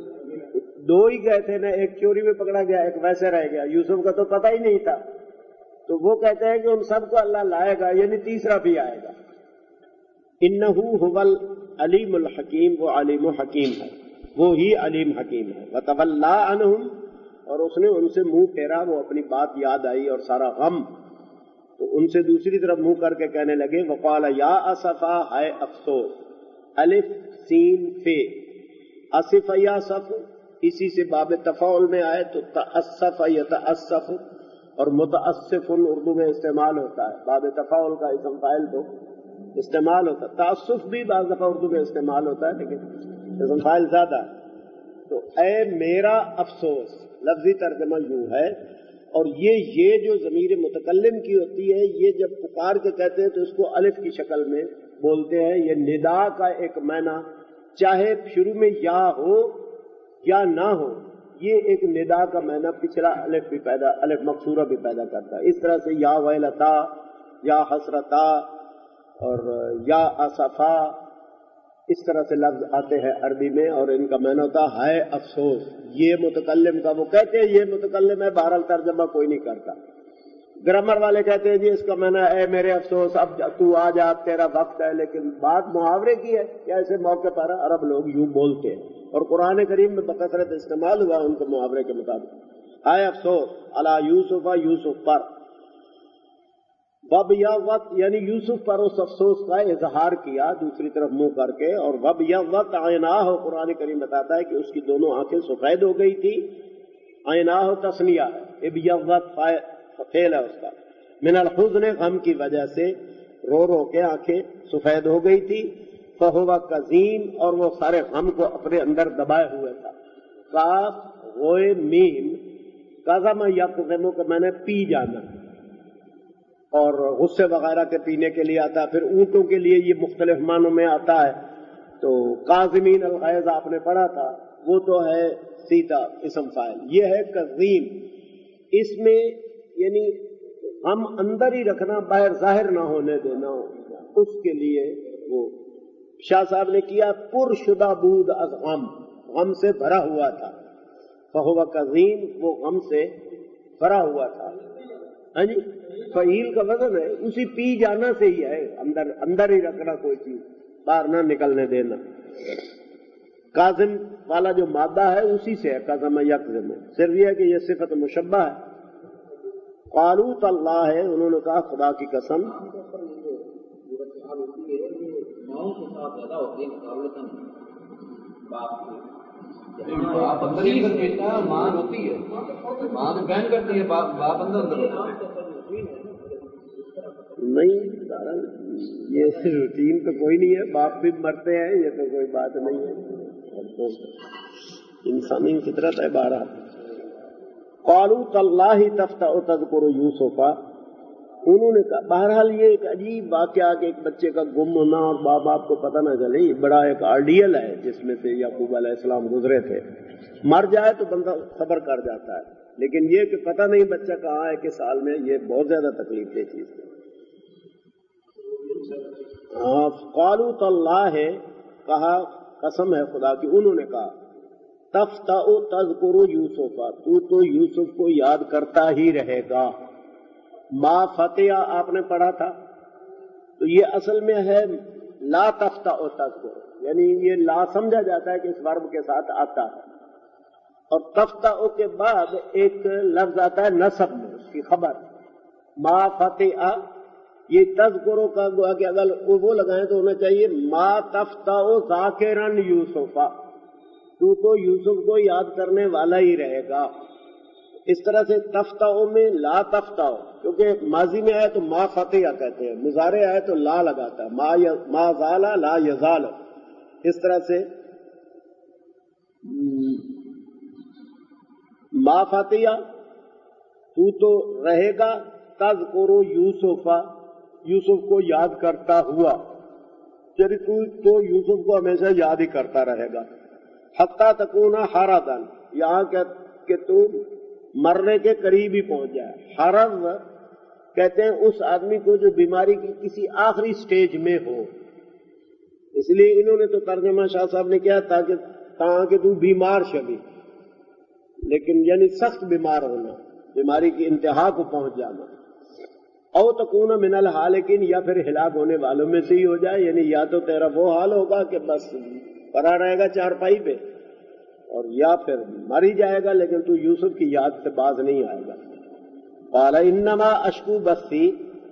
2 ہی گئے تھے نا، ایک چوری میں پکڑا گیا، ایک ویسے رہ گیا. یوسف کا تو پتہ ہی نہیں تھا، تو وہ کہتے ہیں کہ ان سب کو اللہ لائے گا، یعنی تیسرا بھی آئے گا. انہو هو العلیم الحکیم، وہ علیم و حکیم ہے، وہ ہی علیم حکیم ہے. وتولی عنہم، اور اس نے ان سے منہ پھیرا، وہ اپنی بات یاد آئی اور سارا غم، تو ان سے دوسری طرف منہ کر کے کہنے لگے وقال یا اسفا، ہے افسوس. الف سین فے، اسف یا صف اسی سے باب تفاعل میں آئے تو تأسف یتأسف، اور متأسف اردو میں استعمال ہوتا ہے. باب تفاعل کا اسم فاعل تو استعمال ہوتا ہے. تأسف بھی بعض دفعہ اردو میں استعمال ہوتا ہے لیکن اسم فاعل زیادہ ہے. تو اے میرا افسوس، لفظی ترجمہ یوں ہے. اور یہ جو ضمیر متکلم کی ہوتی ہے، یہ جب پکار کے کہتے ہیں تو اس کو الف کی شکل میں بولتے ہیں. یہ ندا کا ایک معنی، چاہے شروع میں یا ہو یا نہ ہو، یہ ایک ندا کا معنی پچھلا الف بھی پیدا، الف مقصورہ بھی پیدا کرتا ہے. اس طرح سے یا ویلتا، یا حسرتا، اور یا اسفا، اس طرح سے لفظ آتے ہیں عربی میں، اور ان کا معنی ہوتا ہے افسوس. یہ متکلم کا، وہ کہتے ہیں یہ متکلم ہے، بہرحال ترجمہ کوئی نہیں کرتا. گرامر والے کہتے ہیں جی اس کا معنی اے میرے افسوس، اب تو آ جا، اب تیرا وقت ہے. لیکن بات محاورے کی ہے کہ ایسے موقع پر عرب لوگ یوں بولتے ہیں، اور قرآن کریم میں بکثرت استعمال ہوا ان کے محاورے کے مطابق. اے افسوس علی یوسف، یوسف پر. وب یا وقت یعنی یوسف پر اس افسوس کا اظہار کیا دوسری طرف منہ کر کے. اور وب یا وقت عیناہ، قرآن کریم بتاتا ہے کہ اس کی دونوں آنکھیں سفید ہو گئی تھی. عیناہ تسنیہ ہے، اب یا وقت فعل ہے اس کا. من الحزن، غم کی وجہ سے رو رو کے آنکھیں سفید ہو گئی تھی. فہو کظیم، اور وہ سارے غم کو اپنے اندر دبائے ہوئے تھا. کاف غوئے میم، کظم یقظم کو میں نے پی جانا، اور غصے وغیرہ کے پینے کے لیے آتا ہے. پھر اونٹوں کے لیے یہ مختلف معنوں میں آتا ہے. تو کاظمین الغیظ آپ نے پڑھا تھا، وہ تو ہے سیدھا اسم فاعل. یہ ہے کظیم، اس میں یعنی ہم اندر ہی رکھنا، باہر ظاہر نہ ہونے دینا. اس کے لیے وہ شاہ صاحب نے کیا پر شدہ بود از غم، غم سے بھرا ہوا تھا. فہو کظیم، وہ غم سے بھرا ہوا تھا. ہاں جی، فعیل کا وزن ہے، اسی پی جانا سے ہی ہے، اندر ہی رکھنا، کوئی چیز باہر نہ نکلنے دینا. کاظم والا جو مادہ ہے اسی سے ہے کظم یکظم. صرف یہ ہے کہ یہ صفت مشبہ ہے. قالوا تاللہ ہے، انہوں نے کہا خدا کی قسم. ماؤں کے ساتھ زیادہ ہوتی ہے مقابلتاً باپ کے. باپ اندر ہی اندر بیٹا ہے، ماں روتی ہے، ماں تو بہن کرتی ہے، باپ اندر اندر ہوتا ہے. نہیں یہ روٹین تو کوئی نہیں ہے، باپ بھی مرتے ہیں، یہ تو کوئی بات نہیں ہے، انسانی فطرت ہے. بہرحال قالوا تاللہ تفتأ تذکر یوسف، انہوں نے کہا. بہرحال یہ ایک عجیب واقعہ کہ ایک بچے کا گم ہونا اور باپ باپ کو پتہ نہ چلے، یہ بڑا ایک آئیڈیل ہے جس میں سے یعقوب علیہ السلام گزرے تھے. مر جائے تو بندہ خبر کر جاتا ہے، لیکن یہ کہ پتہ نہیں بچہ کہاں ہے، کس حال میں، یہ بہت زیادہ تکلیف دہ چیز ہے. قالوا تاللہ ہے، کہا قسم ہے خدا کی. انہوں نے کہا تفتأ تذکر یوسف، تو یوسف کو یاد کرتا ہی رہے گا. ما فتح آپ نے پڑھا تھا، تو یہ اصل میں ہے لا تفتأ تذکر، یعنی یہ لا سمجھا جاتا ہے کہ اس ورب کے ساتھ آتا ہے. اور تفتأ کے بعد ایک لفظ آتا ہے نصب میں، اس کی خبر. ما فتح، یہ تذکروں کا گویا کہ اگر وہ لگائیں تو ہونا چاہیے ما تفتأ ذاکرا یوسف، تو یوسف کو یاد کرنے والا ہی رہے گا. اس طرح سے تفتأ میں لا تفتأ، کیونکہ ماضی میں آئے تو ما فتح کہتے ہیں، مضارع آئے تو لا لگاتا ہے، ما زال لا یزال. اس طرح سے ما فتح تو رہے گا، تذکر یوسف، یوسف کو یاد کرتا ہوا، یعنی تو یوسف کو ہمیشہ یاد ہی کرتا رہے گا. حتی تکون حرضا، یہاں کہ تو مرنے کے قریب ہی پہنچ جائے. حرض کہتے ہیں اس آدمی کو جو بیماری کی کسی آخری سٹیج میں ہو. اس لیے انہوں نے تو ترجمہ شاہ صاحب نے کیا تاکہ تو بیمار شبی، لیکن یعنی سخت بیمار ہونا، بیماری کی انتہا کو پہنچ جانا. او تکون من الحالکین، یا پھر ہلاک ہونے والوں میں سے ہی ہو جائے، یعنی یا تو تیرا وہ حال ہوگا کہ بس پڑا رہے گا چارپائی پہ، اور یا پھر مر ہی جائے گا، لیکن تو یوسف کی یاد سے باز نہیں آئے گا. قال انما اشکو بثی،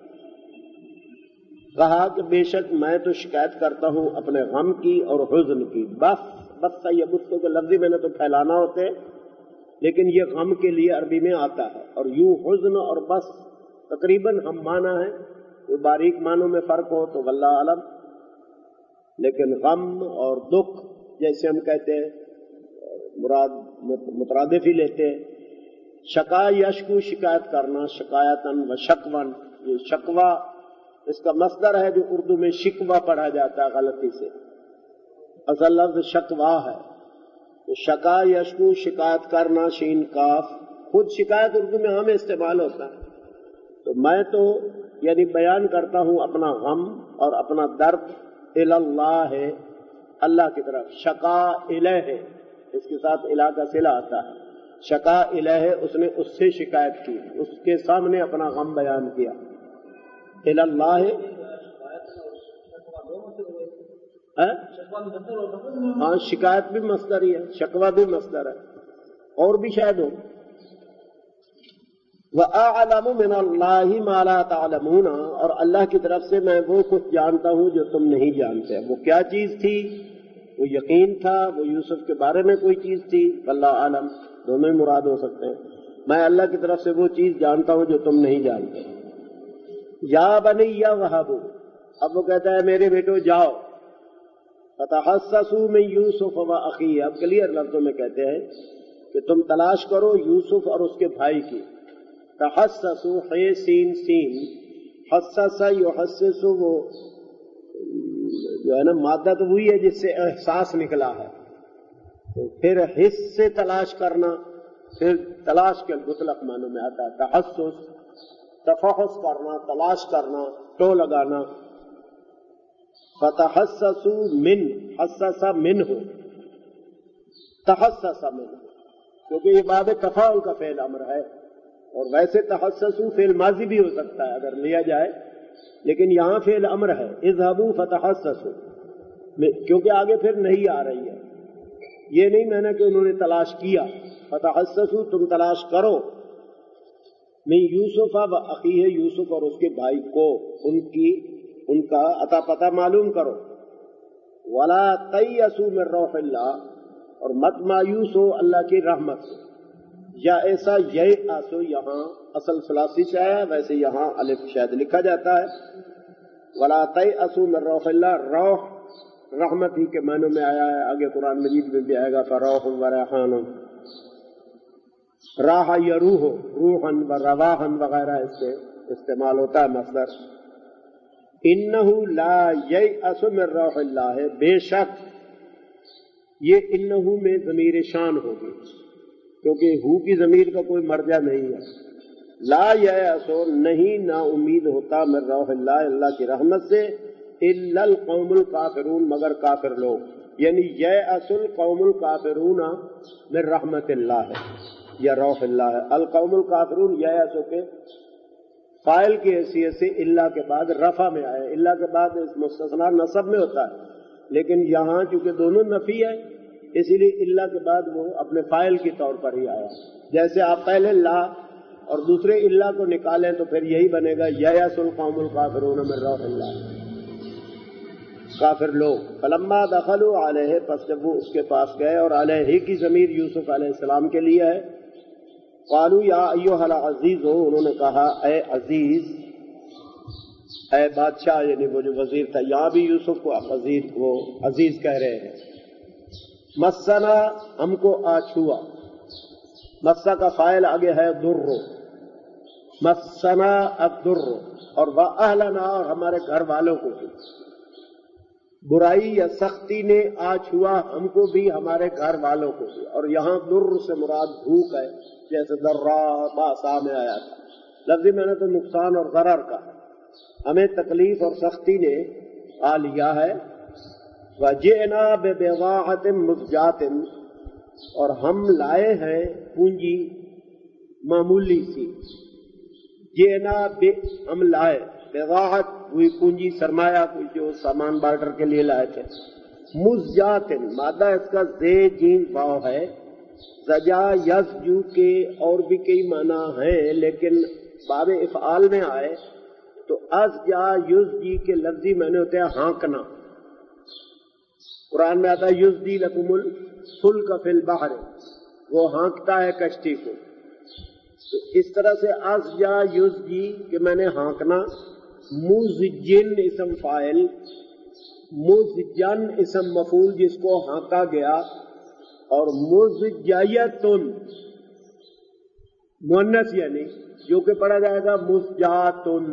کہا کہ بے شک میں تو شکایت کرتا ہوں اپنے غم کی اور حزن کی. بس یہ بستوں کے لفظی میں نے تو پھیلانا ہوتے، لیکن یہ غم کے لیے عربی میں آتا ہے. اور یوں حزن اور بس تقریباً ہم معنی ہے، کوئی باریک معنوں میں فرق ہو تو واللہ عالم، لیکن غم اور دکھ جیسے ہم کہتے ہیں مراد مترادف ہی لیتے ہیں. شکا یشکو، شکایت کرنا، شکایتن و شکون، یہ شکوہ اس کا مصدر ہے جو اردو میں شکوہ پڑھا جاتا ہے غلطی سے، اصل لفظ شکوا ہے. تو شکا یشکو شکایت کرنا، شین کاف، خود شکایت اردو میں ہمیں استعمال ہوتا ہے. تو میں تو یعنی بیان کرتا ہوں اپنا غم اور اپنا درد اللہ ہے، اللہ کی طرف. شکا الیہ، اس کے ساتھ الہ کا صلہ آتا ہے. شکا الیہ، اس نے اس سے شکایت کی، اس کے سامنے اپنا غم بیان کیا. اللہ، ہاں شکایت بھی مصدر ہی ہے، شکوہ بھی مصدر ہے، اور بھی شاید ہو. وَأَعْلَمُ مِنَ اللَّهِ مَا لَا تَعْلَمُونَ، اور اللہ کی طرف سے میں وہ کچھ جانتا ہوں جو تم نہیں جانتے. وہ کیا چیز تھی؟ وہ یقین تھا، وہ یوسف کے بارے میں کوئی چیز تھی، واللہ عالم، دونوں ہی مراد ہو سکتے ہیں. میں اللہ کی طرف سے وہ چیز جانتا ہوں جو تم نہیں جانتے. یا بنی یا وہابو، اب وہ کہتا ہے میرے بیٹو جاؤ. فتحسسوا من یوسف و اخیہ، اب کلیئر لفظوں میں کہتے ہیں کہ تم تلاش کرو یوسف اور اس کے بھائی کی. تحسسوا، ہے سین سین، حسس یحسس، وہ جو ہے نا مادہ تو وہی ہے جس سے احساس نکلا ہے. تو پھر حس سے تلاش کرنا، پھر تلاش کے مطلق معنوں میں آتا ہے تحسس، تفحص کرنا، تلاش کرنا، ٹو لگانا. فتحسسوا من، حسس منہ، تحسس منہ، کیونکہ یہ باب تفاعل کا فعل امر ہے، اور ویسے تحسسوا فعل ماضی بھی ہو سکتا ہے اگر لیا جائے، لیکن یہاں فعل امر ہے. اذهبوا فتحسسوا، کیونکہ آگے پھر نہیں آ رہی ہے. یہ نہیں میں نے کہ انہوں نے تلاش کیا. فتحسسوا، تم تلاش کرو. من یوسف و اخیہ، یوسف اور اس کے بھائی کو، ان کا عطا پتہ معلوم کرو. ولا تیأسوا من روح اللہ، اور مت مایوس ہو اللہ کی رحمت سے. یا ایسا یأسو یہاں اصل ثلاثی سے آیا ہے، ویسے یہاں الف شاید لکھا جاتا ہے. ولا تیأسوا من روح اللہ، روح رحمت ہی کے معنوں میں آیا ہے. آگے قرآن مجید میں بھی آئے گا فروح و ریحان، راح یروح، روحن و رواحن وغیرہ اس سے استعمال ہوتا ہے مصدر. انہ لا ییأس من روح اللہ، بے شک یہ انہ میں ضمیر شان ہوگی، کیونکہ ہو کی ضمیر کا کوئی مرجع نہیں ہے. لا ییأس، نہیں نا امید ہوتا، من روح اللہ، اللہ کی رحمت سے، الا القوم الکافرون، مگر کافر لوگ. یعنی ییأس القوم الکافرون من رحمت اللہ یا روح اللہ. القوم الکافرون ییأس کے فاعل کی حیثیت سے اللہ کے بعد رفع میں آیا. اللہ کے بعد مستثنیٰ نصب میں ہوتا ہے، لیکن یہاں چونکہ دونوں نفی ہے اسی لیے اللہ کے بعد وہ اپنے فاعل کے طور پر ہی آیا. جیسے آپ پہلے لا اور دوسرے اللہ کو نکالیں تو پھر یہی بنے گا یأس القوم الکافرون من روح اللہ، کافر لوگ. فلما دخلوا علیہ، پس جب وہ اس کے پاس گئے، اور علیہ کی ضمیر یوسف علیہ السلام کے لیے ہے. قالوا یا ایھا العزیز، انہوں نے کہا اے عزیز، اے بادشاہ، یعنی وہ جو وزیر تھا. یہاں بھی یوسف کو وہ عزیز کہہ رہے ہیں. مسنا، ہم کو آ چھوا. مسا کا فاعل آگے ہے در، مسنا الدر، اور واہلنا، اور ہمارے گھر والوں کو بھی. برائی یا سختی نے آ چھوا ہم کو بھی، ہمارے گھر والوں کو بھی. اور یہاں در سے مراد بھوک ہے، جیسے درا باسا میں آیا تھا. لفظی میں نے تو نقصان اور ضرر کا، ہمیں تکلیف اور سختی نے آ لیا ہے. وجئنا ببضاعۃ مزجاۃ، اور ہم لائے ہیں پونجی معمولی سی. جئنا ہم لائے، بضاعت ہوئی پونجی، سرمایہ، کوئی جو سامان بارٹر کے لیے لائے تھے. مزجاۃ، مادہ اس کا زے جیم واو ہے. زجا یزجو کے اور بھی کئی معنی ہیں، لیکن باب افعال میں آئے تو ازجا یزجی کے لفظی معنی ہوتے ہیں ہانکنا. قرآن میں آتا ہے یزجی لکم الفلک فی البحر، وہ ہانکتا ہے کشتی کو. تو اس طرح سے ازجا یزجی کہ میں نے ہانکنا. مزجن اسم فاعل، مزجن اسم مفعول جس کو ہانکا گیا، اور مزجیتن مؤنث یعنی جو کہ پڑھا جائے گا مزجاتن،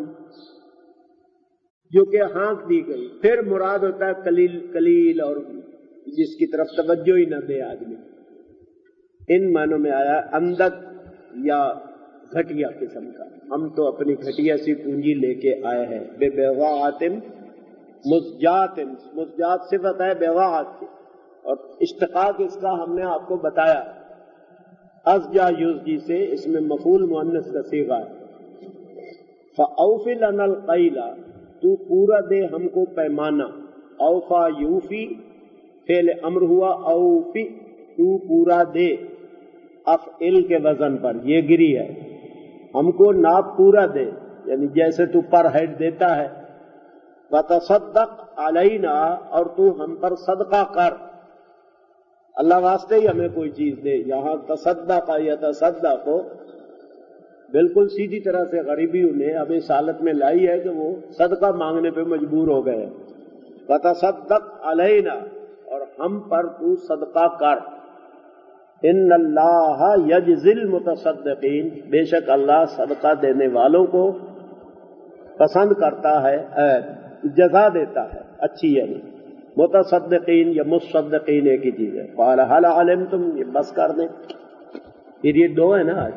جو کہ ہانک دی گئی. پھر مراد ہوتا ہے قلیل قلیل، اور جس کی طرف توجہ ہی نہ دے آدمی. ان معنوں میں آیا اندک یا گھٹیا قسم کا. ہم تو اپنی گھٹیا سی پونجی لے کے آئے ہیں. بے بضاعت مزجات صفت ہے بیضاعت کی، اور اشتقاق اس کا ہم نے آپ کو بتایا، ازجا یزجی سے اس میں مفعول مؤنث کا صیغہ ہے۔ فاوف لنا القیل، تو پورا دے ہم کو پیمانہ، اوفا یوفی فعل امر ہوا، اوفی تو پورا دے، افعل کے وزن پر یہ گری ہے، ہم کو ناپ پورا دے، یعنی جیسے تو پر ہیڈ دیتا ہے۔ وتصدق علینا، اور تو ہم پر صدقہ کر، اللہ واسطے ہی ہمیں کوئی چیز دے۔ یہاں تصدق یتصدق بالکل سیدھی طرح سے غریبی انہیں اب اس حالت میں لائی ہے کہ وہ صدقہ مانگنے پہ مجبور ہو گئے۔ وتصدق علینا، اور ہم پر تو صدقہ کر۔ ان اللہ یجزی المتصدقین، بے شک اللہ صدقہ دینے والوں کو پسند کرتا ہے، جزا دیتا ہے اچھی، یعنی متصدقین یا مصدقین ایک ہی چیز ہے۔ قال هل علمتم، یہ بس کر دیں، پھر یہ دو ہے نا، آج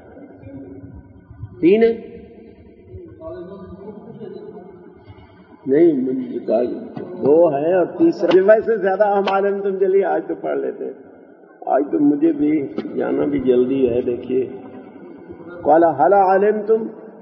تین ہے نہیں، دو ہیں اور تیسرا ویسے زیادہ ہم علمتم، چلیے آج تو پڑھ لیتے ہیں، آج تو مجھے بھی جانا بھی جلدی ہے۔ دیکھیے قال هل علمتم،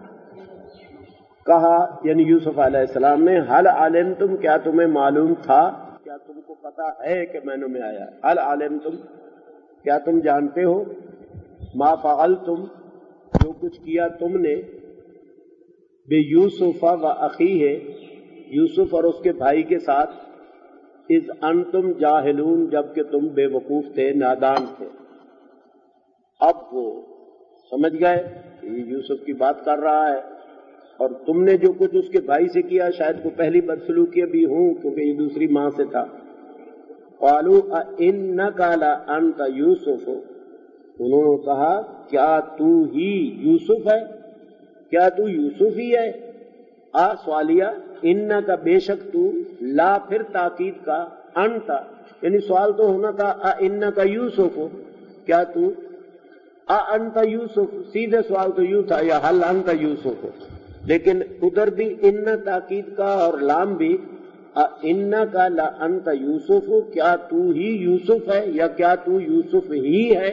کہا یعنی یوسف علیہ السلام نے، حل علمتم، کیا تمہیں معلوم تھا، کیا تم کو پتا ہے کہ میں نے آیا ہے، حل علمتم، کیا تم جانتے ہو، ما فعلتم، جو کچھ کیا تم نے، بے یوسف و اخیہ، یوسف اور اس کے بھائی کے ساتھ، اذ انتم جاہلون، جب کہ تم بے وقوف تھے، نادان تھے۔ اب وہ سمجھ گئے کہ یہ یوسف کی بات کر رہا ہے، اور تم نے جو کچھ اس کے بھائی سے کیا شاید کو پہلی بدسلوکی بھی ہوں، کیونکہ یہ دوسری ماں سے تھا۔ قالوا انک لانت یوسف، انہوں نے کہا کیا تو ہی یوسف ہے، کیا تو یوسف ہی ہے، سوالیہ، انک بے شک تو، لا پھر تاکید کا، انت یعنی سوال تو ہونا تھا، انک یوسف، کیا تو، انت یوسف، سیدھے سوال تو یوں تھا، یا حل انت یوسف، لیکن ادھر بھی ان تاکید کا اور لام بھی، ان کا لا انت یوسف، کیا تو ہی یوسف ہے یا کیا تو یوسف ہی ہے،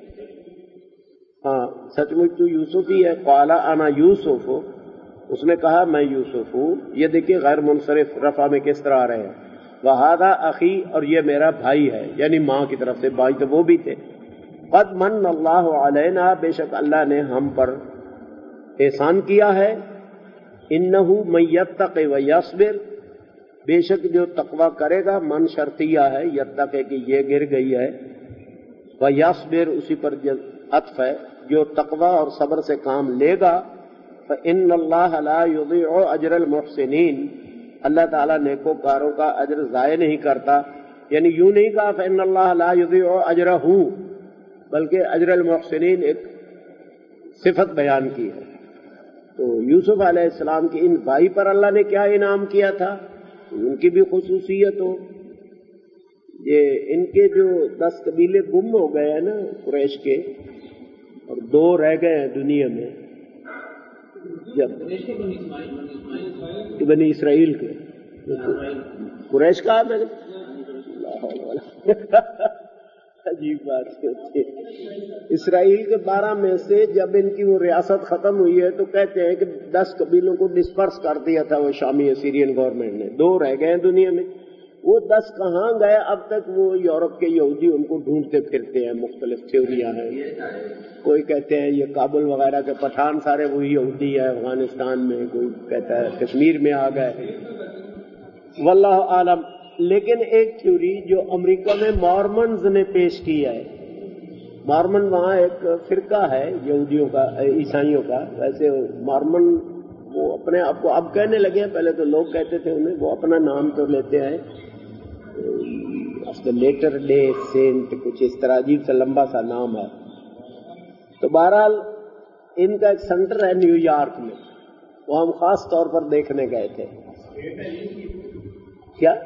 ہاں سچ مچ تو یوسف ہی ہے۔ قال انا یوسف، اس نے کہا میں یوسف ہوں۔ یہ دیکھیے غیر منصرف رفع میں کس طرح آ رہے ہیں، وہذا اخی، اور یہ میرا بھائی ہے، یعنی ماں کی طرف سے، بھائی تو وہ بھی تھے۔ قد من اللہ علینا، بے شک اللہ نے ہم پر احسان کیا ہے، انہو من یتق و یصبر، بے شک جو تقوی کرے گا، من شرطیہ ہے، یتق کہ یہ گر گئی ہے، و یصبر اسی پر عطف ہے، جو تقوی اور صبر سے کام لے گا، فإن اللہ لا یضیع اجر المحسنین، اللہ تعالیٰ نیکوکاروں کا اجر ضائع نہیں کرتا، یعنی یوں نہیں کہا فإن اللہ لا یضیع اجرہ، بلکہ اجر المحسنین ایک صفت بیان کی ہے۔ تو یوسف علیہ السلام کی ان بھائی پر اللہ نے کیا انعام کیا تھا، ان کی بھی خصوصیت ہو، یہ ان کے جو 10 قبیلے گم ہو گئے ہیں نا قریش کے، اور 2 رہ گئے ہیں دنیا میں، جب بنی اسرائیل کے، قریش کہا میں نے، عجیب بات ہوتی ہے، اسرائیل کے 12 میں سے جب ان کی وہ ریاست ختم ہوئی ہے تو کہتے ہیں کہ 10 قبیلوں کو ڈسپرس کر دیا تھا وہ شامی اسیرین گورنمنٹ نے، 2 رہ گئے ہیں دنیا میں، وہ 10 کہاں گئے اب تک، وہ یورپ کے یہودی ان کو ڈھونڈتے پھرتے ہیں، مختلف تھیوریاں ہیں، کوئی کہتے ہیں یہ کابل وغیرہ کے پٹھان سارے وہی یہودی ہے افغانستان میں، کوئی کہتا ہے کشمیر میں آ گئے، واللہ عالم۔ لیکن ایک تھیوری جو امریکہ میں مارمنز نے پیش کی ہے، مارمن وہاں ایک فرقہ ہے یہودیوں کا، عیسائیوں کا، ویسے مارمن وہ اپنے آپ کو اب کہنے لگے ہیں، پہلے تو لوگ کہتے تھے انہیں، وہ اپنا نام تو لیتے ہیں لیٹر ڈے سینٹ، کچھ اس طرح عجیب سا لمبا سا نام ہے۔ تو بہرحال ان کا ایک سینٹر ہے نیو یارک میں، وہ ہم خاص طور پر دیکھنے گئے تھے۔ کیا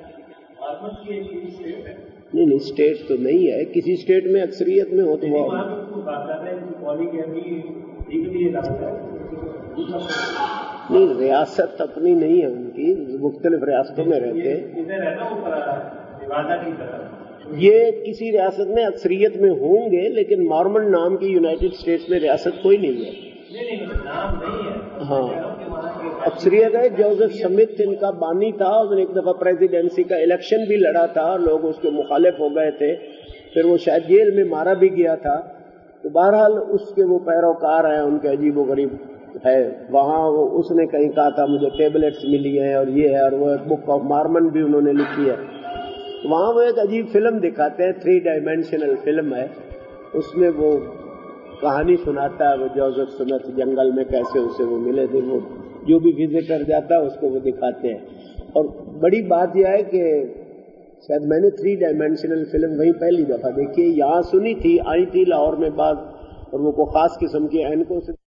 نہیں اسٹیٹ تو نہیں ہے، کسی اسٹیٹ میں اکثریت میں ہو تو وہ نہیں، ریاست اپنی نہیں ہے ان کی، مختلف ریاستوں میں رہتے ہیں. ادھر ہے نا اوپر نوازا کی طرف. یہ کسی ریاست میں اکثریت میں ہوں گے، لیکن مارمن نام کی یونائٹڈ اسٹیٹس میں ریاست کوئی نہیں ہے. نہیں نام نہیں ہے. ہاں، اکثریت ہے. جوزف سمتھ ان کا بانی تھا، اس نے ایک دفعہ پریزیڈنسی کا الیکشن بھی لڑا تھا، لوگ اس کے مخالف ہو گئے تھے، پھر وہ شاید جیل میں مارا بھی گیا تھا. تو بہرحال اس کے وہ پیروکار ہیں، ان کے عجیب و غریب ہے. وہاں اس نے کہیں کہا تھا مجھے ٹیبلٹس ملی ہیں اور یہ ہے، اور وہ بک آف مارمن بھی انہوں نے لکھی ہے. وہاں وہ ایک عجیب فلم دکھاتے ہیں، 3 ڈائمینشنل فلم ہے. اس میں وہ کہانی سناتا ہے وہ جوزف سمتھ جنگل میں کیسے اسے وہ ملے تھے. وہ جو بھی وزٹر جاتا ہے اس کو وہ دکھاتے ہیں. اور بڑی بات یہ ہے کہ شاید میں نے 3 ڈائمینشنل فلم وہیں پہلی دفعہ دیکھی ہے. یہاں سنی تھی، آئی تھی لاہور میں بعد، اور وہ کو خاص قسم کی اینکوں سے